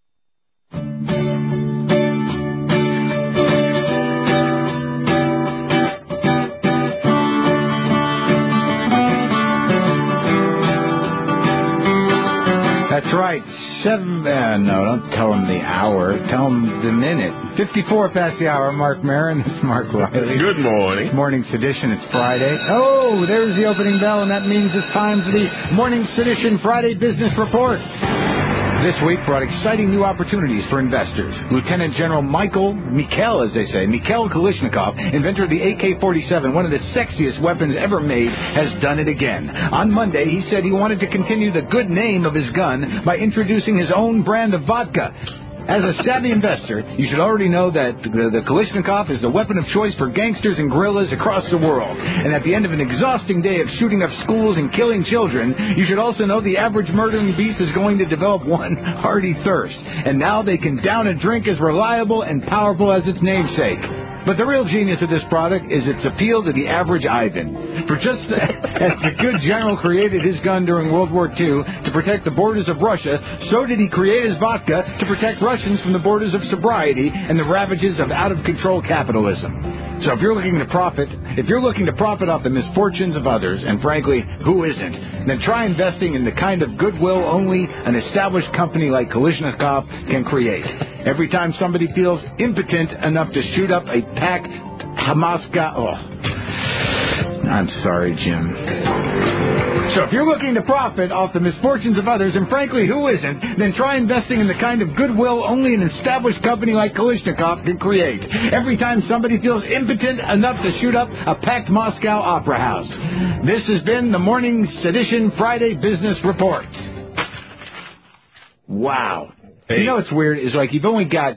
That's right. No, don't tell them the hour. Tell them the minute. 54 past the hour. Mark Maron. It's Mark Riley. Good morning. It's Morning Sedition. It's Friday. Oh, there's the opening bell, and that means it's time for the Morning Sedition Friday Business Report. This week brought exciting new opportunities for investors. Lieutenant General Mikhail Kalashnikov, inventor of the AK-47, one of the sexiest weapons ever made, has done it again. On Monday, he said he wanted to continue the good name of his gun by introducing his own brand of vodka. As a savvy investor, you should already know that the Kalashnikov is the weapon of choice for gangsters and guerrillas across the world. And at the end of an exhausting day of shooting up schools and killing children, you should also know the average murdering beast is going to develop one hearty thirst. And now they can down a drink as reliable and powerful as its namesake. But the real genius of this product is its appeal to the average Ivan. For just as the good general created his gun during World War II to protect the borders of Russia, so did he create his vodka to protect Russians from the borders of sobriety and the ravages of out-of-control capitalism. So if you're looking to profit off the misfortunes of others, and frankly, who isn't, then try investing in the kind of goodwill only an established company like Kalashnikov can create. Every time somebody feels impotent enough to shoot up a packed I'm sorry, Jim. So if you're looking to profit off the misfortunes of others, and frankly, who isn't, then try investing in the kind of goodwill only an established company like Kalashnikov can create. Every time somebody feels impotent enough to shoot up a packed Moscow opera house. This has been the Morning Sedition Friday Business Report. Wow. Hey. You know what's weird is like you've only got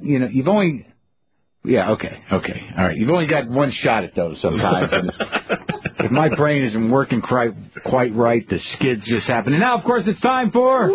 one shot at those sometimes. If my brain isn't working quite right, the skids just happen. And now, of course, it's time for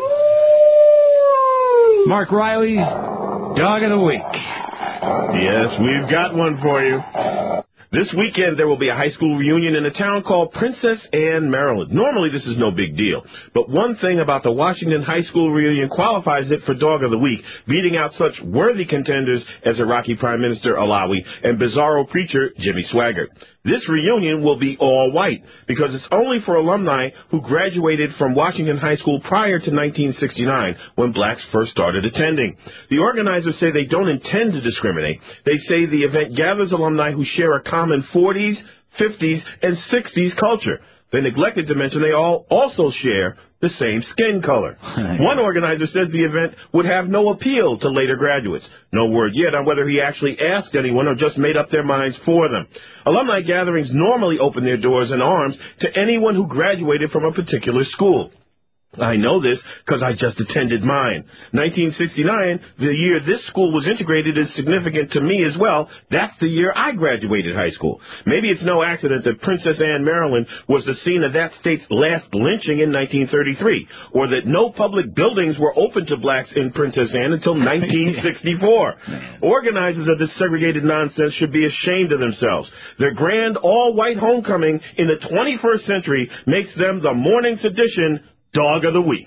Mark Riley's Dog of the Week. Yes, we've got one for you. This weekend, there will be a high school reunion in a town called Princess Anne, Maryland. Normally, this is no big deal. But one thing about the Washington High School reunion qualifies it for Dog of the Week, beating out such worthy contenders as Iraqi Prime Minister Alawi and Bizarro preacher Jimmy Swaggart. This reunion will be all white because it's only for alumni who graduated from Washington High School prior to 1969 when blacks first started attending. The organizers say they don't intend to discriminate. They say the event gathers alumni who share a common 40s, 50s, and 60s culture. They neglected to mention they all also share the same skin color. One organizer says the event would have no appeal to later graduates. No word yet on whether he actually asked anyone or just made up their minds for them. Alumni gatherings normally open their doors and arms to anyone who graduated from a particular school. I know this because I just attended mine. 1969, the year this school was integrated, is significant to me as well. That's the year I graduated high school. Maybe it's no accident that Princess Anne, Maryland was the scene of that state's last lynching in 1933, or that no public buildings were open to blacks in Princess Anne until 1964. Organizers of this segregated nonsense should be ashamed of themselves. Their grand all-white homecoming in the 21st century makes them the Morning Sedition Dog of the Week.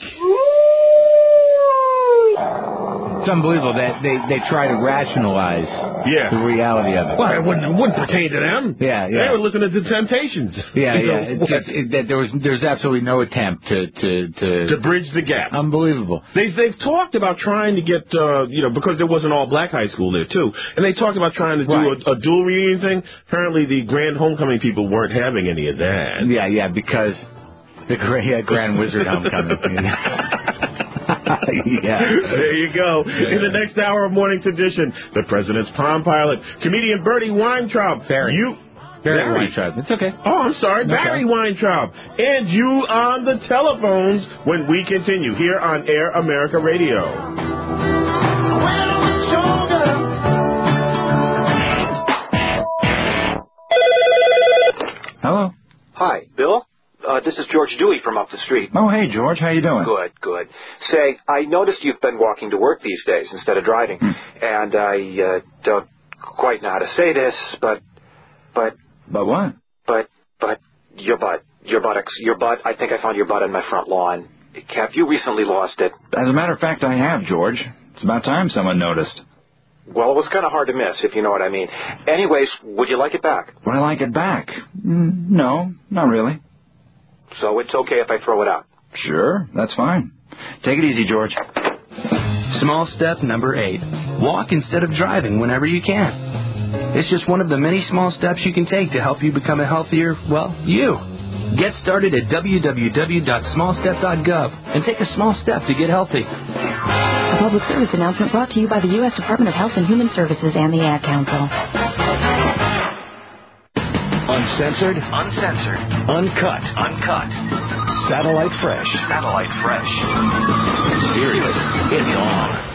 It's unbelievable that they try to rationalize the reality of it. Well, it wouldn't pertain to them. Yeah. They were listening to the Temptations. There's absolutely no attempt to bridge the gap. Unbelievable. They've talked about trying to get because there was an all black high school there too, and they talked about trying to do a dual reunion thing. Apparently, the Grand Homecoming people weren't having any of that. Yeah, because the Grand Wizard Homecoming. There you go. In the next hour of Morning Sedition, the President's Palm Pilot, comedian Bertie Weintraub. Barry Weintraub. It's okay. Oh, I'm sorry. Barry Weintraub. And you on the telephones when we continue here on Air America Radio. Hello. Hi, Bill. This is George Dewey from up the street. Oh, hey, George. How you doing? Good, good. Say, I noticed you've been walking to work these days instead of driving. And I don't quite know how to say this, but... But what? But your butt. Your butt. I think I found your butt on my front lawn. Have you recently lost it? As a matter of fact, I have, George. It's about time someone noticed. Well, it was kind of hard to miss, if you know what I mean. Anyways, would you like it back? Would I like it back? No, not really. So it's okay if I throw it out? Sure, that's fine. Take it easy, George. Small step number 8. Walk instead of driving whenever you can. It's just one of the many small steps you can take to help you become a healthier, you. Get started at www.smallstep.gov and take a small step to get healthy. A public service announcement brought to you by the U.S. Department of Health and Human Services and the Ad Council. Uncensored. Uncut. Satellite Fresh. Sirius. It's on.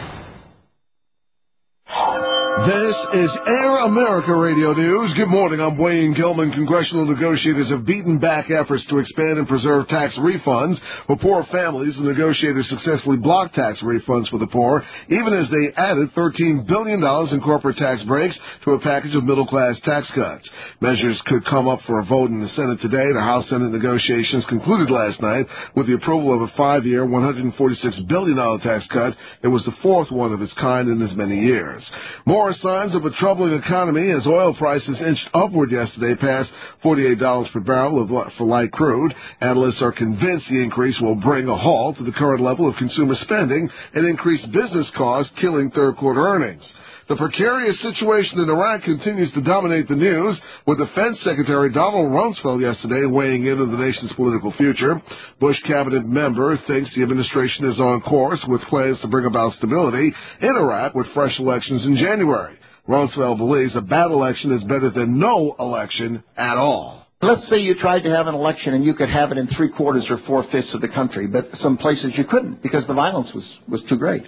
This is Air America Radio News. Good morning. I'm Wayne Gilman. Congressional negotiators have beaten back efforts to expand and preserve tax refunds for poor families. The negotiators successfully blocked tax refunds for the poor, even as they added $13 billion in corporate tax breaks to a package of middle-class tax cuts. Measures could come up for a vote in the Senate today. The House-Senate negotiations concluded last night with the approval of a 5-year, $146 billion tax cut. It was the fourth one of its kind in as many years. More signs of a troubling economy as oil prices inched upward yesterday past $48 per barrel for light crude. Analysts are convinced the increase will bring a halt to the current level of consumer spending and increased business costs, killing third-quarter earnings. The precarious situation in Iraq continues to dominate the news, with Defense Secretary Donald Rumsfeld yesterday weighing in on the nation's political future. Bush cabinet member thinks the administration is on course with plans to bring about stability in Iraq with fresh elections in January. Rumsfeld believes a bad election is better than no election at all. Let's say you tried to have an election and you could have it in 3/4 or 4/5 of the country, but some places you couldn't because the violence was too great.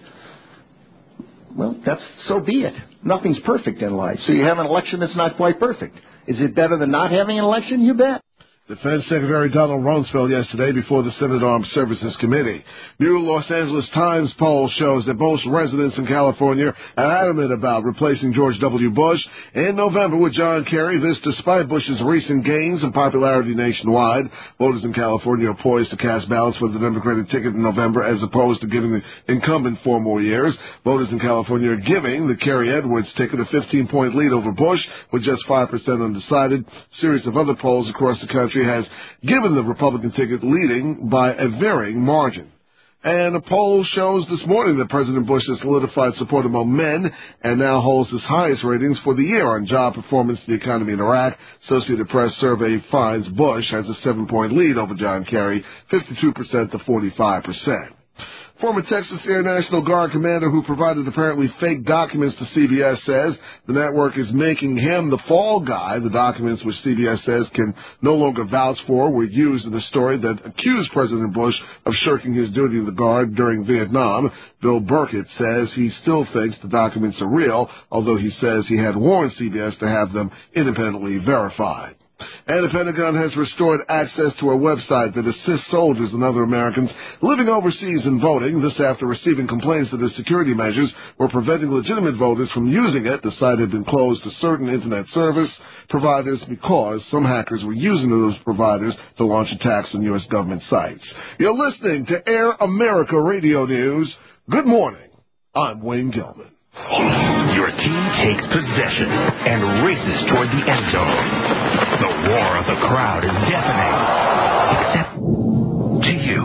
Well, so be it. Nothing's perfect in life. So you have an election that's not quite perfect. Is it better than not having an election? You bet. Defense Secretary Donald Rumsfeld yesterday before the Senate Armed Services Committee. New Los Angeles Times poll shows that most residents in California are adamant about replacing George W. Bush in November with John Kerry. This despite Bush's recent gains in popularity nationwide. Voters in California are poised to cast ballots for the Democratic ticket in November as opposed to giving the incumbent 4 more years. Voters in California are giving the Kerry-Edwards ticket a 15-point lead over Bush with just 5% undecided. A series of other polls across the country has given the Republican ticket leading by a varying margin. And a poll shows this morning that President Bush has solidified support among men and now holds his highest ratings for the year on job performance, the economy in Iraq. Associated Press survey finds Bush has a 7-point lead over John Kerry, 52% to 45%. Former Texas Air National Guard commander who provided apparently fake documents to CBS says the network is making him the fall guy. The documents, which CBS says can no longer vouch for, were used in a story that accused President Bush of shirking his duty in the Guard during Vietnam. Bill Burkett says he still thinks the documents are real, although he says he had warned CBS to have them independently verified. And the Pentagon has restored access to a website that assists soldiers and other Americans living overseas in voting. This after receiving complaints that the security measures were preventing legitimate voters from using it. The site had been closed to certain Internet service providers because some hackers were using those providers to launch attacks on U.S. government sites. You're listening to Air America Radio News. Good morning. I'm Wayne Gilman. Your team takes possession and races toward the end zone. The roar of the crowd is deafening, except to you.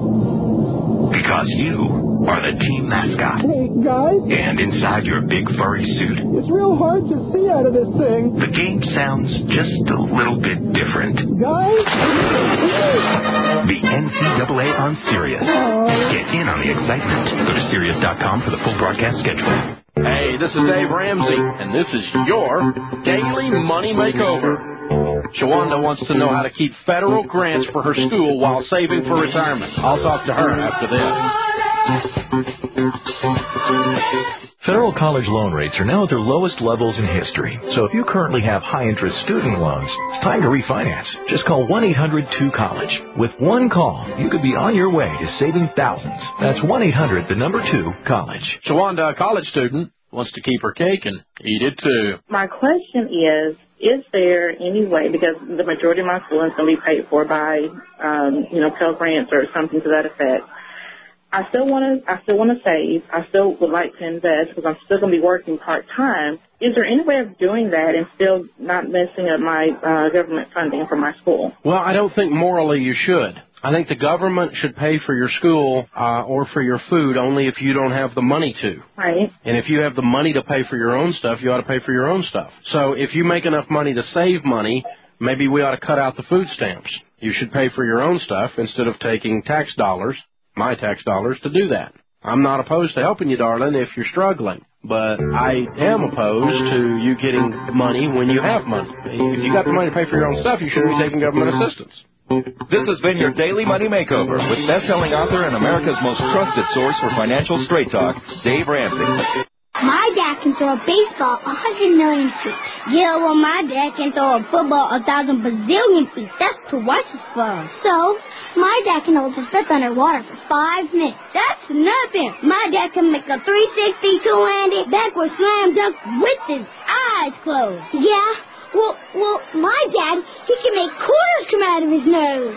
Because you are the team mascot. Hey, guys. And inside your big furry suit, It's real hard to see out of this thing. the game sounds just a little bit different. Guys? The NCAA on Sirius. Get in on the excitement. Go to Sirius.com for the full broadcast schedule. Hey, this is Dave Ramsey, and this is your Daily Money Makeover. Shawanda wants to know how to keep federal grants for her school while saving for retirement. I'll talk to her after this. Federal college loan rates are now at their lowest levels in history. So if you currently have high-interest student loans, it's time to refinance. Just call 1-800-2-COLLEGE. With one call, you could be on your way to saving thousands. That's 1-800-2-COLLEGE. Shawanda, a college student, wants to keep her cake and eat it too. My question is there any way, because the majority of my school is going to be paid for by, Pell Grants or something to that effect. I still want to save. I still would like to invest because I'm still going to be working part-time. Is there any way of doing that and still not messing up my government funding for my school? Well, I don't think morally you should. I think the government should pay for your school or for your food only if you don't have the money to. Right. And if you have the money to pay for your own stuff, you ought to pay for your own stuff. So if you make enough money to save money, maybe we ought to cut out the food stamps. You should pay for your own stuff instead of taking tax dollars, my tax dollars, to do that. I'm not opposed to helping you, darling, if you're struggling. But I am opposed to you getting money when you have money. If you got the money to pay for your own stuff, you shouldn't be taking government assistance. This has been your Daily Money Makeover with best-selling author and America's most trusted source for financial straight talk, Dave Ramsey. My dad can throw a baseball 100 million feet. Yeah, well, my dad can throw a football 1,000 bazillion feet. That's twice as far. So, my dad can hold his breath underwater for 5 minutes. That's nothing. My dad can make a 360 two-handed backward slam dunk with his eyes closed. Yeah. Well, my dad, he can make quarters come out of his nose.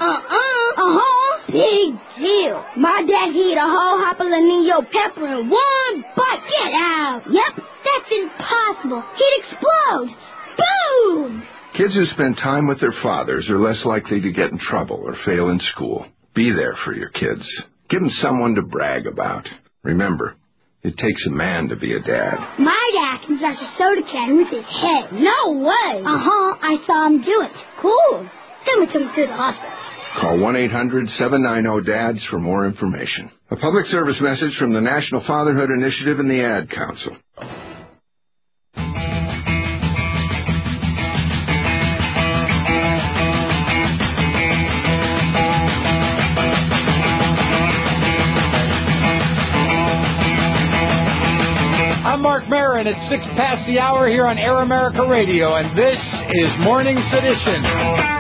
Big deal. My dad, he ate a whole jalapeno pepper in one bite. Get out. Yep, that's impossible. He'd explode. Boom! Kids who spend time with their fathers are less likely to get in trouble or fail in school. Be there for your kids. Give them someone to brag about. Remember, it takes a man to be a dad. My dad can smash a soda can with his head. No way. I saw him do it. Cool. Then we took him to the hospital. Call 1-800-790-DADS for more information. A public service message from the National Fatherhood Initiative and the Ad Council. I'm Mark Maron. It's 6 past the hour here on Air America Radio, and this is Morning Sedition.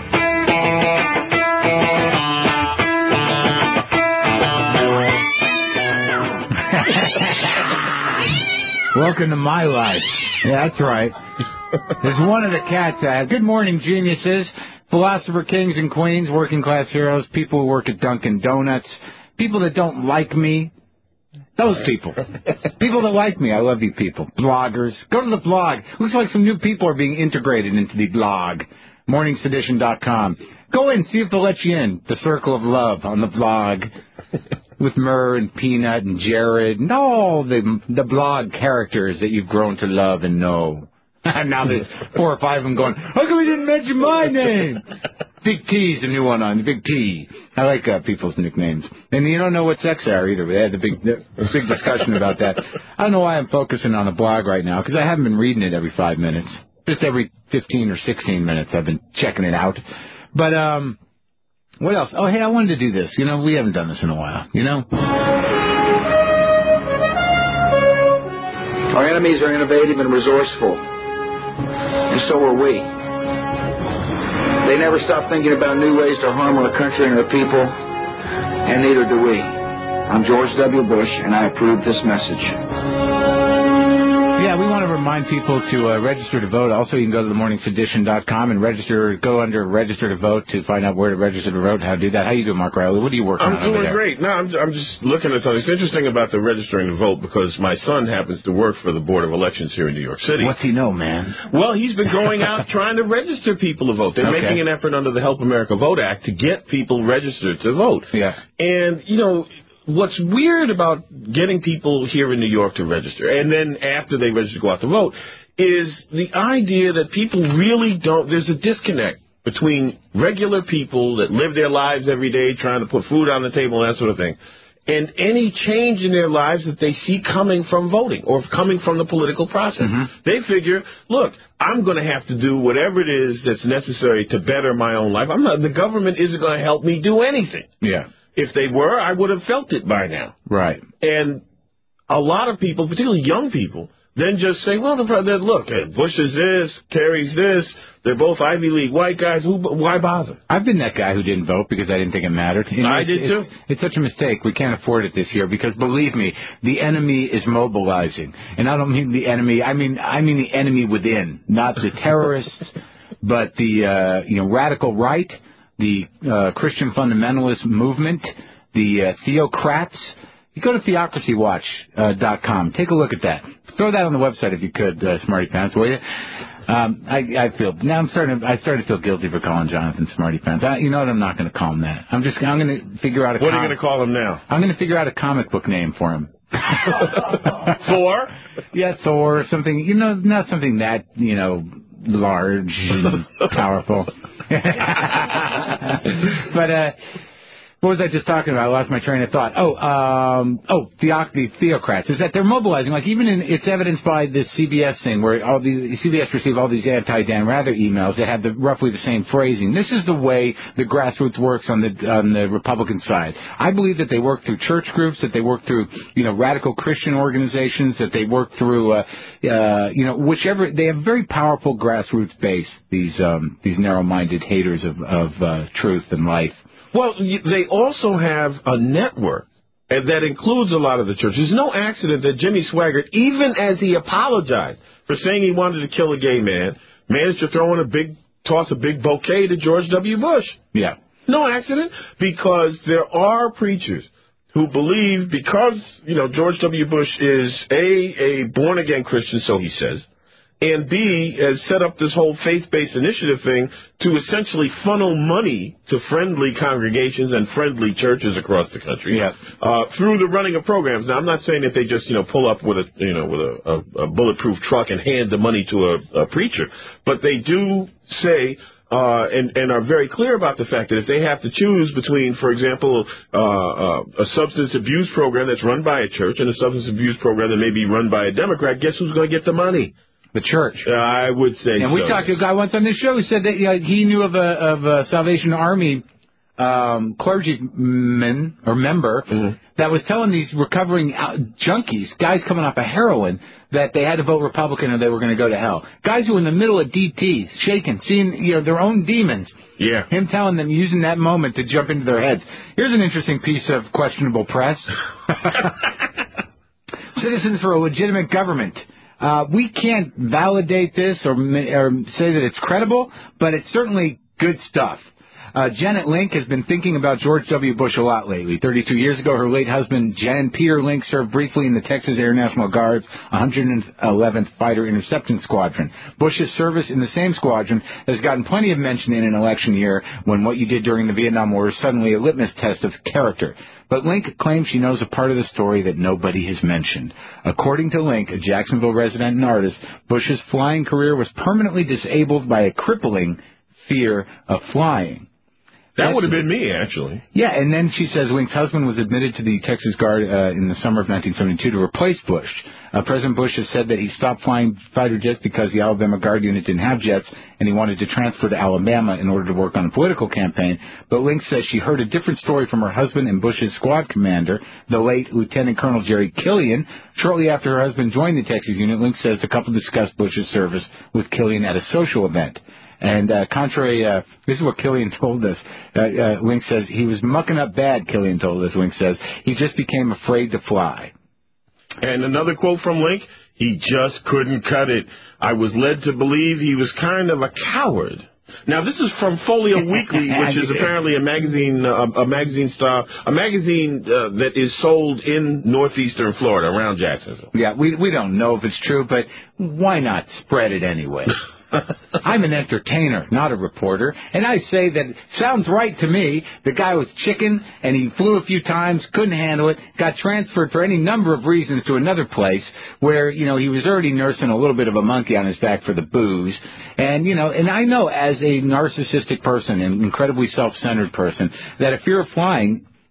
Welcome to my life. Yeah, that's right. There's one of the cats I have. Good morning, geniuses, philosopher kings and queens, working class heroes, people who work at Dunkin' Donuts, people that don't like me. Those people. People that like me. I love you people. Bloggers. Go to the blog. Looks like some new people are being integrated into the blog. MorningSedition.com. Go in, see if they'll let you in. The Circle of Love on the blog. With Murr and Peanut and Jared and all the blog characters that you've grown to love and know. Now there's 4 or 5 of them going, how come we didn't mention my name? Big T's the new one on, Big T. I like people's nicknames. And you don't know what sex they are either. We had a big discussion about that. I don't know why I'm focusing on the blog right now, because I haven't been reading it every 5 minutes. Just every 15 or 16 minutes I've been checking it out. But, what else? Oh, hey, I wanted to do this. You know, we haven't done this in a while, you know? Our enemies are innovative and resourceful, and so are we. They never stop thinking about new ways to harm our country and our people, and neither do we. I'm George W. Bush, and I approve this message. Yeah, we want to remind people to register to vote. Also, you can go to themorningsedition.com and go under register to vote to find out where to register to vote, how to do that. How you doing, Mark Riley? What are you working on over there? I'm doing great. No, I'm just looking at something. It's interesting about the registering to vote because my son happens to work for the Board of Elections here in New York City. What's he know, man? Well, he's been going out trying to register people to vote. They're making an effort under the Help America Vote Act to get people registered to vote. Yeah. And, you know, what's weird about getting people here in New York to register, and then after they register go out to vote, is the idea that people really don't, there's a disconnect between regular people that live their lives every day trying to put food on the table and that sort of thing, and any change in their lives that they see coming from voting or coming from the political process. They figure, look, I'm going to have to do whatever it is that's necessary to better my own life. The government isn't going to help me do anything. Yeah. If they were, I would have felt it by now. Right. And a lot of people, particularly young people, then just say, well, look, Bush is this, Kerry's this, they're both Ivy League white guys, why bother? I've been that guy who didn't vote because I didn't think it mattered. I did too. It's such a mistake. We can't afford it this year because, believe me, the enemy is mobilizing. And I don't mean the enemy, I mean the enemy within, not the terrorists, but the radical right, the Christian fundamentalist movement, the theocrats. You go to theocracywatch.com. Take a look at that. Throw that on the website if you could, Smarty Pants, will you? I started to feel guilty for calling Jonathan Smarty Pants. You know what? I'm not going to call him that. I'm going to figure out What are you going to call him now? I'm going to figure out a comic book name for him. Thor? Yeah, Thor or something. Not something that, large and powerful. But, what was I just talking about? I lost my train of thought. The theocrats. Is that they're mobilizing. Like, even it's evidenced by this CBS thing where CBS received all these anti-Dan Rather emails that have roughly the same phrasing. This is the way the grassroots works on the Republican side. I believe that they work through church groups, that they work through, radical Christian organizations, that they work through, whichever. They have very powerful grassroots base, these narrow-minded haters of truth and life. Well, they also have a network, and that includes a lot of the churches. It's no accident that Jimmy Swaggart, even as he apologized for saying he wanted to kill a gay man, managed to toss a big bouquet to George W. Bush. Yeah. No accident, because there are preachers who believe because, George W. Bush is a born-again Christian, so he says, and B, has set up this whole faith-based initiative thing to essentially funnel money to friendly congregations and friendly churches across the country through the running of programs. Now, I'm not saying that they just, pull up with a bulletproof truck and hand the money to a preacher, but they do say and are very clear about the fact that if they have to choose between, for example, a substance abuse program that's run by a church and a substance abuse program that may be run by a Democrat, guess who's going to get the money? The church. I would say so. And we talked to a guy once on this show who said that he knew of a Salvation Army clergyman or member that was telling these recovering junkies, guys coming off of heroin, that they had to vote Republican or they were going to go to hell. Guys who were in the middle of DTs, shaking, seeing their own demons. Yeah. Him telling them, using that moment to jump into their heads. Here's an interesting piece of questionable press. Citizens for a Legitimate Government. We can't validate this or say that it's credible, but it's certainly good stuff. Janet Link has been thinking about George W. Bush a lot lately. 32 years ago, her late husband, Jan Peter Link, served briefly in the Texas Air National Guard's 111th Fighter Interception Squadron. Bush's service in the same squadron has gotten plenty of mention in an election year when what you did during the Vietnam War is suddenly a litmus test of character. But Link claims she knows a part of the story that nobody has mentioned. According to Link, a Jacksonville resident and artist, Bush's flying career was permanently disabled by a crippling fear of flying. That would have been me, actually. Yeah, and then she says Link's husband was admitted to the Texas Guard in the summer of 1972 to replace Bush. President Bush has said that he stopped flying fighter jets because the Alabama Guard unit didn't have jets, and he wanted to transfer to Alabama in order to work on a political campaign. But Link says she heard a different story from her husband and Bush's squad commander, the late Lieutenant Colonel Jerry Killian. Shortly after her husband joined the Texas unit, Link says the couple discussed Bush's service with Killian at a social event. And this is what Killian told us. Link says, he was mucking up bad, Killian told us. Link says, he just became afraid to fly. And another quote from Link, he just couldn't cut it. I was led to believe he was kind of a coward. Now, this is from Folio Weekly, which is apparently a magazine that is sold in northeastern Florida, around Jacksonville. Yeah, we don't know if it's true, but why not spread it anyway? I'm an entertainer, not a reporter, and I say that it sounds right to me. The guy was chicken, and he flew a few times, couldn't handle it, got transferred for any number of reasons to another place where, he was already nursing a little bit of a monkey on his back for the booze. And, and I know as a narcissistic person, an incredibly self-centered person, that a fear of flying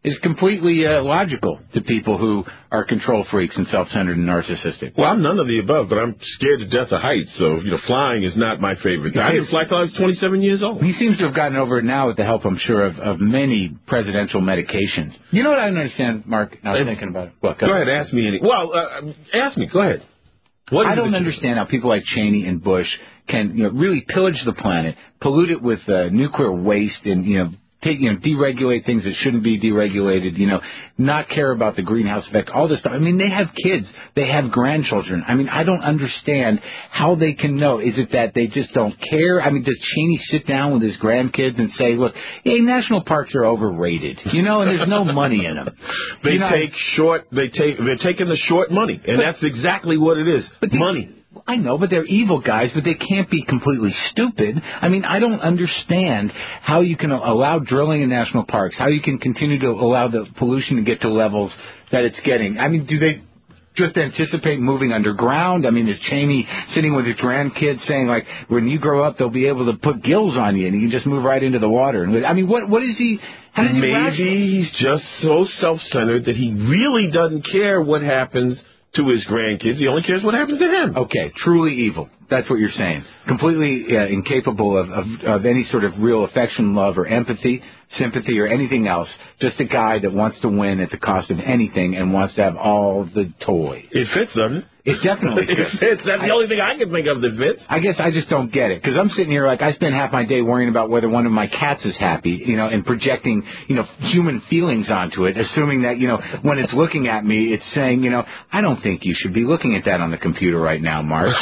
is completely logical to people who are control freaks and self-centered and narcissistic. Well, I'm none of the above, but I'm scared to death of heights, so, flying is not my favorite thing. I didn't fly till I was 27 years old. He seems to have gotten over it now with the help, I'm sure, of many presidential medications. You know what I don't understand, Mark? I was thinking about it. Well, go ahead, ask me. Ask me. Go ahead. I don't understand how people like Cheney and Bush can really pillage the planet, pollute it with nuclear waste, and deregulate things that shouldn't be deregulated, not care about the greenhouse effect, all this stuff. I mean, they have kids. They have grandchildren. I mean, I don't understand how they can know. Is it that they just don't care? I mean, does Cheney sit down with his grandkids and say, look, hey, national parks are overrated, and there's no money in them. They're taking the short money, and that's exactly what it is, money. I know, but they're evil guys, but they can't be completely stupid. I mean, I don't understand how you can allow drilling in national parks, how you can continue to allow the pollution to get to levels that it's getting. I mean, do they just anticipate moving underground? I mean, is Cheney sitting with his grandkids saying, like, when you grow up, they'll be able to put gills on you and you can just move right into the water? I mean, what is he... Maybe he's just so self-centered that he really doesn't care what happens to his grandkids. He only cares what happens to him. Okay, truly evil. That's what you're saying. Completely incapable of any sort of real affection, love, or empathy, sympathy, or anything else. Just a guy that wants to win at the cost of anything and wants to have all the toys. It fits, doesn't it? It definitely fits. It fits. That's the only thing I can think of that fits. I guess I just don't get it. Because I'm sitting here like I spend half my day worrying about whether one of my cats is happy, and projecting, human feelings onto it, assuming that, when it's looking at me, it's saying, I don't think you should be looking at that on the computer right now, Mark.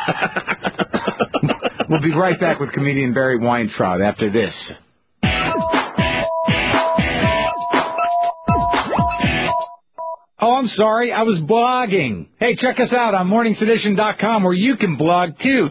We'll be right back with comedian Barry Weintraub after this. Oh, I'm sorry. I was blogging. Hey, check us out on morningsedition.com where you can blog, too.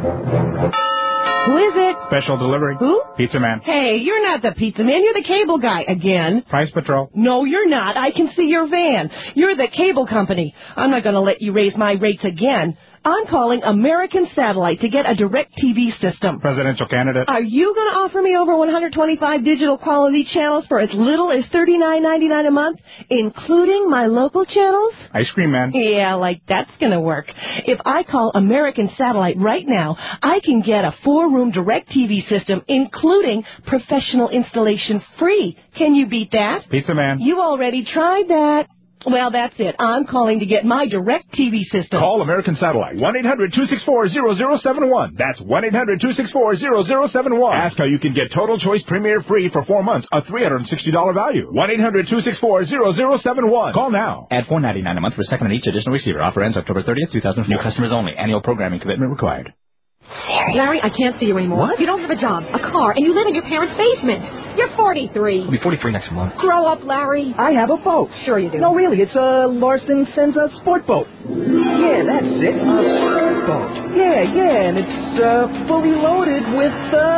Who is it? Special delivery. Who? Pizza Man. Hey, you're not the pizza man. You're the cable guy again. Price Patrol. No, you're not. I can see your van. You're the cable company. I'm not going to let you raise my rates again. I'm calling American Satellite to get a direct TV system. Presidential candidate. Are you going to offer me over 125 digital quality channels for as little as $39.99 a month, including my local channels? Ice Cream Man. Yeah, like that's going to work. If I call American Satellite right now, I can get a 4-room direct TV system, including professional installation free. Can you beat that? Pizza Man. You already tried that. Well, that's it. I'm calling to get my direct TV system. Call American Satellite. 1-800-264-0071. That's 1-800-264-0071. Ask how you can get Total Choice Premier free for 4 months, a $360 value. 1-800-264-0071. Call now. Add $4.99 a month for a second on each additional receiver. Offer ends October 30th, 2004. New customers only. Annual programming commitment required. Larry, I can't see you anymore. What? You don't have a job, a car, and you live in your parents' basement. You're 43. I'll be 43 next month. Grow up, Larry. I have a boat. Sure you do. No, really, it's a Larson sends a sport boat. Yeah, that's it, a sport boat. Yeah, and it's fully loaded with,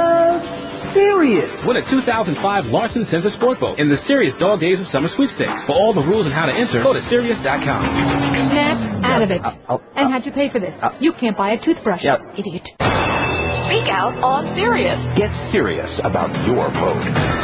Sirius. Win a 2005 Larson Sends a Sport Boat in the Sirius Dog Days of Summer Sweepstakes. For all the rules and how to enter, go to Sirius.com. Snap out of it. And how'd you pay for this? You can't buy a toothbrush. Yep. Idiot. Speak out on Sirius. Get serious about your boat.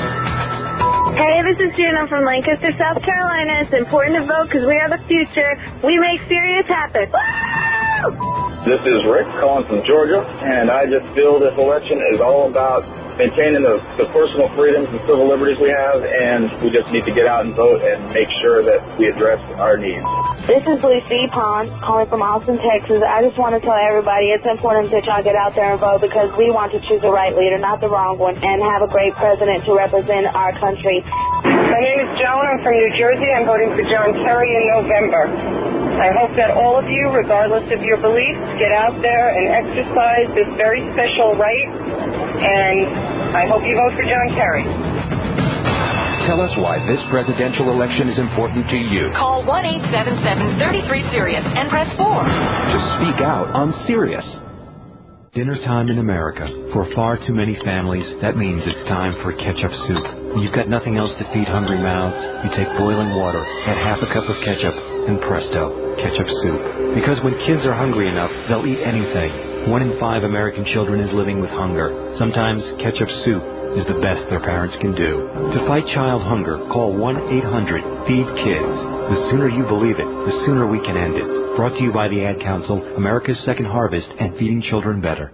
Hey, this is Jen. I'm from Lancaster, South Carolina. It's important to vote because we are the future. We make Sirius happen. Woo! This is Rick calling from Georgia, and I just feel this election is all about maintaining the personal freedoms and civil liberties we have, and we just need to get out and vote and make sure that we address our needs. This is Lucy Pond calling from Austin, Texas. I just want to tell everybody it's important that y'all get out there and vote because we want to choose the right leader, not the wrong one, and have a great president to represent our country. My name is Joan. I'm from New Jersey. I'm voting for John Kerry in November. I hope that all of you, regardless of your beliefs, get out there and exercise this very special right, and I hope you vote for John Kerry. Tell us why this presidential election is important to you. Call 1-877-33-SIRIUS and press 4. Just speak out on Sirius. Dinner time in America. For far too many families, that means it's time for ketchup soup. When you've got nothing else to feed hungry mouths, you take boiling water, add half a cup of ketchup, and presto, ketchup soup. Because when kids are hungry enough, they'll eat anything. 1 in 5 American children is living with hunger. Sometimes ketchup soup is the best their parents can do. To fight child hunger, call 1-800-FEED-KIDS. The sooner you believe it, the sooner we can end it. Brought to you by the Ad Council, America's Second Harvest, and Feeding Children Better.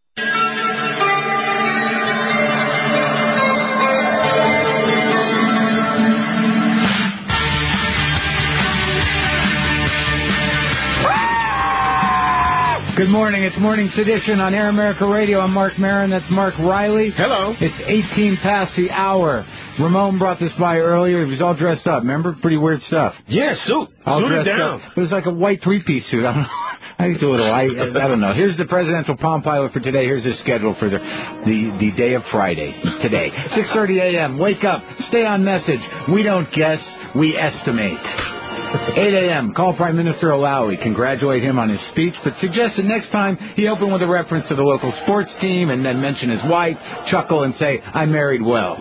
Good morning. It's Morning Sedition on Air America Radio. I'm Mark Maron. That's Mark Riley. Hello. It's 18 past the hour. Ramon brought this by earlier. He was all dressed up. Remember? Pretty weird stuff. Yeah, suit. Suit it down. It was like a white three-piece suit. I don't know. I think it's a little. I don't know. Here's the presidential Palm Pilot for today. Here's his schedule for the day of Friday today. 6:30 a.m. Wake up. Stay on message. We don't guess. We estimate. 8 a.m. Call Prime Minister Alawi. Congratulate him on his speech, but suggest that next time he open with a reference to the local sports team and then mention his wife, chuckle, and say, I married well.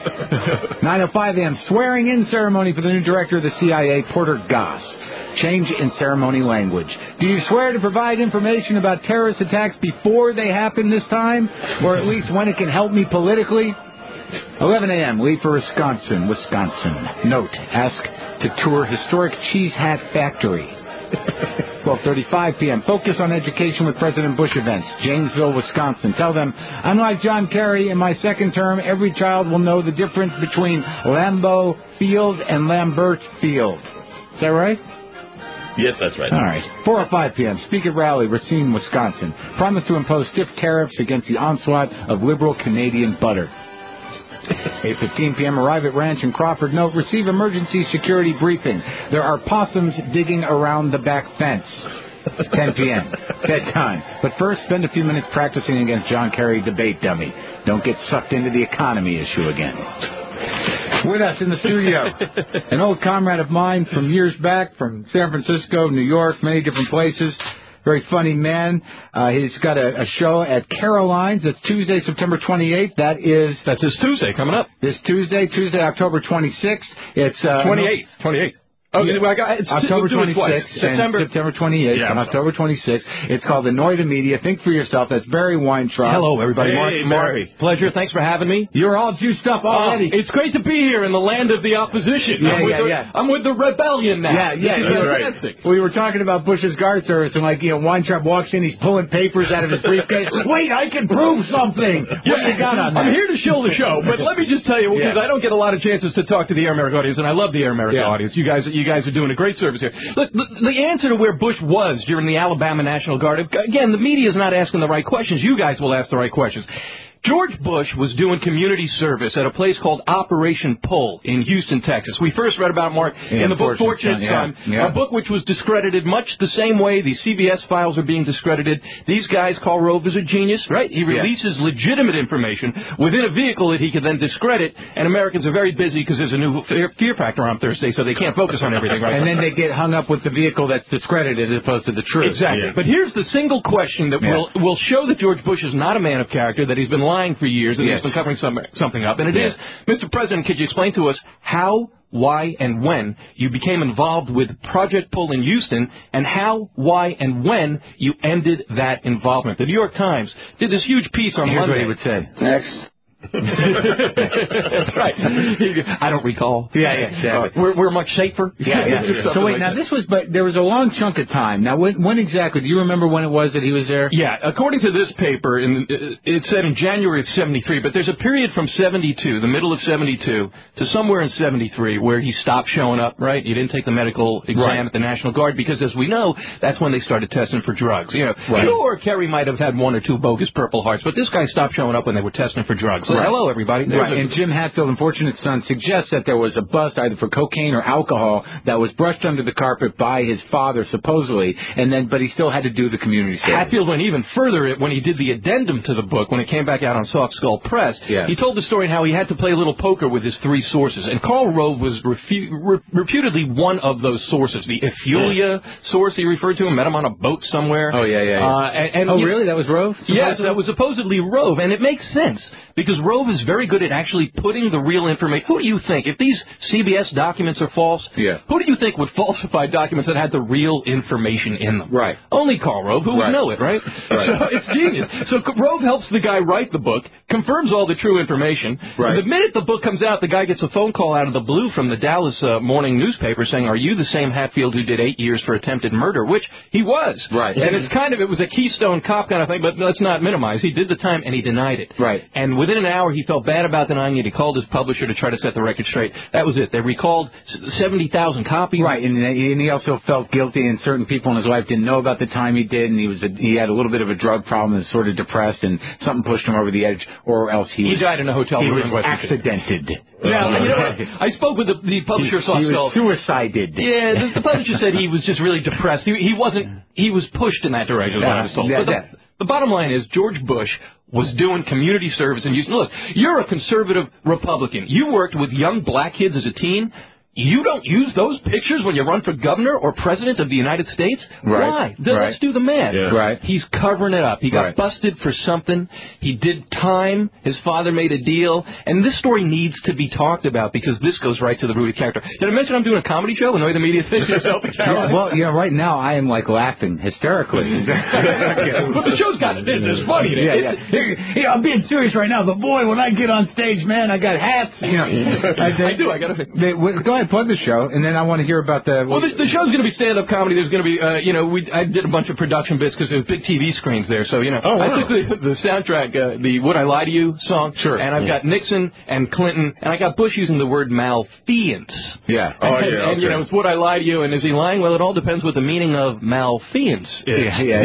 9:05 a.m. Swearing-in ceremony for the new director of the CIA, Porter Goss. Change in ceremony language. Do you swear to provide information about terrorist attacks before they happen this time, or at least when it can help me politically? 11 a.m. Leave for Wisconsin. Note, ask to tour historic Cheese Hat Factory. 12:35 p.m. Focus on education with President Bush events. Janesville, Wisconsin. Tell them, unlike John Kerry, in my second term, every child will know the difference between Lambeau Field and Lambert Field. Is that right? Yes, that's right. All right. 4:05 p.m. Speak at rally, Racine, Wisconsin. Promise to impose stiff tariffs against the onslaught of liberal Canadian butter. 8:15 p.m. Arrive at Ranch in Crawford. Note, receive emergency security briefing. There are possums digging around the back fence. 10 p.m. Bedtime. But first, spend a few minutes practicing against John Kerry debate dummy. Don't get sucked into the economy issue again. With us in the studio, an old comrade of mine from years back, from San Francisco, New York, many different places. Very funny man. He's got a show at Caroline's. That's Tuesday, September 28th. That's this Tuesday coming up. This Tuesday, October 26th. It's 28th. Oh, yeah. It's October 26th and September 28th and October 26th. It's called Anointed Media. Think for yourself. That's Barry Weintraub. Hello, everybody. Hey, Mark, pleasure. Thanks for having me. You're all juiced up already. It's great to be here in the land of the opposition. I'm with the rebellion now. Yeah, this is fantastic. Right. We were talking about Bush's Guard Service, and Weintraub walks in, he's pulling papers out of his briefcase. Wait, I can prove something. What you got on that? I'm here to show the show, but let me just tell you, because I don't get a lot of chances to talk to the Air America audience, and I love the Air America audience. You guys are doing a great service here. Look, the answer to where Bush was during the Alabama National Guard, again, the media is not asking the right questions. You guys will ask the right questions. George Bush was doing community service at a place called Operation Pull in Houston, Texas. We first read about Mark in the book Fortunate Son, a book which was discredited much the same way the CBS files are being discredited. These guys, Karl Rove is a genius, right? He releases legitimate information within a vehicle that he can then discredit, and Americans are very busy because there's a new fear factor on Thursday, so they can't focus on everything right And then they get hung up with the vehicle that's discredited as opposed to the truth. Exactly. But here's the single question that will show that George Bush is not a man of character, that he's been lying for years, and he's been covering something up. And it is, Mr. President, could you explain to us how, why, and when you became involved with Project Pull in Houston, and how, why, and when you ended that involvement? The New York Times did this huge piece on Monday. Here's what he would say. Next. That's right. I don't recall. Exactly. We're much safer. So wait, now there was a long chunk of time. Now, when exactly? Do you remember when it was that he was there? Yeah, according to this paper, it said in January of 73, but there's a period from 72, the middle of 72, to somewhere in 73 where he stopped showing up, right? He didn't take the medical exam at the National Guard because, as we know, that's when they started testing for drugs. Sure, Kerry might have had one or two bogus Purple Hearts, but this guy stopped showing up when they were testing for drugs. So hello, everybody. And Jim Hatfield, Unfortunate Son, suggests that there was a bust either for cocaine or alcohol that was brushed under the carpet by his father, supposedly, but he still had to do the community service. Hatfield went even further when he did the addendum to the book, when it came back out on Soft Skull Press. He told the story on how he had to play a little poker with his three sources, and Karl Rove was reputedly one of those sources. The Efulia source he referred to, and met him on a boat somewhere. Really? That was Rove? Yes, that was supposedly Rove, and it makes sense. Because Rove is very good at actually putting the real information. Who do you think, if these CBS documents are false, who do you think would falsify documents that had the real information in them? Right. Only Karl Rove, who would know it, right? So it's genius. So Rove helps the guy write the book, confirms all the true information. Right. The minute the book comes out, the guy gets a phone call out of the blue from the Dallas morning newspaper saying, "Are you the same Hatfield who did 8 years for attempted murder?" Which he was. Right. And it was a Keystone Cop kind of thing, but let's not minimize. He did the time and he denied it. Right. And within an hour, he felt bad about denying it. He called his publisher to try to set the record straight. That was it. They recalled 70,000 copies. Right. And he also felt guilty, and certain people in his life didn't know about the time he did, and he had a little bit of a drug problem and sort of depressed, and something pushed him over the edge, or else he died in a hotel room in West accidented. Now, you know what? I spoke with the publisher. He was suicided. Yeah, the publisher said he was just really depressed. He was pushed in that direction, is what I was told. But the bottom line is George Bush was doing community service. And look, you're a conservative Republican. You worked with young black kids as a teen. You don't use those pictures when you run for governor or president of the United States? Right. Why? Then let's do the math. Yeah. Right. He's covering it up. He got busted for something. He did time. His father made a deal. And this story needs to be talked about because this goes right to the root of character. Did I mention I'm doing a comedy show? And the way the media thinks yourself in Carolina? Well, right now I am laughing hysterically. But the show's got it. It's funny. I'm being serious right now. But boy, when I get on stage, man, I got hats. I do. I got to. Go ahead, plug the show, and then I want to hear about the. Well, the show's going to be stand-up comedy. There's going to be, I did a bunch of production bits because there's big TV screens there. So I took the soundtrack, the "Would I Lie to You" song, and I've got Nixon and Clinton, and I got Bush using the word malfeasance. Yeah. And it's "Would I Lie to You," and is he lying? Well, it all depends what the meaning of malfeasance is.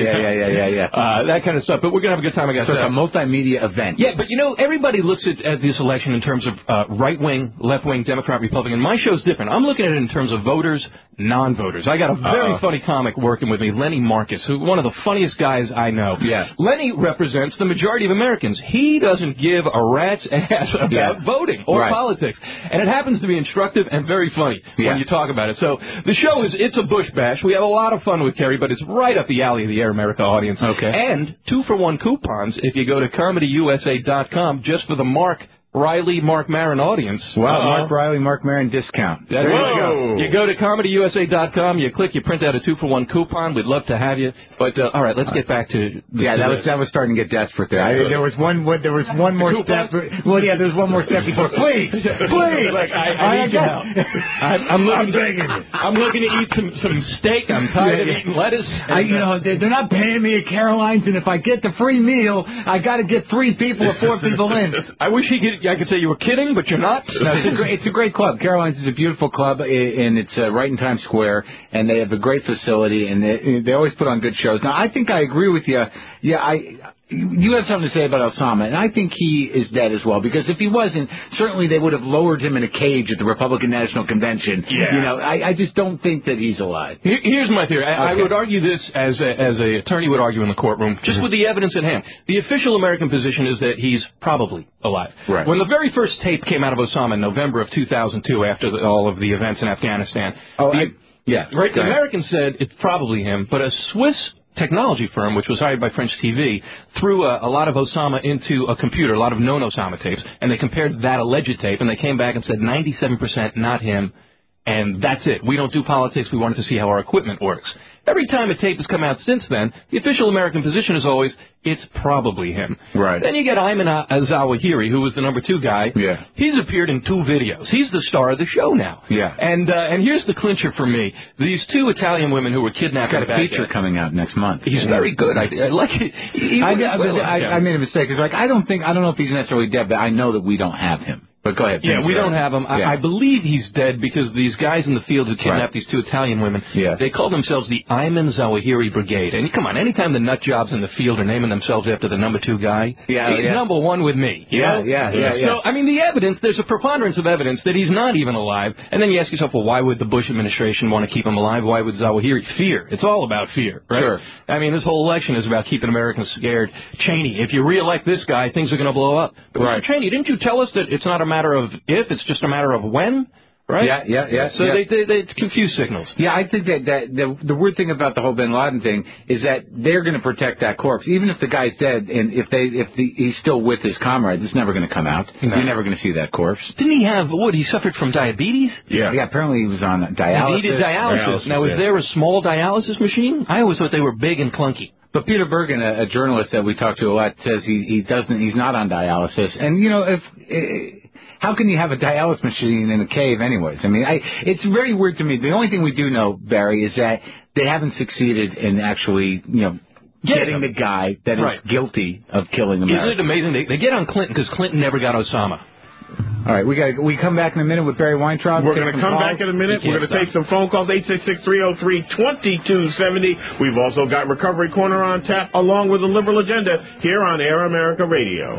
Yeah. That kind of stuff. But we're going to have a good time. I guess. So it's a multimedia event. Yeah, but everybody looks at this election in terms of right-wing, left-wing, Democrat, Republican. My show's different. I'm looking at it in terms of voters, non-voters. I got a very funny comic working with me, Lenny Marcus, who one of the funniest guys I know. Yeah. Lenny represents the majority of Americans. He doesn't give a rat's ass about voting or politics. And it happens to be instructive and very funny when you talk about it. So the show it's a Bush bash. We have a lot of fun with Kerry, but it's right up the alley of the Air America audience. Okay. And 2-for-1 coupons if you go to ComedyUSA.com just for the Mark Riley, Mark Maron audience. Wow, Mark Riley, Mark Maron discount. There you go. You go to ComedyUSA.com, you click, you print out a 2-for-1 coupon. We'd love to have you. But all right, let's get back to that was starting to get desperate there. There was one more step. Well, there's one more step before. Please. Like, I need your help. I'm begging you. I'm looking to eat some steak. I'm tired of eating lettuce. They're not paying me at Caroline's, and if I get the free meal, I got to get 3 people or 4 people in. I wish I could say you were kidding, but you're not. No, it's a great club. Caroline's is a beautiful club, and it's right in Times Square, and they have a great facility, and they always put on good shows. Now, I think I agree with you. Yeah, you have something to say about Osama, and I think he is dead as well, because if he wasn't, certainly they would have lowered him in a cage at the Republican National Convention. Yeah. I just don't think that he's alive. Here's my theory. I would argue this as an attorney would argue in the courtroom, just with the evidence at hand. The official American position is that he's probably alive. Right. When the very first tape came out of Osama in November of 2002, after all of the events in Afghanistan, the Americans said it's probably him, but a Swiss technology firm, which was hired by French TV, threw a lot of Osama into a computer, a lot of known Osama tapes, and they compared that alleged tape, and they came back and said 97% not him, and that's it. We don't do politics. We wanted to see how our equipment works. Every time a tape has come out since then, the official American position is always, it's probably him. Right. Then you get Ayman Zawahiri, who was the number 2 guy. Yeah. He's appeared in 2 videos. He's the star of the show now. Yeah. And here's the clincher for me. These 2 Italian women who were kidnapped. Got a feature coming out next month. He's very good. I like it. I made a mistake. It's like, I don't know if he's necessarily dead, but I know that we don't have him. But go ahead. Yeah, we don't have him. I believe he's dead because these guys in the field who kidnapped these 2 Italian women, they call themselves the Ayman Zawahiri Brigade. And come on, anytime the nut jobs in the field are naming themselves after the number 2 guy, he's number 1 with me. Yeah. So, I mean, the evidence, there's a preponderance of evidence that he's not even alive. And then you ask yourself, well, why would the Bush administration want to keep him alive? Why would Zawahiri? Fear. It's all about fear, right? Sure. I mean, this whole election is about keeping Americans scared. Cheney, if you re-elect this guy, things are going to blow up. But Mr. Cheney, didn't you tell us that it's not a matter of if, it's just a matter of when? right? Yeah. So they confuse signals. Yeah, I think that the weird thing about the whole Bin Laden thing is that they're going to protect that corpse, even if the guy's dead, and if he's still with his comrades, it's never going to come out. No. You're never going to see that corpse. Didn't he have he suffered from diabetes? Yeah. Apparently he was on dialysis. He needed dialysis. Now, is there a small dialysis machine? I always thought they were big and clunky. But Peter Bergen, a journalist that we talk to a lot, says he's not on dialysis. And how can you have a dialysis machine in a cave anyways? I mean, it's very weird to me. The only thing we do know, Barry, is that they haven't succeeded in actually, getting the guy that is guilty of killing America. Isn't it amazing? They get on Clinton because Clinton never got Osama. All right, we come back in a minute with Barry Weintraub. We're going to come back in a minute. We're going to take some phone calls, 866-303-2270. We've also got Recovery Corner on tap, along with the Liberal Agenda, here on Air America Radio.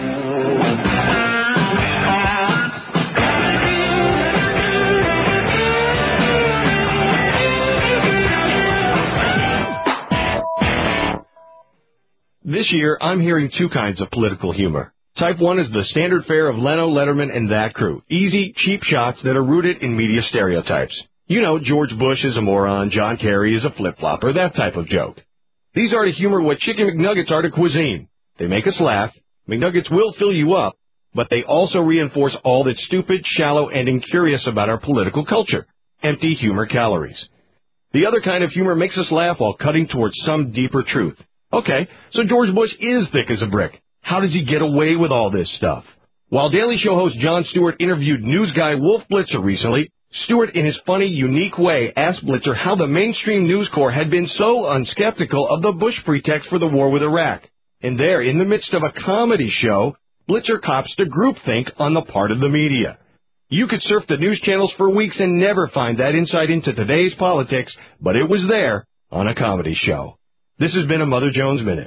This year, I'm hearing two kinds of political humor. Type 1 is the standard fare of Leno, Letterman, and that crew. Easy, cheap shots that are rooted in media stereotypes. George Bush is a moron, John Kerry is a flip-flopper, that type of joke. These are to humor what Chicken McNuggets are to cuisine. They make us laugh. McNuggets will fill you up, but they also reinforce all that's stupid, shallow, and incurious about our political culture. Empty humor calories. The other kind of humor makes us laugh while cutting towards some deeper truth. Okay, so George Bush is thick as a brick. How does he get away with all this stuff? While Daily Show host Jon Stewart interviewed news guy Wolf Blitzer recently, Stewart, in his funny, unique way, asked Blitzer how the mainstream News Corps had been so unskeptical of the Bush pretext for the war with Iraq. And there, in the midst of a comedy show, Blitzer cops to groupthink on the part of the media. You could surf the news channels for weeks and never find that insight into today's politics, but it was there on a comedy show. This has been a Mother Jones Minute.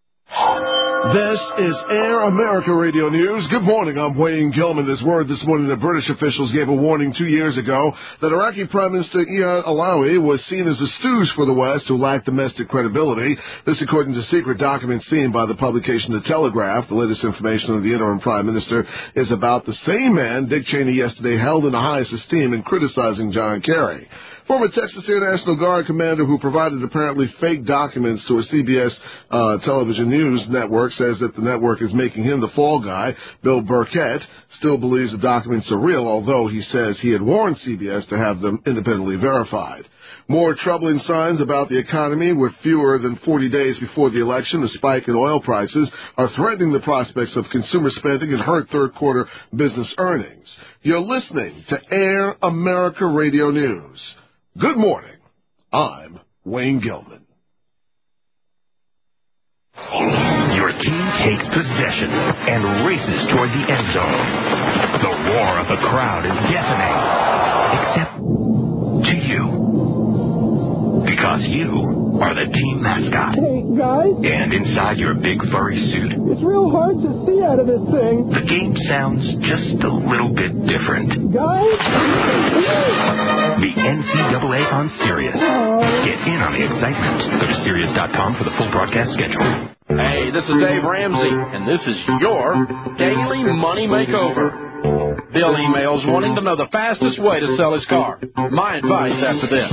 This is Air America Radio News. Good morning. I'm Wayne Gilman. There's word this morning that British officials gave a warning 2 years ago that Iraqi Prime Minister Iyad Allawi was seen as a stooge for the West who lacked domestic credibility. This according to secret documents seen by the publication The Telegraph. The latest information on the interim Prime Minister is about the same man Dick Cheney yesterday held in the highest esteem in criticizing John Kerry. Former Texas Air National Guard commander who provided apparently fake documents to a CBS television news network says that the network is making him the fall guy. Bill Burkett still believes the documents are real, although he says he had warned CBS to have them independently verified. More troubling signs about the economy with fewer than 40 days before the election. The spike in oil prices are threatening the prospects of consumer spending and hurt third-quarter business earnings. You're listening to Air America Radio News. Good morning. I'm Wayne Gilman. Your team takes possession and races toward the end zone. The roar of the crowd is deafening, except to you. Because you are the team mascot. Hey, guys. And inside your big furry suit, It's real hard to see out of this thing. the game sounds just a little bit different. Guys? The NCAA on Sirius. Get in on the excitement. Go to Sirius.com for the full broadcast schedule. Hey, this is Dave Ramsey, and this is your Daily Money Makeover. Bill emails wanting to know the fastest way to sell his car. My advice after this.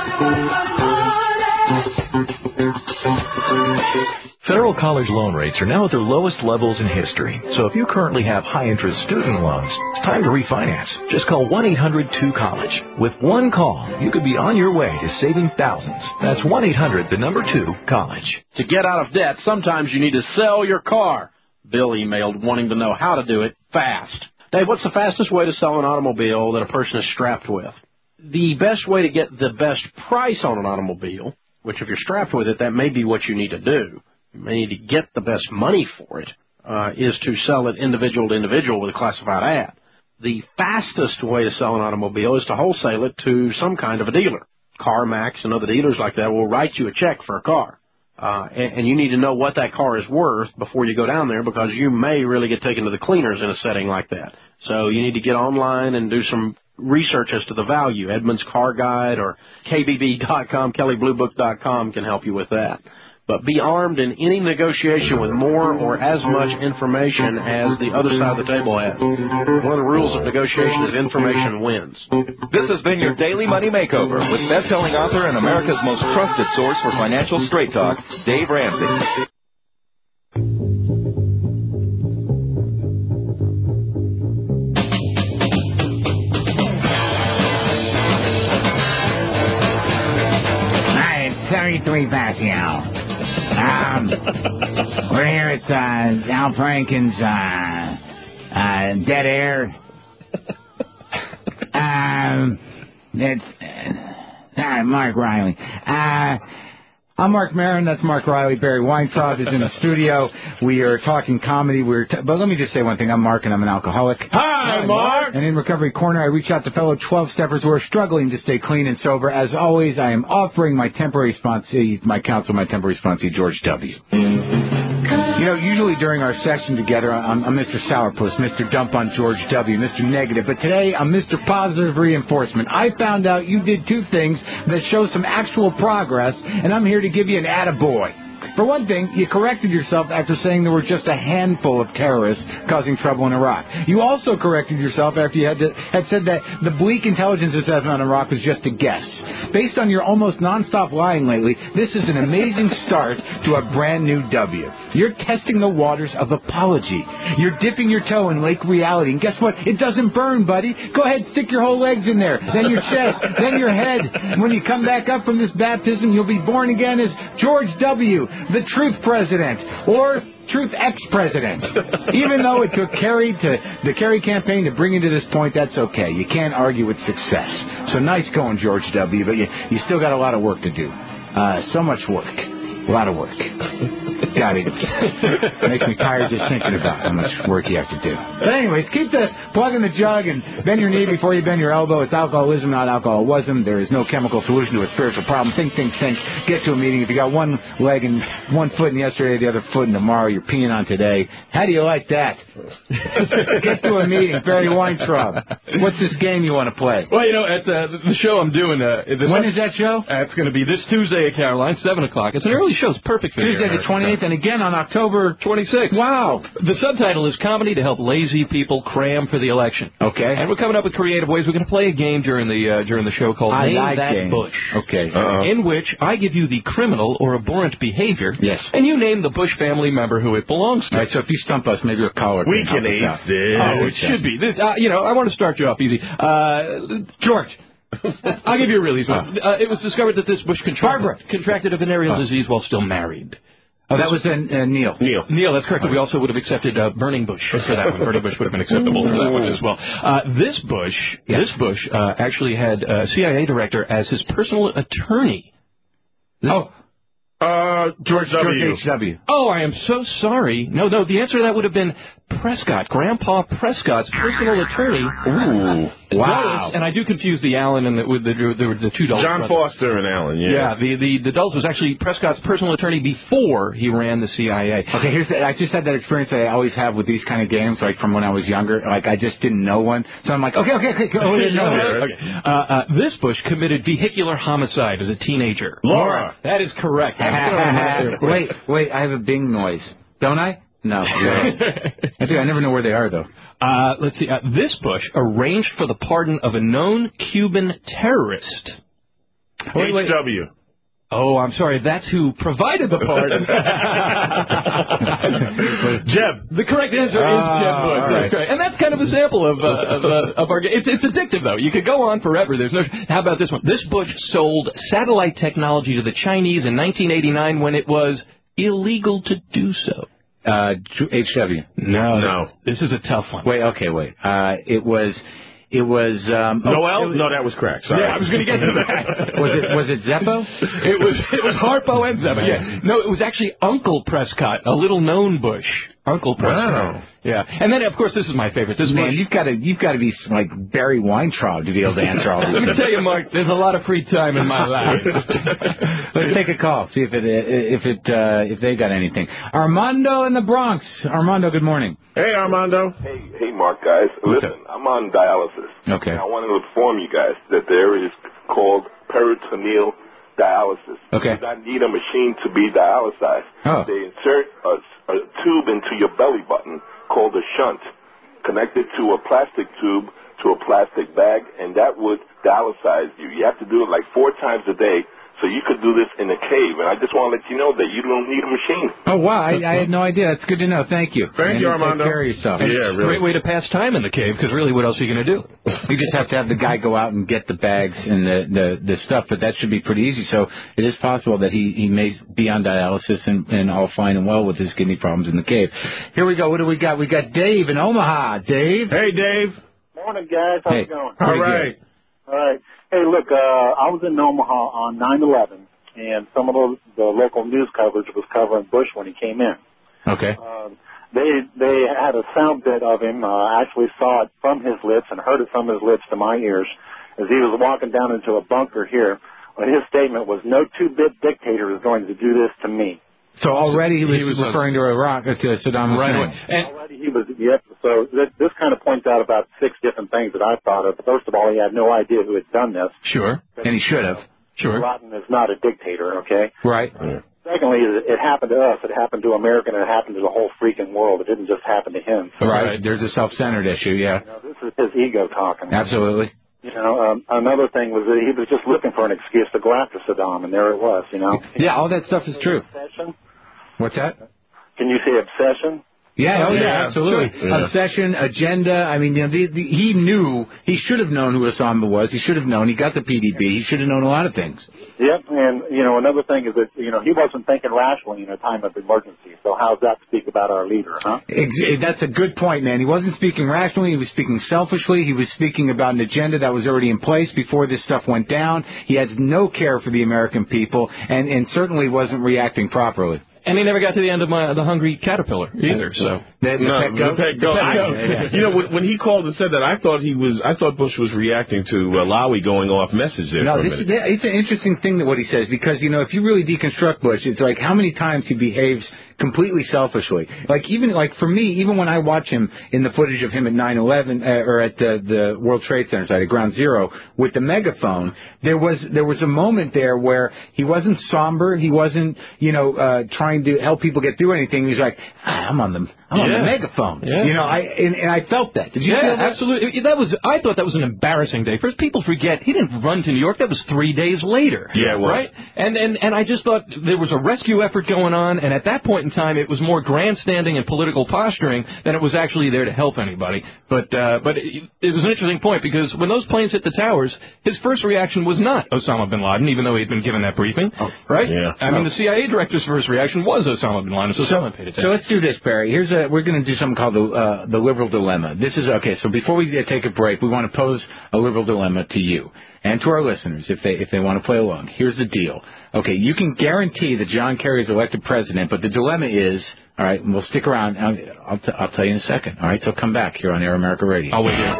Federal college loan rates are now at their lowest levels in history. So if you currently have high-interest student loans, it's time to refinance. Just call 1-800-2-COLLEGE. With one call, you could be on your way to saving thousands. That's 1-800-2-COLLEGE. To get out of debt, sometimes you need to sell your car. Bill emailed wanting to know how to do it fast. Dave, what's the fastest way to sell an automobile that a person is strapped with? The best way to get the best price on an automobile, which if you're strapped with it, that may be what you need to do. You may need to get the best money for it, is to sell it individual to individual with a classified ad. The fastest way to sell an automobile is to wholesale it to some kind of a dealer. CarMax and other dealers like that will write you a check for a car. And you need to know what that car is worth before you go down there because you may really get taken to the cleaners in a setting like that. So you need to get online and do some research as to the value. Edmunds Car Guide or KBB.com, KellyBlueBook.com can help you with that. but be armed in any negotiation with more or as much information as the other side of the table has. One of the rules of negotiation is information wins. This has been your Daily Money Makeover with best-selling author and America's most trusted source for financial straight talk, Dave Ramsey. Hi, it's 33 past the hour. We're here at Al Franken's Dead Air. It's Mark Riley. I'm Mark Maron. That's Mark Riley. Barry Weintraub is in the studio. We are talking comedy. But let me just say one thing. I'm Mark, and I'm an alcoholic. Hi, Mark. And in Recovery Corner, I reach out to fellow 12-steppers who are struggling to stay clean and sober. As always, I am offering my temporary sponsee, my temporary sponsee, George W. You know, usually during our session together, I'm Mr. Sourpuss, Mr. Dump on George W., Mr. Negative. But today, I'm Mr. Positive Reinforcement. I found out you did two things that show some actual progress, and I'm here to give you an attaboy. For one thing, you corrected yourself after saying there were just a handful of terrorists causing trouble in Iraq. You also corrected yourself after you had said that the bleak intelligence assessment on Iraq was just a guess. Based on your almost nonstop lying lately, this is an amazing start to a brand new W. You're testing the waters of apology. You're dipping your toe in Lake Reality, and guess what? It doesn't burn, buddy. Go ahead, stick your whole legs in there, then your chest, then your head. And when you come back up from this baptism, you'll be born again as George W., the Truth President, or Truth Ex-President. Even though it took the Kerry campaign to bring you to this point, that's okay. You can't argue with success. So nice going, George W., but you still got a lot of work to do. So much work. A lot of work. God, it makes me tired just thinking about how much work you have to do. But anyways, keep the plug in the jug and bend your knee before you bend your elbow. It's alcoholism, not alcoholism. There is no chemical solution to a spiritual problem. Think. Get to a meeting. If you got one leg and one foot in yesterday, the other foot in tomorrow, you're peeing on today. How do you like that? Get to a meeting. Barry Weintraub. What's this game you want to play? Well, you know, at the show I'm doing... when is that show? It's going to be this Tuesday at Caroline, 7 o'clock. It's an early show. It's perfect for Tuesday the 28th, and again on October 26th. Wow. The subtitle is Comedy to Help Lazy People Cram for the Election. Okay. And we're coming up with creative ways. We're going to play a game during the show called Name That games. Bush. Okay. In which I give you the criminal or abhorrent behavior. Yes. And you name the Bush family member who it belongs to. All right, so if you stump us, maybe a caller we can ace this. Oh, it should be. This, I want to start you off easy. George. I'll give you a real easy one. It was discovered that this Bush contracted a venereal disease while still married. Oh, that was Neil. Neil, that's correct. We also would have accepted Burning Bush for that one. Burning Bush would have been acceptable for that one as well. This Bush actually had a CIA director as his personal attorney. George W. H.W. Oh, I am so sorry. No, the answer to that would have been Prescott. Grandpa Prescott's personal attorney. Ooh, wow. Dulles, and I do confuse the Allen and the two Dulles. John Foster and Allen, yeah. Yeah, the Dulles was actually Prescott's personal attorney before he ran the CIA. Okay, I just had that experience that I always have with these kind of games, like from when I was younger. Like, I just didn't know one. So I'm like, okay, go ahead. This Bush committed vehicular homicide as a teenager. Laura. That is correct. Wait, I have a bing noise. Don't I? No. I never know where they are, though. Let's see. This Bush arranged for the pardon of a known Cuban terrorist. H.W. Oh, I'm sorry. That's who provided the pardon. Jeb. The correct answer is Jeb Bush. Right. And that's kind of a sample of our game. It's addictive, though. You could go on forever. How about this one? This Bush sold satellite technology to the Chinese in 1989 when it was illegal to do so. H.W. No. This is a tough one. Wait. It was Noel? No, that was correct. Sorry. Yeah, I was going to get to that. Was it Zeppo? It was Harpo and Zeppo. Yeah. No, it was actually Uncle Prescott, a little known Bush. Uncle Prescott. Wow. Yeah. And then, of course, this is my favorite. This Man, you've got to be like Barry Weintraub to be able to answer all these. Let me tell you, Mark, there's a lot of free time in my life. Let's take a call. See if they got anything. Armando in the Bronx. Armando, good morning. Hey, Armando. Hey, Mark, guys. Listen, I'm on dialysis. Okay. And I want to inform you guys that there is called peritoneal dialysis. Okay. You do not need a machine to be dialyzed. Oh. They insert a tube into your belly button called a shunt, connected to a plastic tube to a plastic bag, and that would dialyze you. You have to do it like 4 times a day. So you could do this in a cave, and I just want to let you know that you don't need a machine. Oh, wow. I had no idea. That's good to know. Thank you. Thank you, Armando. Take care of yourself. Yeah, really. Great way to pass time in the cave, because really, what else are you going to do? You just have to have the guy go out and get the bags and the stuff, but that should be pretty easy. So it is possible that he may be on dialysis and all fine and well with his kidney problems in the cave. Here we go. What do we got? We got Dave in Omaha. Dave? Hey, Dave. Morning, guys. How's it going? All right. All right. Hey, look, I was in Omaha on 9/11, and some of the local news coverage was covering Bush when he came in. Okay. They had a sound bit of him. I actually saw it from his lips and heard it from his lips to my ears as he was walking down into a bunker here. When his statement was, "No 2-bit dictator is going to do this to me." So already he was referring to Iraq, to Saddam Hussein. And already he was, yep. So this kind of points out about 6 different things that I thought of. First of all, he had no idea who had done this. Sure. And he should have. Sure. Laden is not a dictator, okay? Right. Secondly, it happened to us. It happened to America, and it happened to the whole freaking world. It didn't just happen to him. So, right. There's a self-centered issue, yeah. This is his ego talking. Absolutely. Another thing was that he was just looking for an excuse to go after Saddam, and there it was, Yeah, all that stuff is true. Obsession? What's that? Can you say obsession? Yeah, absolutely. Sure. Yeah. Obsession, agenda. I mean, he knew, he should have known who Osama was. He should have known. He got the PDB. He should have known a lot of things. Yep, and, another thing is that, he wasn't thinking rationally in a time of emergency. So how's that speak about our leader, huh? That's a good point, man. He wasn't speaking rationally. He was speaking selfishly. He was speaking about an agenda that was already in place before this stuff went down. He has no care for the American people and certainly wasn't reacting properly. And he never got to the end of the hungry caterpillar either. So the pet goat. When he called and said that, I thought Bush was reacting to Lawi going off message there. For a minute. It's an interesting thing that what he says, because if you really deconstruct Bush, it's like how many times he behaves completely selfishly. For me, even when I watch him in the footage of him at 9/11 or at the World Trade Center site at Ground Zero with the megaphone, there was a moment there where he wasn't somber. He wasn't trying to help people get through anything. He was like, I'm on the megaphone. Yeah. I felt that. Did you feel that? Absolutely. I thought that was an embarrassing day. First, people forget he didn't run to New York. That was 3 days later. Yeah, it was. Right? And I just thought there was a rescue effort going on, and at that point in time, it was more grandstanding and political posturing than it was actually there to help anybody. But it was an interesting point, because when those planes hit the towers, his first reaction was not Osama bin Laden, even though he'd been given that briefing. Right? Yeah. I mean, the CIA director's first reaction was Osama bin Laden, so someone paid attention. So let's do this, Barry. We're going to do something called the liberal dilemma. This is okay. So before we take a break, we want to pose a liberal dilemma to you and to our listeners if they want to play along. Here's the deal. Okay, you can guarantee that John Kerry is elected president, but the dilemma is, all right, and we'll stick around. I'll tell you in a second. All right, so come back here on Air America Radio. I'll wait here.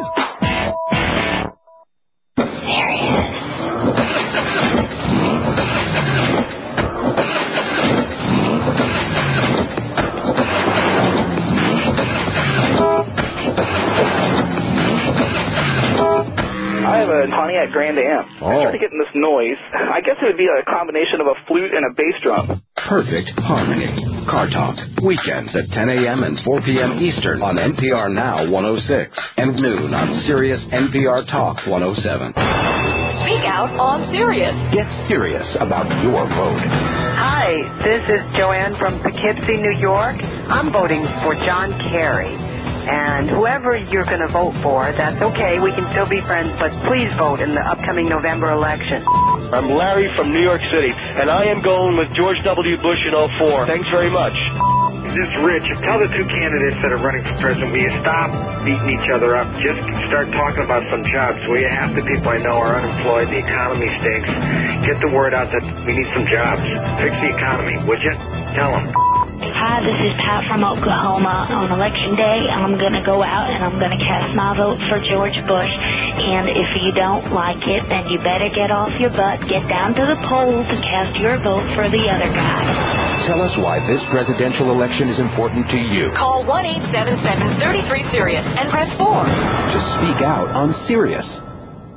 I have a Pontiac Grand Am. I started getting this noise. I guess it would be a combination of a flute and a bass drum. Perfect harmony. Car Talk. Weekends at 10 a.m. and 4 p.m. Eastern on NPR Now 106 and noon on Sirius NPR Talk 107. Speak out on Sirius. Get serious about your vote. Hi, this is Joanne from Poughkeepsie, New York. I'm voting for John Kerry. And whoever you're going to vote for, that's okay. We can still be friends, but please vote in the upcoming November election. I'm Larry from New York City, and I am going with George W. Bush in 04. Thanks very much. This is Rich. Tell the two candidates that are running for president, will you stop beating each other up? Just start talking about some jobs. Will you? Half the people I know are unemployed. The economy stinks. Get the word out that we need some jobs. Fix the economy, would you? Tell them. Hi, this is Pat from Oklahoma. On Election Day, I'm going to go out and I'm going to cast my vote for George Bush. And if you don't like it, then you better get off your butt, get down to the polls, and cast your vote for the other guy. Tell us why this presidential election is important to you. Call 1-877-33-SIRIUS and press 4. To speak out on Sirius.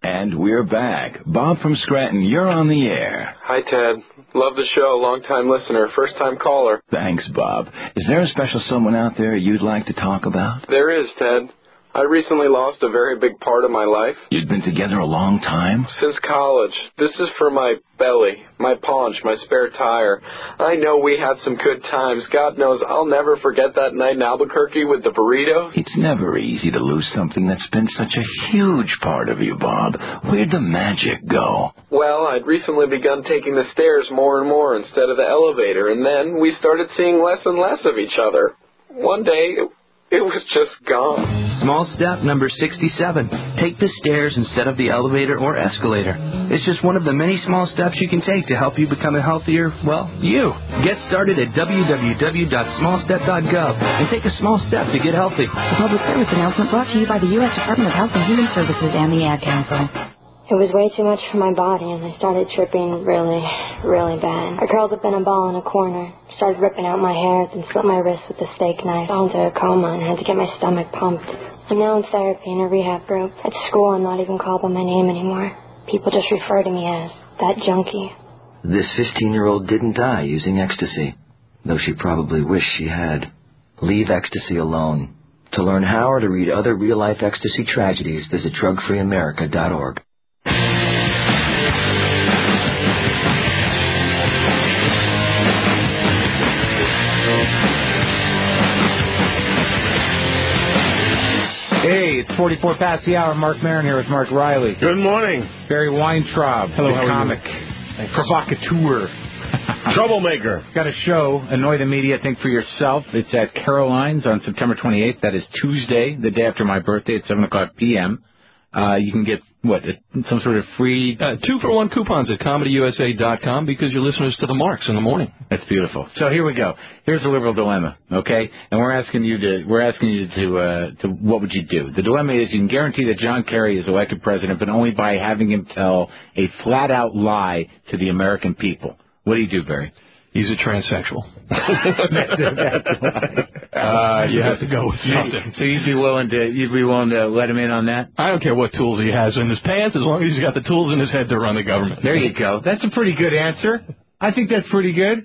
And we're back. Bob from Scranton, you're on the air. Hi, Ted. Love the show. Long-time listener. First-time caller. Thanks, Bob. Is there a special someone out there you'd like to talk about? There is, Ted. I recently lost a very big part of my life. You'd been together a long time? Since college. This is for my belly, my paunch, my spare tire. I know we had some good times. God knows I'll never forget that night in Albuquerque with the burritos. It's never easy to lose something that's been such a huge part of you, Bob. Where'd the magic go? Well, I'd recently begun taking the stairs more and more instead of the elevator, and then we started seeing less and less of each other. One day, it was just gone. Small step number 67. Take the stairs instead of the elevator or escalator. It's just one of the many small steps you can take to help you become a healthier, well, you. Get started at www.smallstep.gov and take a small step to get healthy. A public service announcement brought to you by the U.S. Department of Health and Human Services and the Ad Council. It was way too much for my body, and I started tripping really, really bad. I curled up in a ball in a corner, started ripping out my hair, then slit my wrist with a steak knife. Fell into a coma and had to get my stomach pumped. I'm now in therapy in a rehab group. At school, I'm not even called by my name anymore. People just refer to me as that junkie. This 15-year-old didn't die using ecstasy, though she probably wished she had. Leave ecstasy alone. To learn how or to read other real-life ecstasy tragedies, visit drugfreeamerica.org. Hey, it's 44 past the hour. Mark Maron here with Mark Riley. Good morning. Barry Weintraub, Hello, the how are comic, provocateur. Troublemaker. Got a show, Annoy the Media, Think for Yourself. It's at Caroline's on September 28th. That is Tuesday, the day after my birthday at 7 o'clock p.m. You can get, some sort of free... 2-for-1 coupons at ComedyUSA.com because you're listeners to the Marks in the morning. That's beautiful. So here we go. Here's the liberal dilemma, okay? And we're asking you to what would you do? The dilemma is you can guarantee that John Kerry is elected president, but only by having him tell a flat-out lie to the American people. What do you do, Barry? He's a transsexual. That's right. You have to go with something. So you'd be willing to let him in on that? I don't care what tools he has in his pants, as long as he's got the tools in his head to run the government. There you go. That's a pretty good answer. I think that's pretty good.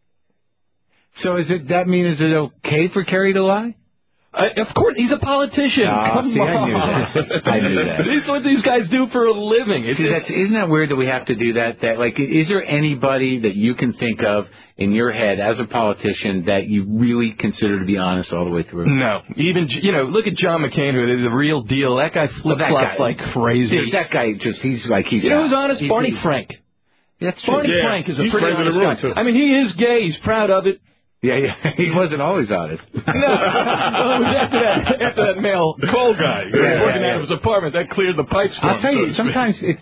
So is it okay for Kerry to lie? Of course, he's a politician. Come on. I knew that. I knew that. This is what these guys do for a living. Isn't that weird that we have to do that? Is there anybody that you can think of in your head as a politician that you really consider to be honest all the way through? No. Even, look at John McCain, who is the real deal. That guy flip-flops like crazy. Dude, that guy he's who's honest? Barney Frank. That's true. Barney Frank is a pretty honest guy. Too. I mean, he is gay. He's proud of it. Yeah, he wasn't always honest. No, it was after that male call guy working out of his apartment that cleared the pipes for him. I'll tell you, sometimes it's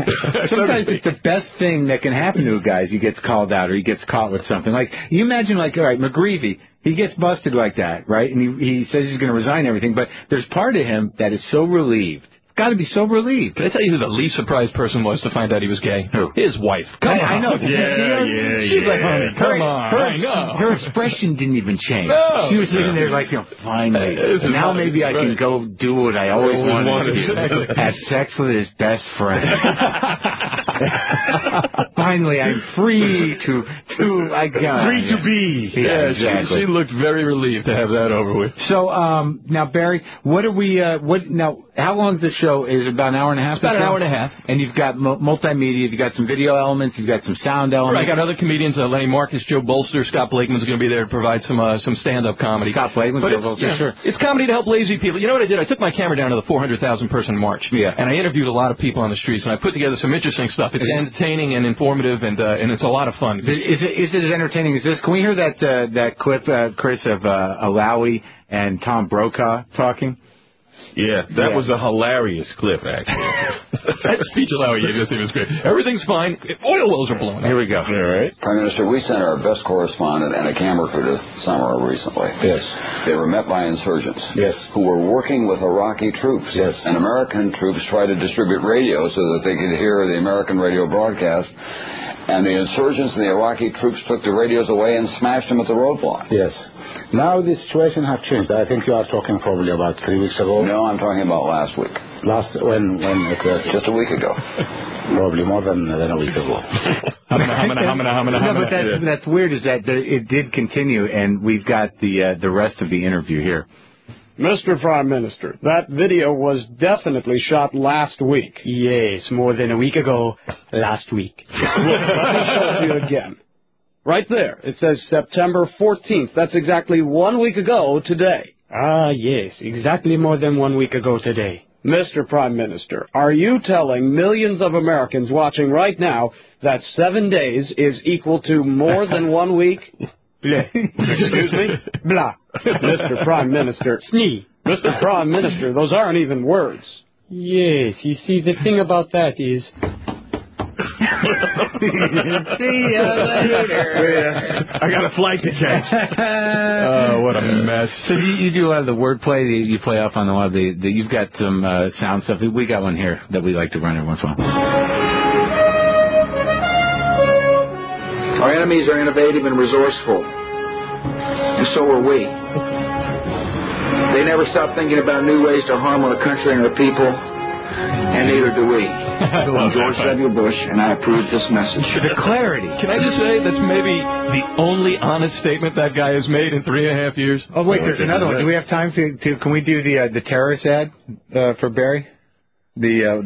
the best thing that can happen to a guy is he gets called out or he gets caught with something. Like, you imagine, all right, McGreevy, he gets busted like that, right? And he says he's going to resign everything, but there's part of him that is so relieved. Got to be so relieved. Can I tell you who the least surprised person was to find out he was gay? Who? His wife. Come on. I know. She's like, honey, come on. I know. Her expression didn't even change. No. She was sitting there like, finally. Now maybe I can go do what I always wanted to do. Exactly. Have sex with his best friend. Finally, I'm free to be. Yeah, exactly. She looked very relieved to have that over with. So, now, Barry, what are we, how long is the show? Is it about an hour and a half? It's about an hour and a half. And you've got multimedia, you've got some video elements, you've got some sound elements. Right, I got other comedians, Lenny Marcus, Joe Bolster, Scott Blakeman's going to be there to provide some stand-up comedy. Scott Blakeman, Joe Bolster, sure. It's comedy to help lazy people. You know what I did? I took my camera down to the 400,000-person march. Yeah. And I interviewed a lot of people on the streets, and I put together some interesting stuff. It's entertaining and informative, and it's a lot of fun. Is it as entertaining as this? Can we hear that clip, Chris, of Alawi and Tom Brokaw talking? Yeah, that was a hilarious clip, actually. That speech Alawi gave us, it was great. Everything's fine. Oil wells are blowing up. Here we go. All right. Prime Minister, we sent our best correspondent and a camera crew to Samarra recently. Yes. They were met by insurgents. Yes. Who were working with Iraqi troops. Yes. And American troops tried to distribute radio so that they could hear the American radio broadcast. And the insurgents and the Iraqi troops took the radios away and smashed them at the roadblock. Yes. Now the situation has changed. I think you are talking probably about 3 weeks ago. No, I'm talking about last week. When just a week ago. Probably more than a week ago. No, but that's weird. Is that it did continue, and we've got the rest of the interview here. Mr. Prime Minister, that video was definitely shot last week. Yes, more than a week ago, last week. Let me show it to you again. Right there, it says September 14th. That's exactly 1 week ago today. Ah, yes, exactly more than 1 week ago today. Mr. Prime Minister, are you telling millions of Americans watching right now that 7 days is equal to more than 1 week? Blah. Excuse me? Blah. Mr. Prime Minister. Snee. Mr. Prime Minister, those aren't even words. Yes, you see, the thing about that is... See you later. I got a flight to catch. Oh, what a mess. So you do a lot of the wordplay. You play off on a lot of the you've got some sound stuff. We got one here that we like to run every once in a while. Our enemies are innovative and resourceful, and so are we. They never stop thinking about new ways to harm our country and our people, and neither do we. I'm George W. Bush, and I approve this message. The clarity. Can I just say that's maybe the only honest statement that guy has made in 3.5 years? Oh, wait, there's another one. Do we have time to can we do the terrorist ad for Barry? No,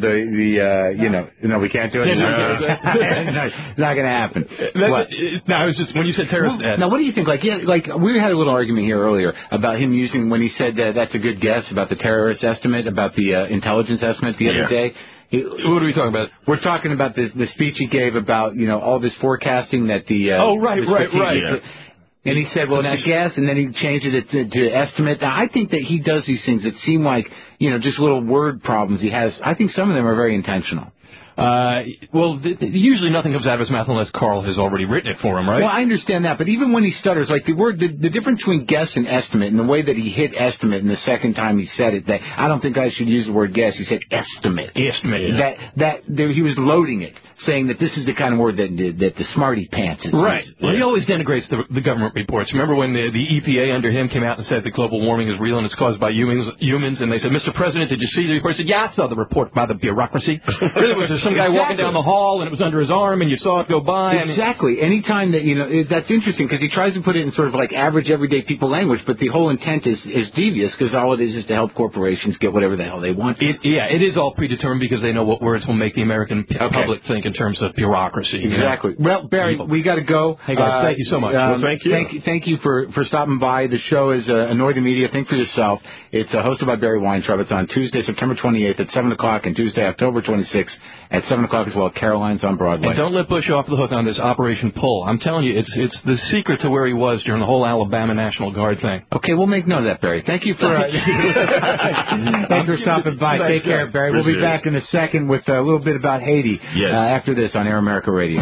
we can't do it. No, it's not going to happen. No, I was just when you said terrorist ad. Now, what do you think? Like we had a little argument here earlier about him using when he said that's a good guess about the terrorist estimate, about the intelligence estimate the other day. What are we talking about? We're talking about the speech he gave about all this forecasting that the right. And he said, well, now guess, and then he changed it to estimate. Now, I think that he does these things that seem like, just little word problems he has. I think some of them are very intentional. Usually nothing comes out of his mouth unless Carl has already written it for him, right? Well, I understand that, but even when he stutters, like the difference between guess and estimate, and the way that he hit estimate in the second time he said it, that I don't think I should use the word guess. He said estimate. Estimate. He was loading it, saying that this is the kind of word that the smarty pants is. Right. Well, he always denigrates the government reports. Remember when the EPA under him came out and said that global warming is real and it's caused by humans, and they said, Mr. President, did you see the report? He said, yeah, I saw the report by the bureaucracy. Really, was there some guy walking down the hall and it was under his arm and you saw it go by? Exactly. Anytime that, that's interesting because he tries to put it in sort of like average everyday people language, but the whole intent is devious because all it is to help corporations get whatever the hell they want. It is all predetermined because they know what words will make the American public think in terms of bureaucry. Exactly. Well, Barry, we got to go. Hey, guys, thank you so much. Thank you. Thank you for stopping by. The show is Annoy the Media. Think for yourself. It's hosted by Barry Weintraub. It's on Tuesday, September 28th at 7 o'clock and Tuesday, October 26th at 7 o'clock as well. Caroline's on Broadway. And don't let Bush off the hook on this Operation Pull. I'm telling you, it's the secret to where he was during the whole Alabama National Guard thing. Okay, we'll make note of that, Barry. Thank you for thanks for stopping by. Take care, Barry. We'll be back in a second with a little bit about Haiti after this on Air America Radio.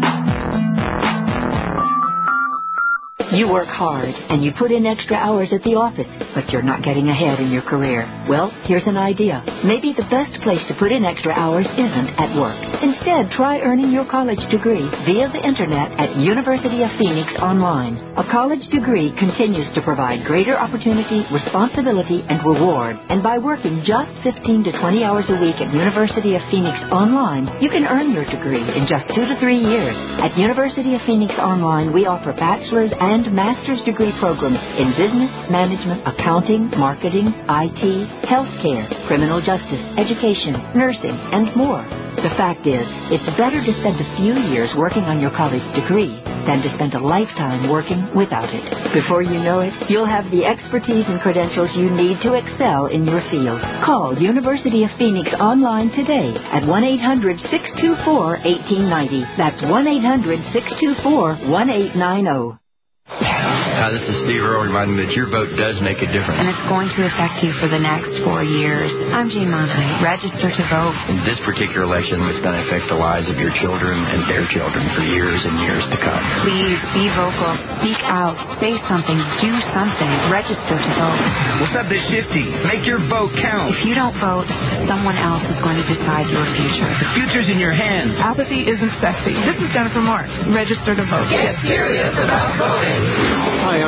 You work hard, and you put in extra hours at the office, but you're not getting ahead in your career. Well, here's an idea. Maybe the best place to put in extra hours isn't at work. Instead, try earning your college degree via the Internet at University of Phoenix Online. A college degree continues to provide greater opportunity, responsibility, and reward. And by working just 15 to 20 hours a week at University of Phoenix Online, you can earn your degree in just 2 to 3 years. At University of Phoenix Online, we offer bachelor's and master's degree programs in business, management, accounting, marketing, IT, healthcare, criminal justice, education, nursing, and more. The fact is, it's better to spend a few years working on your college degree than to spend a lifetime working without it. Before you know it, you'll have the expertise and credentials you need to excel in your field. Call University of Phoenix Online today at 1-800-624-1890. That's 1-800-624-1890. This is Steve Earle reminding me that your vote does make a difference. And it's going to affect you for the next 4 years. I'm Jean Monheit. Register to vote. In this particular election, it's going to affect the lives of your children and their children for years and years to come. Please be vocal. Speak out. Say something. Do something. Register to vote. What's up, Big Shifty? Make your vote count. If you don't vote, someone else is going to decide your future. The future's in your hands. Apathy isn't sexy. This is Jennifer Marks. Register to vote. Get serious about voting. Hi, I'm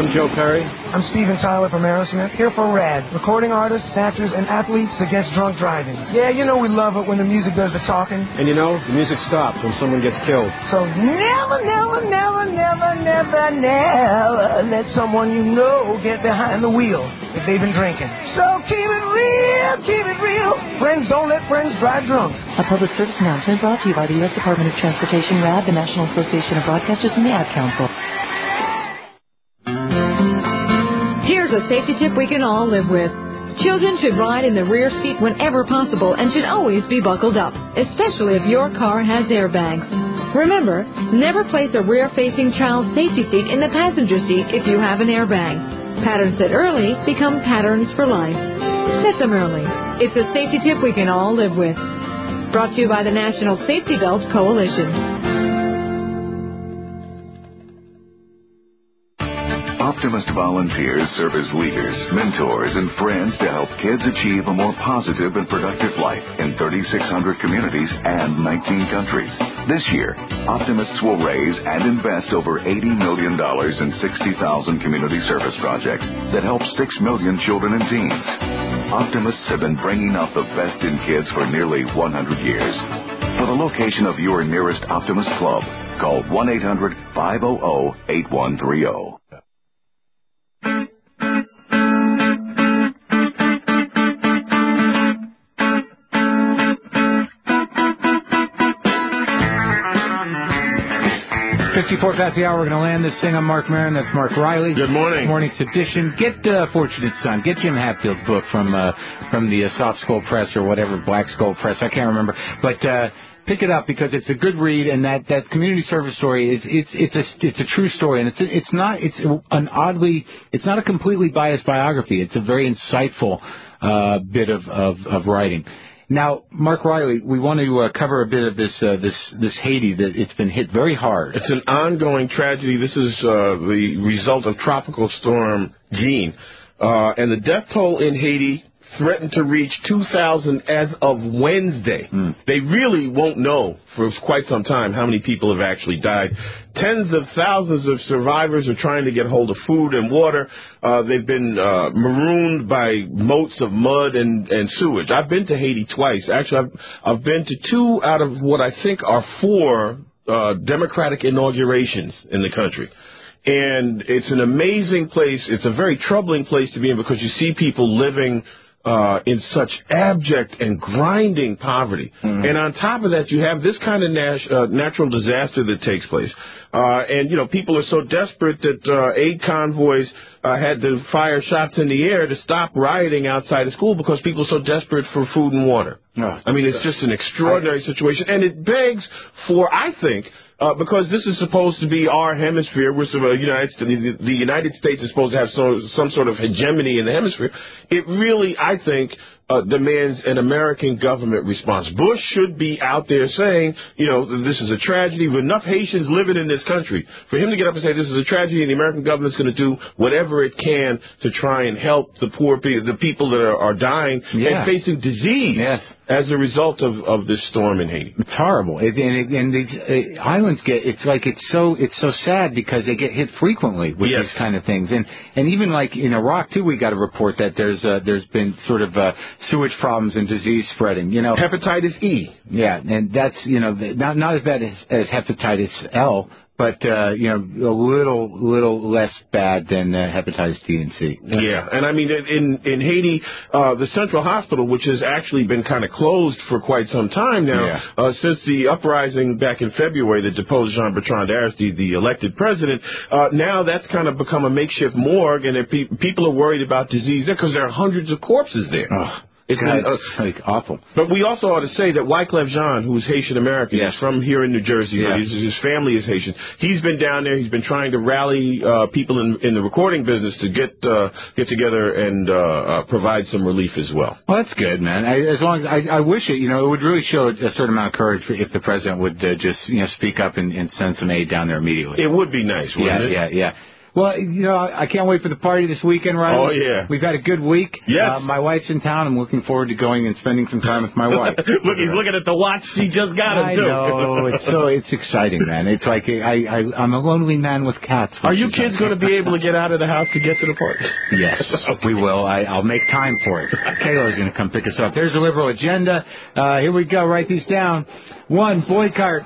I'm Joe Perry. I'm Steven Tyler from Aerosmith, here for RAD, recording artists, actors, and athletes against drunk driving. Yeah, you know we love it when the music does the talking. And you know, the music stops when someone gets killed. So never, never, never, never, never, never let someone you know get behind the wheel if they've been drinking. So keep it real, keep it real. Friends don't let friends drive drunk. A public service announcement brought to you by the U.S. Department of Transportation, RAD, the National Association of Broadcasters, and the Ad Council. Here's a safety tip we can all live with. Children should ride in the rear seat whenever possible and should always be buckled up, especially if your car has airbags. Remember, never place a rear-facing child's safety seat in the passenger seat if you have an airbag. Patterns set early become patterns for life. Set them early. It's a safety tip we can all live with. Brought to you by the National Safety Belt Coalition. Optimist volunteers serve as leaders, mentors, and friends to help kids achieve a more positive and productive life in 3,600 communities and 19 countries. This year, Optimists will raise and invest over $80 million in 60,000 community service projects that help 6 million children and teens. Optimists have been bringing out the best in kids for nearly 100 years. For the location of your nearest Optimist Club, call 1-800-500-8130. 54 past the hour, we're going to land this thing on Mark Maron. That's Mark Riley. Good morning. This morning's edition. Get Fortunate Son. Get Jim Hatfield's book from the Soft Skull Press or whatever, Black Skull Press. I can't remember. But pick it up because it's a good read, and that community service story it's a true story, and it's not a completely biased biography. It's a very insightful bit of writing. Now, Mark Riley, we want to cover a bit of this Haiti that it's been hit very hard. It's an ongoing tragedy. This is the result of Tropical Storm Jean, and the death toll in Haiti threatened to reach 2,000 as of Wednesday. They really won't know for quite some time how many people have actually died. Tens of thousands of survivors are trying to get hold of food and water. They've been marooned by moats of mud and sewage. I've been to Haiti twice. Actually, I've been to 2 out of what I think are 4 Democratic inaugurations in the country. And it's an amazing place. It's a very troubling place to be in because you see people living in such abject and grinding poverty. And on top of that, you have this kind of natural disaster that takes place. And, you know, people are so desperate that aid convoys had to fire shots in the air to stop rioting outside of school because people are so desperate for food and water. I mean, it's just an extraordinary situation. And it begs for, I think, because this is supposed to be our hemisphere, we're the United States is supposed to have some sort of hegemony in the hemisphere. It really, I think, demands an American government response. Bush should be out there saying, you know, this is a tragedy. With enough Haitians living in this country, for him to get up and say this is a tragedy and the American government's going to do whatever it can to try and help the poor people, the people that are dying and facing disease as a result of this storm in Haiti. It's horrible. And these islands it's so sad because they get hit frequently with these kind of things. And even like in Iraq too, we got a report that there's been sort of sewage problems and disease spreading. You know, hepatitis E. Yeah, and that's, you know, not as bad as hepatitis L, but you know, a little less bad than hepatitis D and C. Yeah, and I mean in Haiti, the Central Hospital, which has actually been kind of closed for quite some time now, since the uprising back in February that deposed Jean-Bertrand Aristide, the elected president, now that's kind of become a makeshift morgue, and people are worried about disease there because there are hundreds of corpses there. It's like awful. But we also ought to say that Wyclef Jean, who's Haitian American, is from here in New Jersey, but his family is Haitian. He's been down there. He's been trying to rally people in the recording business to get together and provide some relief as well. Well, that's good, man. As long as I wish it, you know, it would really show a certain amount of courage if the president would just, you know, speak up and send some aid down there immediately. It would be nice, wouldn't it? Yeah. Well, I can't wait for the party this weekend, Riley. Oh, yeah. We've had a good week. Yes. My wife's in town. I'm looking forward to going and spending some time with my wife. Look, he's looking at the watch. She just got him, too. I know. It's exciting, man. It's like I'm a lonely man with cats. Are you kids going to be able to get out of the house to get to the party? Yes, we will. I'll make time for it. Kayla's going to come pick us up. There's the liberal agenda. Here we go. Write these down. 1, boycott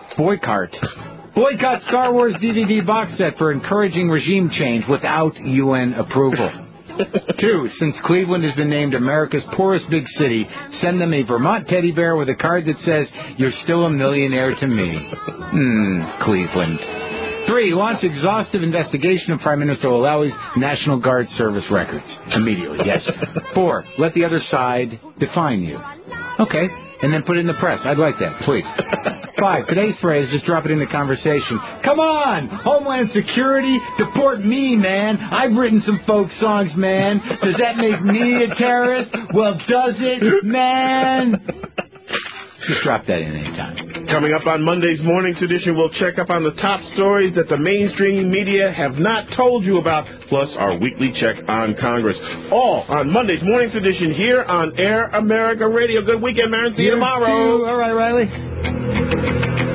Star Wars DVD box set for encouraging regime change without UN approval. 2, since Cleveland has been named America's poorest big city, send them a Vermont teddy bear with a card that says, "You're still a millionaire to me." Cleveland. 3, launch exhaustive investigation of Prime Minister O'Leary's National Guard service records. Immediately, yes. 4, let the other side define you. Okay, and then put it in the press. I'd like that, please. 5, today's phrase, just drop it in the conversation. Come on! Homeland Security, deport me, man. I've written some folk songs, man. Does that make me a terrorist? Well, does it, man? Just drop that in anytime. Coming up on Monday's Morning's Edition, we'll check up on the top stories that the mainstream media have not told you about, plus our weekly check on Congress. All on Monday's Morning's Edition here on Air America Radio. Good weekend, man. See you tomorrow. All right, Riley.